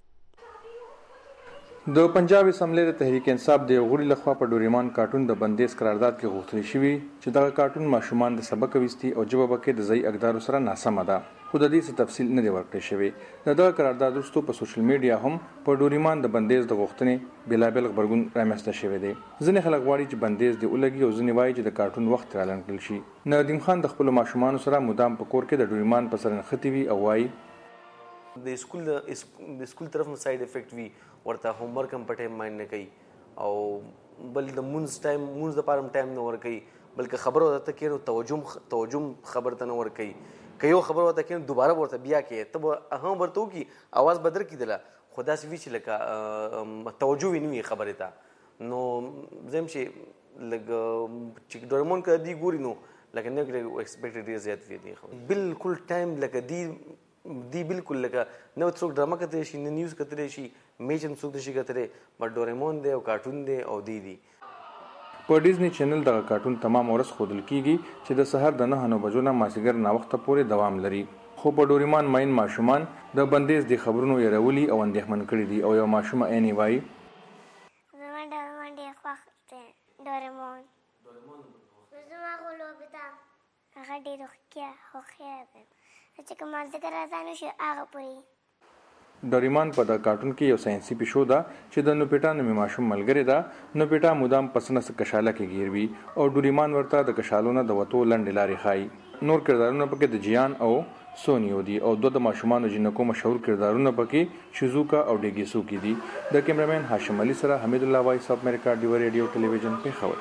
د پنجاب اسمبلی د تحریک انصاف د غړي لخوا په ډوریمان کارټون د بندیز قرارداد کې غوښتل شوی چې دغه کارټون ماشومان د سبق وستي او جواب کې د ځای اقدار سره ناسمه ده. خو د دې څه تفصیل نه دی ورکړی شوی. دغه قرارداد وروسته په سوشل میډیا هم په ډوریمان د بندیز د غوښتنې بلابل خبرګون رامنځته شوی دی. ځینې خلک غواړي چې بندیز دی ولګي او ځینې وایي چې د کارټون وخت اعلان کړل شي. ندیم خان د خپل ماشومان سره مدام په کور کې د ډوریمان په سر نښتي وي او وایي د سکول طرف نه ساید افیکټ وي ورته هوم ورک هم په ټایم مایند نه کوي او بل د مونز د پاره ټایم نه ور کوي بلکې خبر ورته کې توجه خبر ته نه ور کوي که یو خبر ورته کې دوباره ورته بیا کې ته هم ورته کی आवाज بدر کیدله خدا سوي چې لکه توجه ویني خبره ته نو زم شي لګ چې ډورمون کې دی ګوري نو لکه نه ایکسپیکټډ ډیر زیات وی دی بالکل ټایم لکه دی بالکل لکه نو څوک ډرامه کتلی شي نه نیوز کتلی شي میچ هم څوک شي کتلی بټ ډوریمون دی او کارټون دی او دی په ډیزنی چینل دغه کارټون تمام ورځ خودل کیږي چې د سحر د 9 بجو نه مازیګر نا وخت پورې دوام لري. خو په ډوریمان ماین ماشومان د بندیز د خبرونو یې او اندېښمن کړي دي او یو ماشوم اني وای ډوریمون دی ډوریمون زما غلو بتا هغه ډیر خوخه ده چې کوم ذکر راځنه شي هغه پوری. ډوریمان په د کارټون کې یو ساينسي پېښو ده چې د نوپیټا نومي ماشوم ملګری ده. نوپیټا مدام پسنه څخه کشاله کې گیروي او ډوریمان ورته د کشالونو د وټو لنډ لارې خای. نور کردارونه پکې د جیان او سونیو دي او دوه د ماشومان جنکو مشهور کردارونه پکې شیزوکا او ډیګیسو کې دي. د کیمرامین هاشم علي سره حمید الله وایس اف امریکا ډیو ریډیو ټلویزیون په خبر.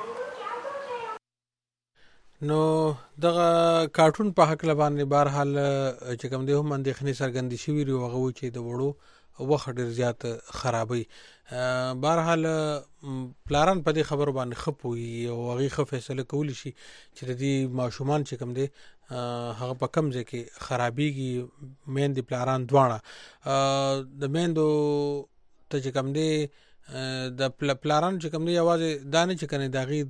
نو دغه کارټون په حق لبانې بهر حال چې کوم دی هم اندېښنې څرګندې شوې لري هغه چې د وړو وخت ډیر زیات خرابوي. بهر حال پلاران په دې خبرو باندې خپوي او هغه خو فیصله کولی شي چې د دې ماشومان چې کوم دی هغه په کم ځای کې خرابيږي. میندې پلاران دواړه د میندو ته چې کوم دی د پلاران چې کوم دی یوازې دانه چې کنه داغي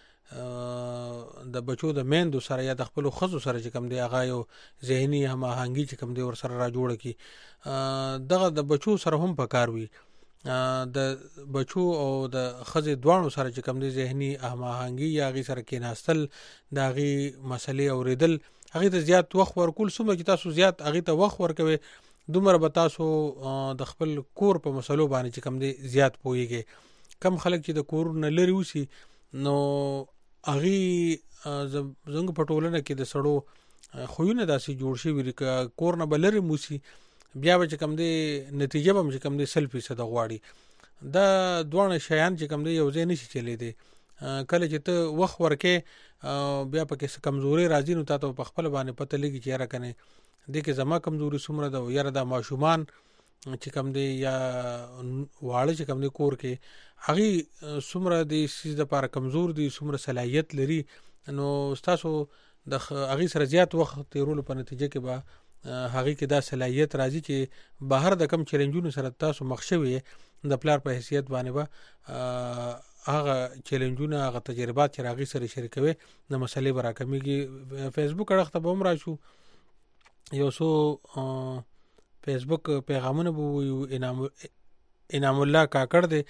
د بچو د میندو سره یا د خپل خزو سره چې کوم دی هغه یو ذهني هماهنګي چې کوم دی ور سره را جوړ کی دغه د بچو سره هم پکار وي د بچو او د خزې دوانو سره چې کوم دی ذهني هماهنګي یا غي سره کې ناستل داغي مسلې اوریدل هغه ته زیات وخت ورکول سمه چې تاسو زیات هغه ته وخت ورکوي دومره به تاسو د خپل کور په مسلو باندې چې کوم دی زیات پويږي. کم خلک چې د کور نه لري وسی نو اغي زنګ پټولنه کې د سړو خوونه داسي جوړ شي وی کور نه بلری موسی بیا به کم دی نتیجه به چې کم دی سلفي صد غواړي دا دوه شیان چې کم دی یو ځای نشي چلی دی. کله چې ته وخت ورکې بیا پکې کمزوري راځي نو تاسو په خپل باندې پته لګي چې را کنه دې کې زما کمزوري سمره ده یاره دا ماشومان چې کم دی یا واړه چې کم دی کور کې هغه سمره دي سیز د لپاره کمزور دي سمره صلاحیت لري نو تاسو د هغه سره زیات وخت تیرول په نتیجه کې به هغه کې دا صلاحیت راځي چې بهر د کم چیلنجونو سره تاسو مخ شوي د پلار په حیثیت باندې به هغه چیلنجونه هغه تجربات چې راغی سره شریکوي د مسلې براکمیږي. فیسبوک اړه ته به عمر شو یو سو فیسبوک پیغامونه بو انعام الله کاکړ دی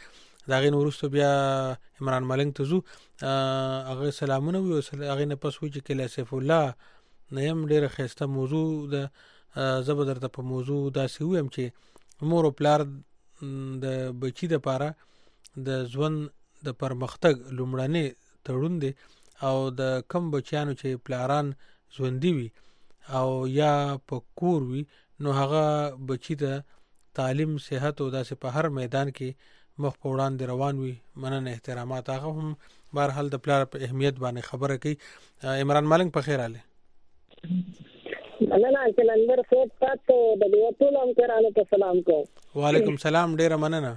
دا غي وروسته بیا عمران ملنګ ته زو هغه سلامونه وي هغه نه پس وی چې کله سیف الله نیم ډیره خسته موضوع ده زبر درته په موضوع داسې ویم چې مور او پلار د بچی د پاره د ژوند د پرمختګ لومړنی تړون دی او د کم بچیانو چې پلاران ژوندۍ وي او یا په کور وي نو هغه بچی ته تعلیم صحت او داسې په هر میدان کې مخ په وړاندې روان وي مننه احترامات هغه هم بهرحال د پلار په اهمیت باندې خبره کوي عمران ملنګ په خیر اله مننه کلندر صاحب تاسو د دې ټول همکارانو ته سلام کوم وعلیکم سلام ډیره مننه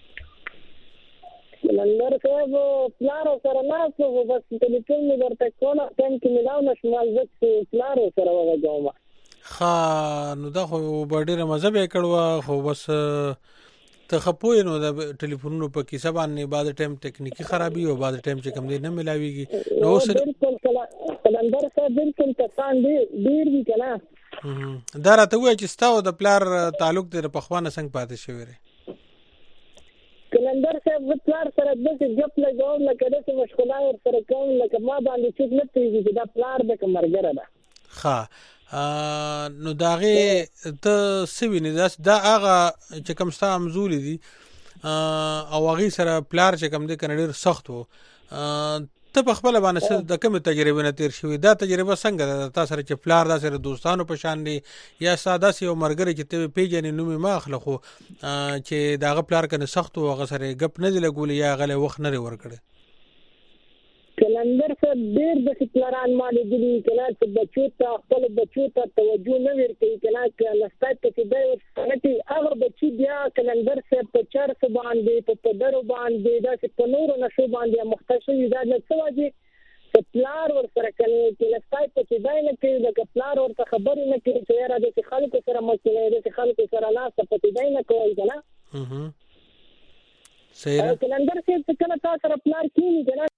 کلندر صاحب پلار سره ناسو بس ټلیفون می درته کوله ټیم کې ملاو نشمال زت پلار سره وګورم خا نو دا خو ډیره مزه به کړو خو بس ته خپوی نو د ټلیفونونو په کیسه باندې بعد ټایم ټکنیکی خرابي او بعد ټایم چې کم دی نه ملاويږي نو بالکل کلندر صاحب بالکل تاسان ډیر وی کنه دا راته وای چې ستاسو د پلار تعلق د پخوانه څنګه پاتې شوی ری کلندر صاحب پلار سره د جپ لګاو لکه د مشغوله سره کوم لکه ما باندې چې نه پیږي چې دا پلار د کمرګره ده ها نو داغه ته سوي نه دا هغه چې کوم ستا امزول دي او هغه سره پلار چې کوم د کنډر سخت وو ته په خپل باندې د کوم تجربه نه تیر شوی دا تجربه څنګه ده تاسو سره چې پلار دا سره دوستانو په شان دي یا ساده سی او مرګري چې ته پیژنې نو ما اخلخو چې داغه پلار کنه سخت او هغه سره غپ نه لګول یا غله وخت نه ورکړي کلندر صاحب ډیر د پلاران مالې دي کله چې بچو ته خپل بچو ته توجه نه ورکوي کله چې لسته چې دی ورته هغه بچي بیا کلندر صاحب په چر څه باندې په پدرو باندې دا چې په نور نشو باندې مختصي دا نه څه واجی چې پلار ور سره کوي چې لسته چې دی نه کوي د پلار ورته خبر نه کوي چې را د خلکو سره مسله د خلکو سره لاس په دی نه کوي کنه صحیح کلندر صاحب کله تاسو سره پلار کینی کنه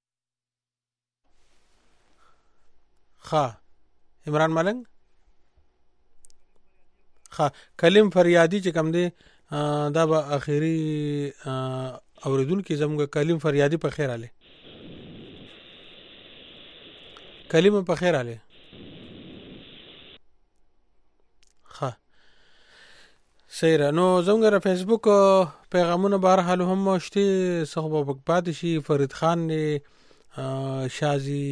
خا عمران ملنګ خا کلم فریادی چې کوم دی دا به اخیری اوریدونکو زموږ کلم فریادی په خیر اله کلم په خیر اله خا سیره نو زموږ را فیسبوک پیغامونه بهر حال هم شته صحبه پاتشي فرید خان شازی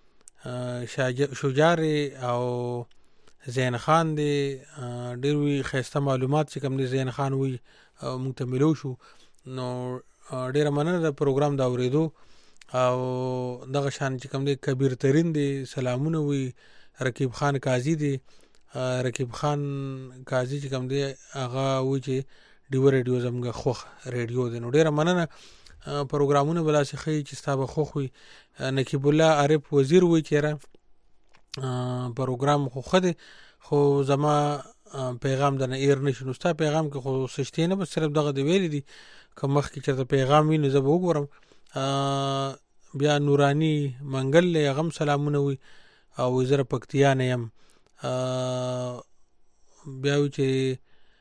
شجاع او زین خان دی ډیر وی خسته معلومات چې کوم دی زین خان وی مونږ ته ملو شو نو ډیر مننه د پروګرام دا اوریدو او دغه شان چې کوم دی کبیر ترین دی سلامونه وی رقیب خان قاضی دی رقیب خان قاضی چې کوم دی هغه وی چې ډیو ریډیو زمغه خوخ ریډیو دی نو ډیر مننه پروګرامونه بلا شي چې ستاسو خوخوي نقیب الله عارف وزیر وی چیرې پروګرام خو خده خو زما پیغام د نه ایر نشو ستا پیغام کې خو سشتي نه بس صرف دغه دی ویل دي کوم مخ کې چې پیغام ویني زه وګورم بیا نورانی منګل له غم سلامونه وی او وزیر پکتیا نه يم بیا چې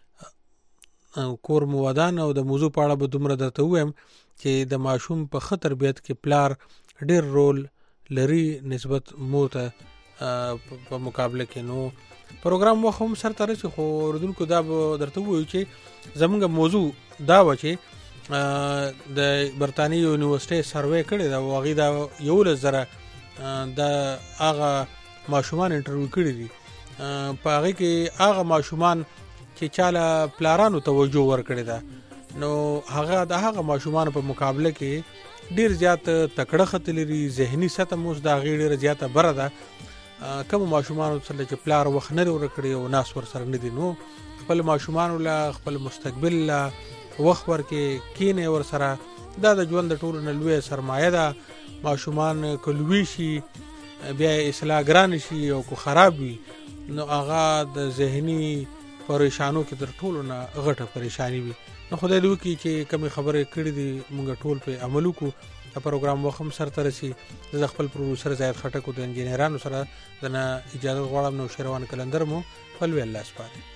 کور موادان او د موضوع په اړه به دومره درته وایم چې د ماشوم په خطر بیت کې پلار ډیر رول لري نسبت مور ته په مقابله کې نو پروګرام مو هم سره تر څو خو ردونکو دا درته وایو چې زموږ موضوع دا و چې د برتانی یونیورسيټي سروې کړی دا واغې دا یو لزره دا هغه ماشومان انټرویو کړی دي په هغه کې هغه ماشومان چې چاله پلارانو توجه ورکړی دا نو هغه د هغه ماشومان په مقابله کې ډیر زیات تکړه خطلري ذهني سطح موږ دا غیر زیاته بره ده کوم ماشومان سره چې پلار وخت نه ورکړي او ناس ور سره نه دي نو خپل ماشومان له خپل مستقبل له وخت ورکې کینه ور سره دا د ژوند د ټولو نه لوی سرمایه ده ماشومان کلوي شي بیا اصلاح ګران شي او کو خراب وي نو هغه د ذهني پریشانو کې تر ټولو نه غټه پریشانی وي نو خدای دې وکړي چې کوم خبره کړې دي موږ ټول په عمل وکړو دا پروګرام وخم سره ترسي د خپل پروډوسر زاید خټک او د انجینرانو سره دنه اجازه غواړم نو شروان کلندر مو خپل وی الله سپاره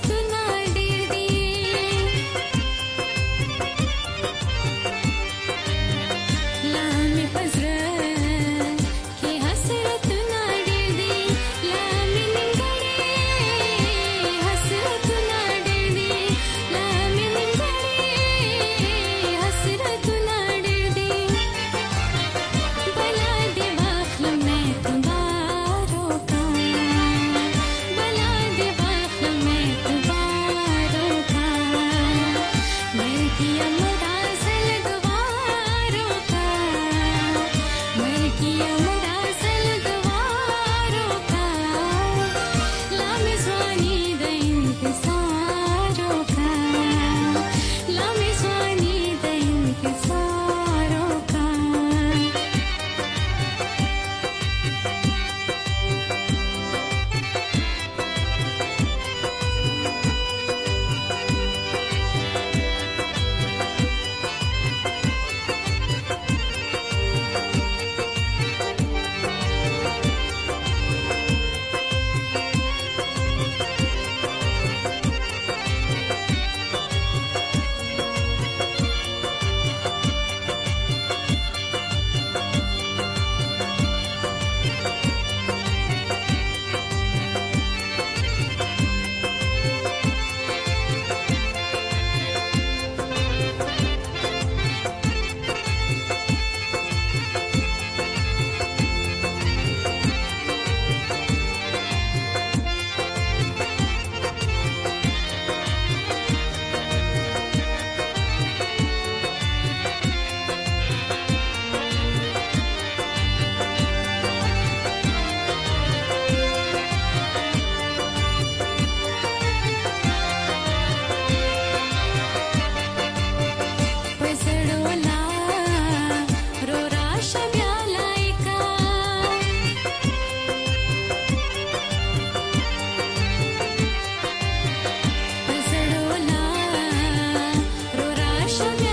Passarola, Rora Shabia.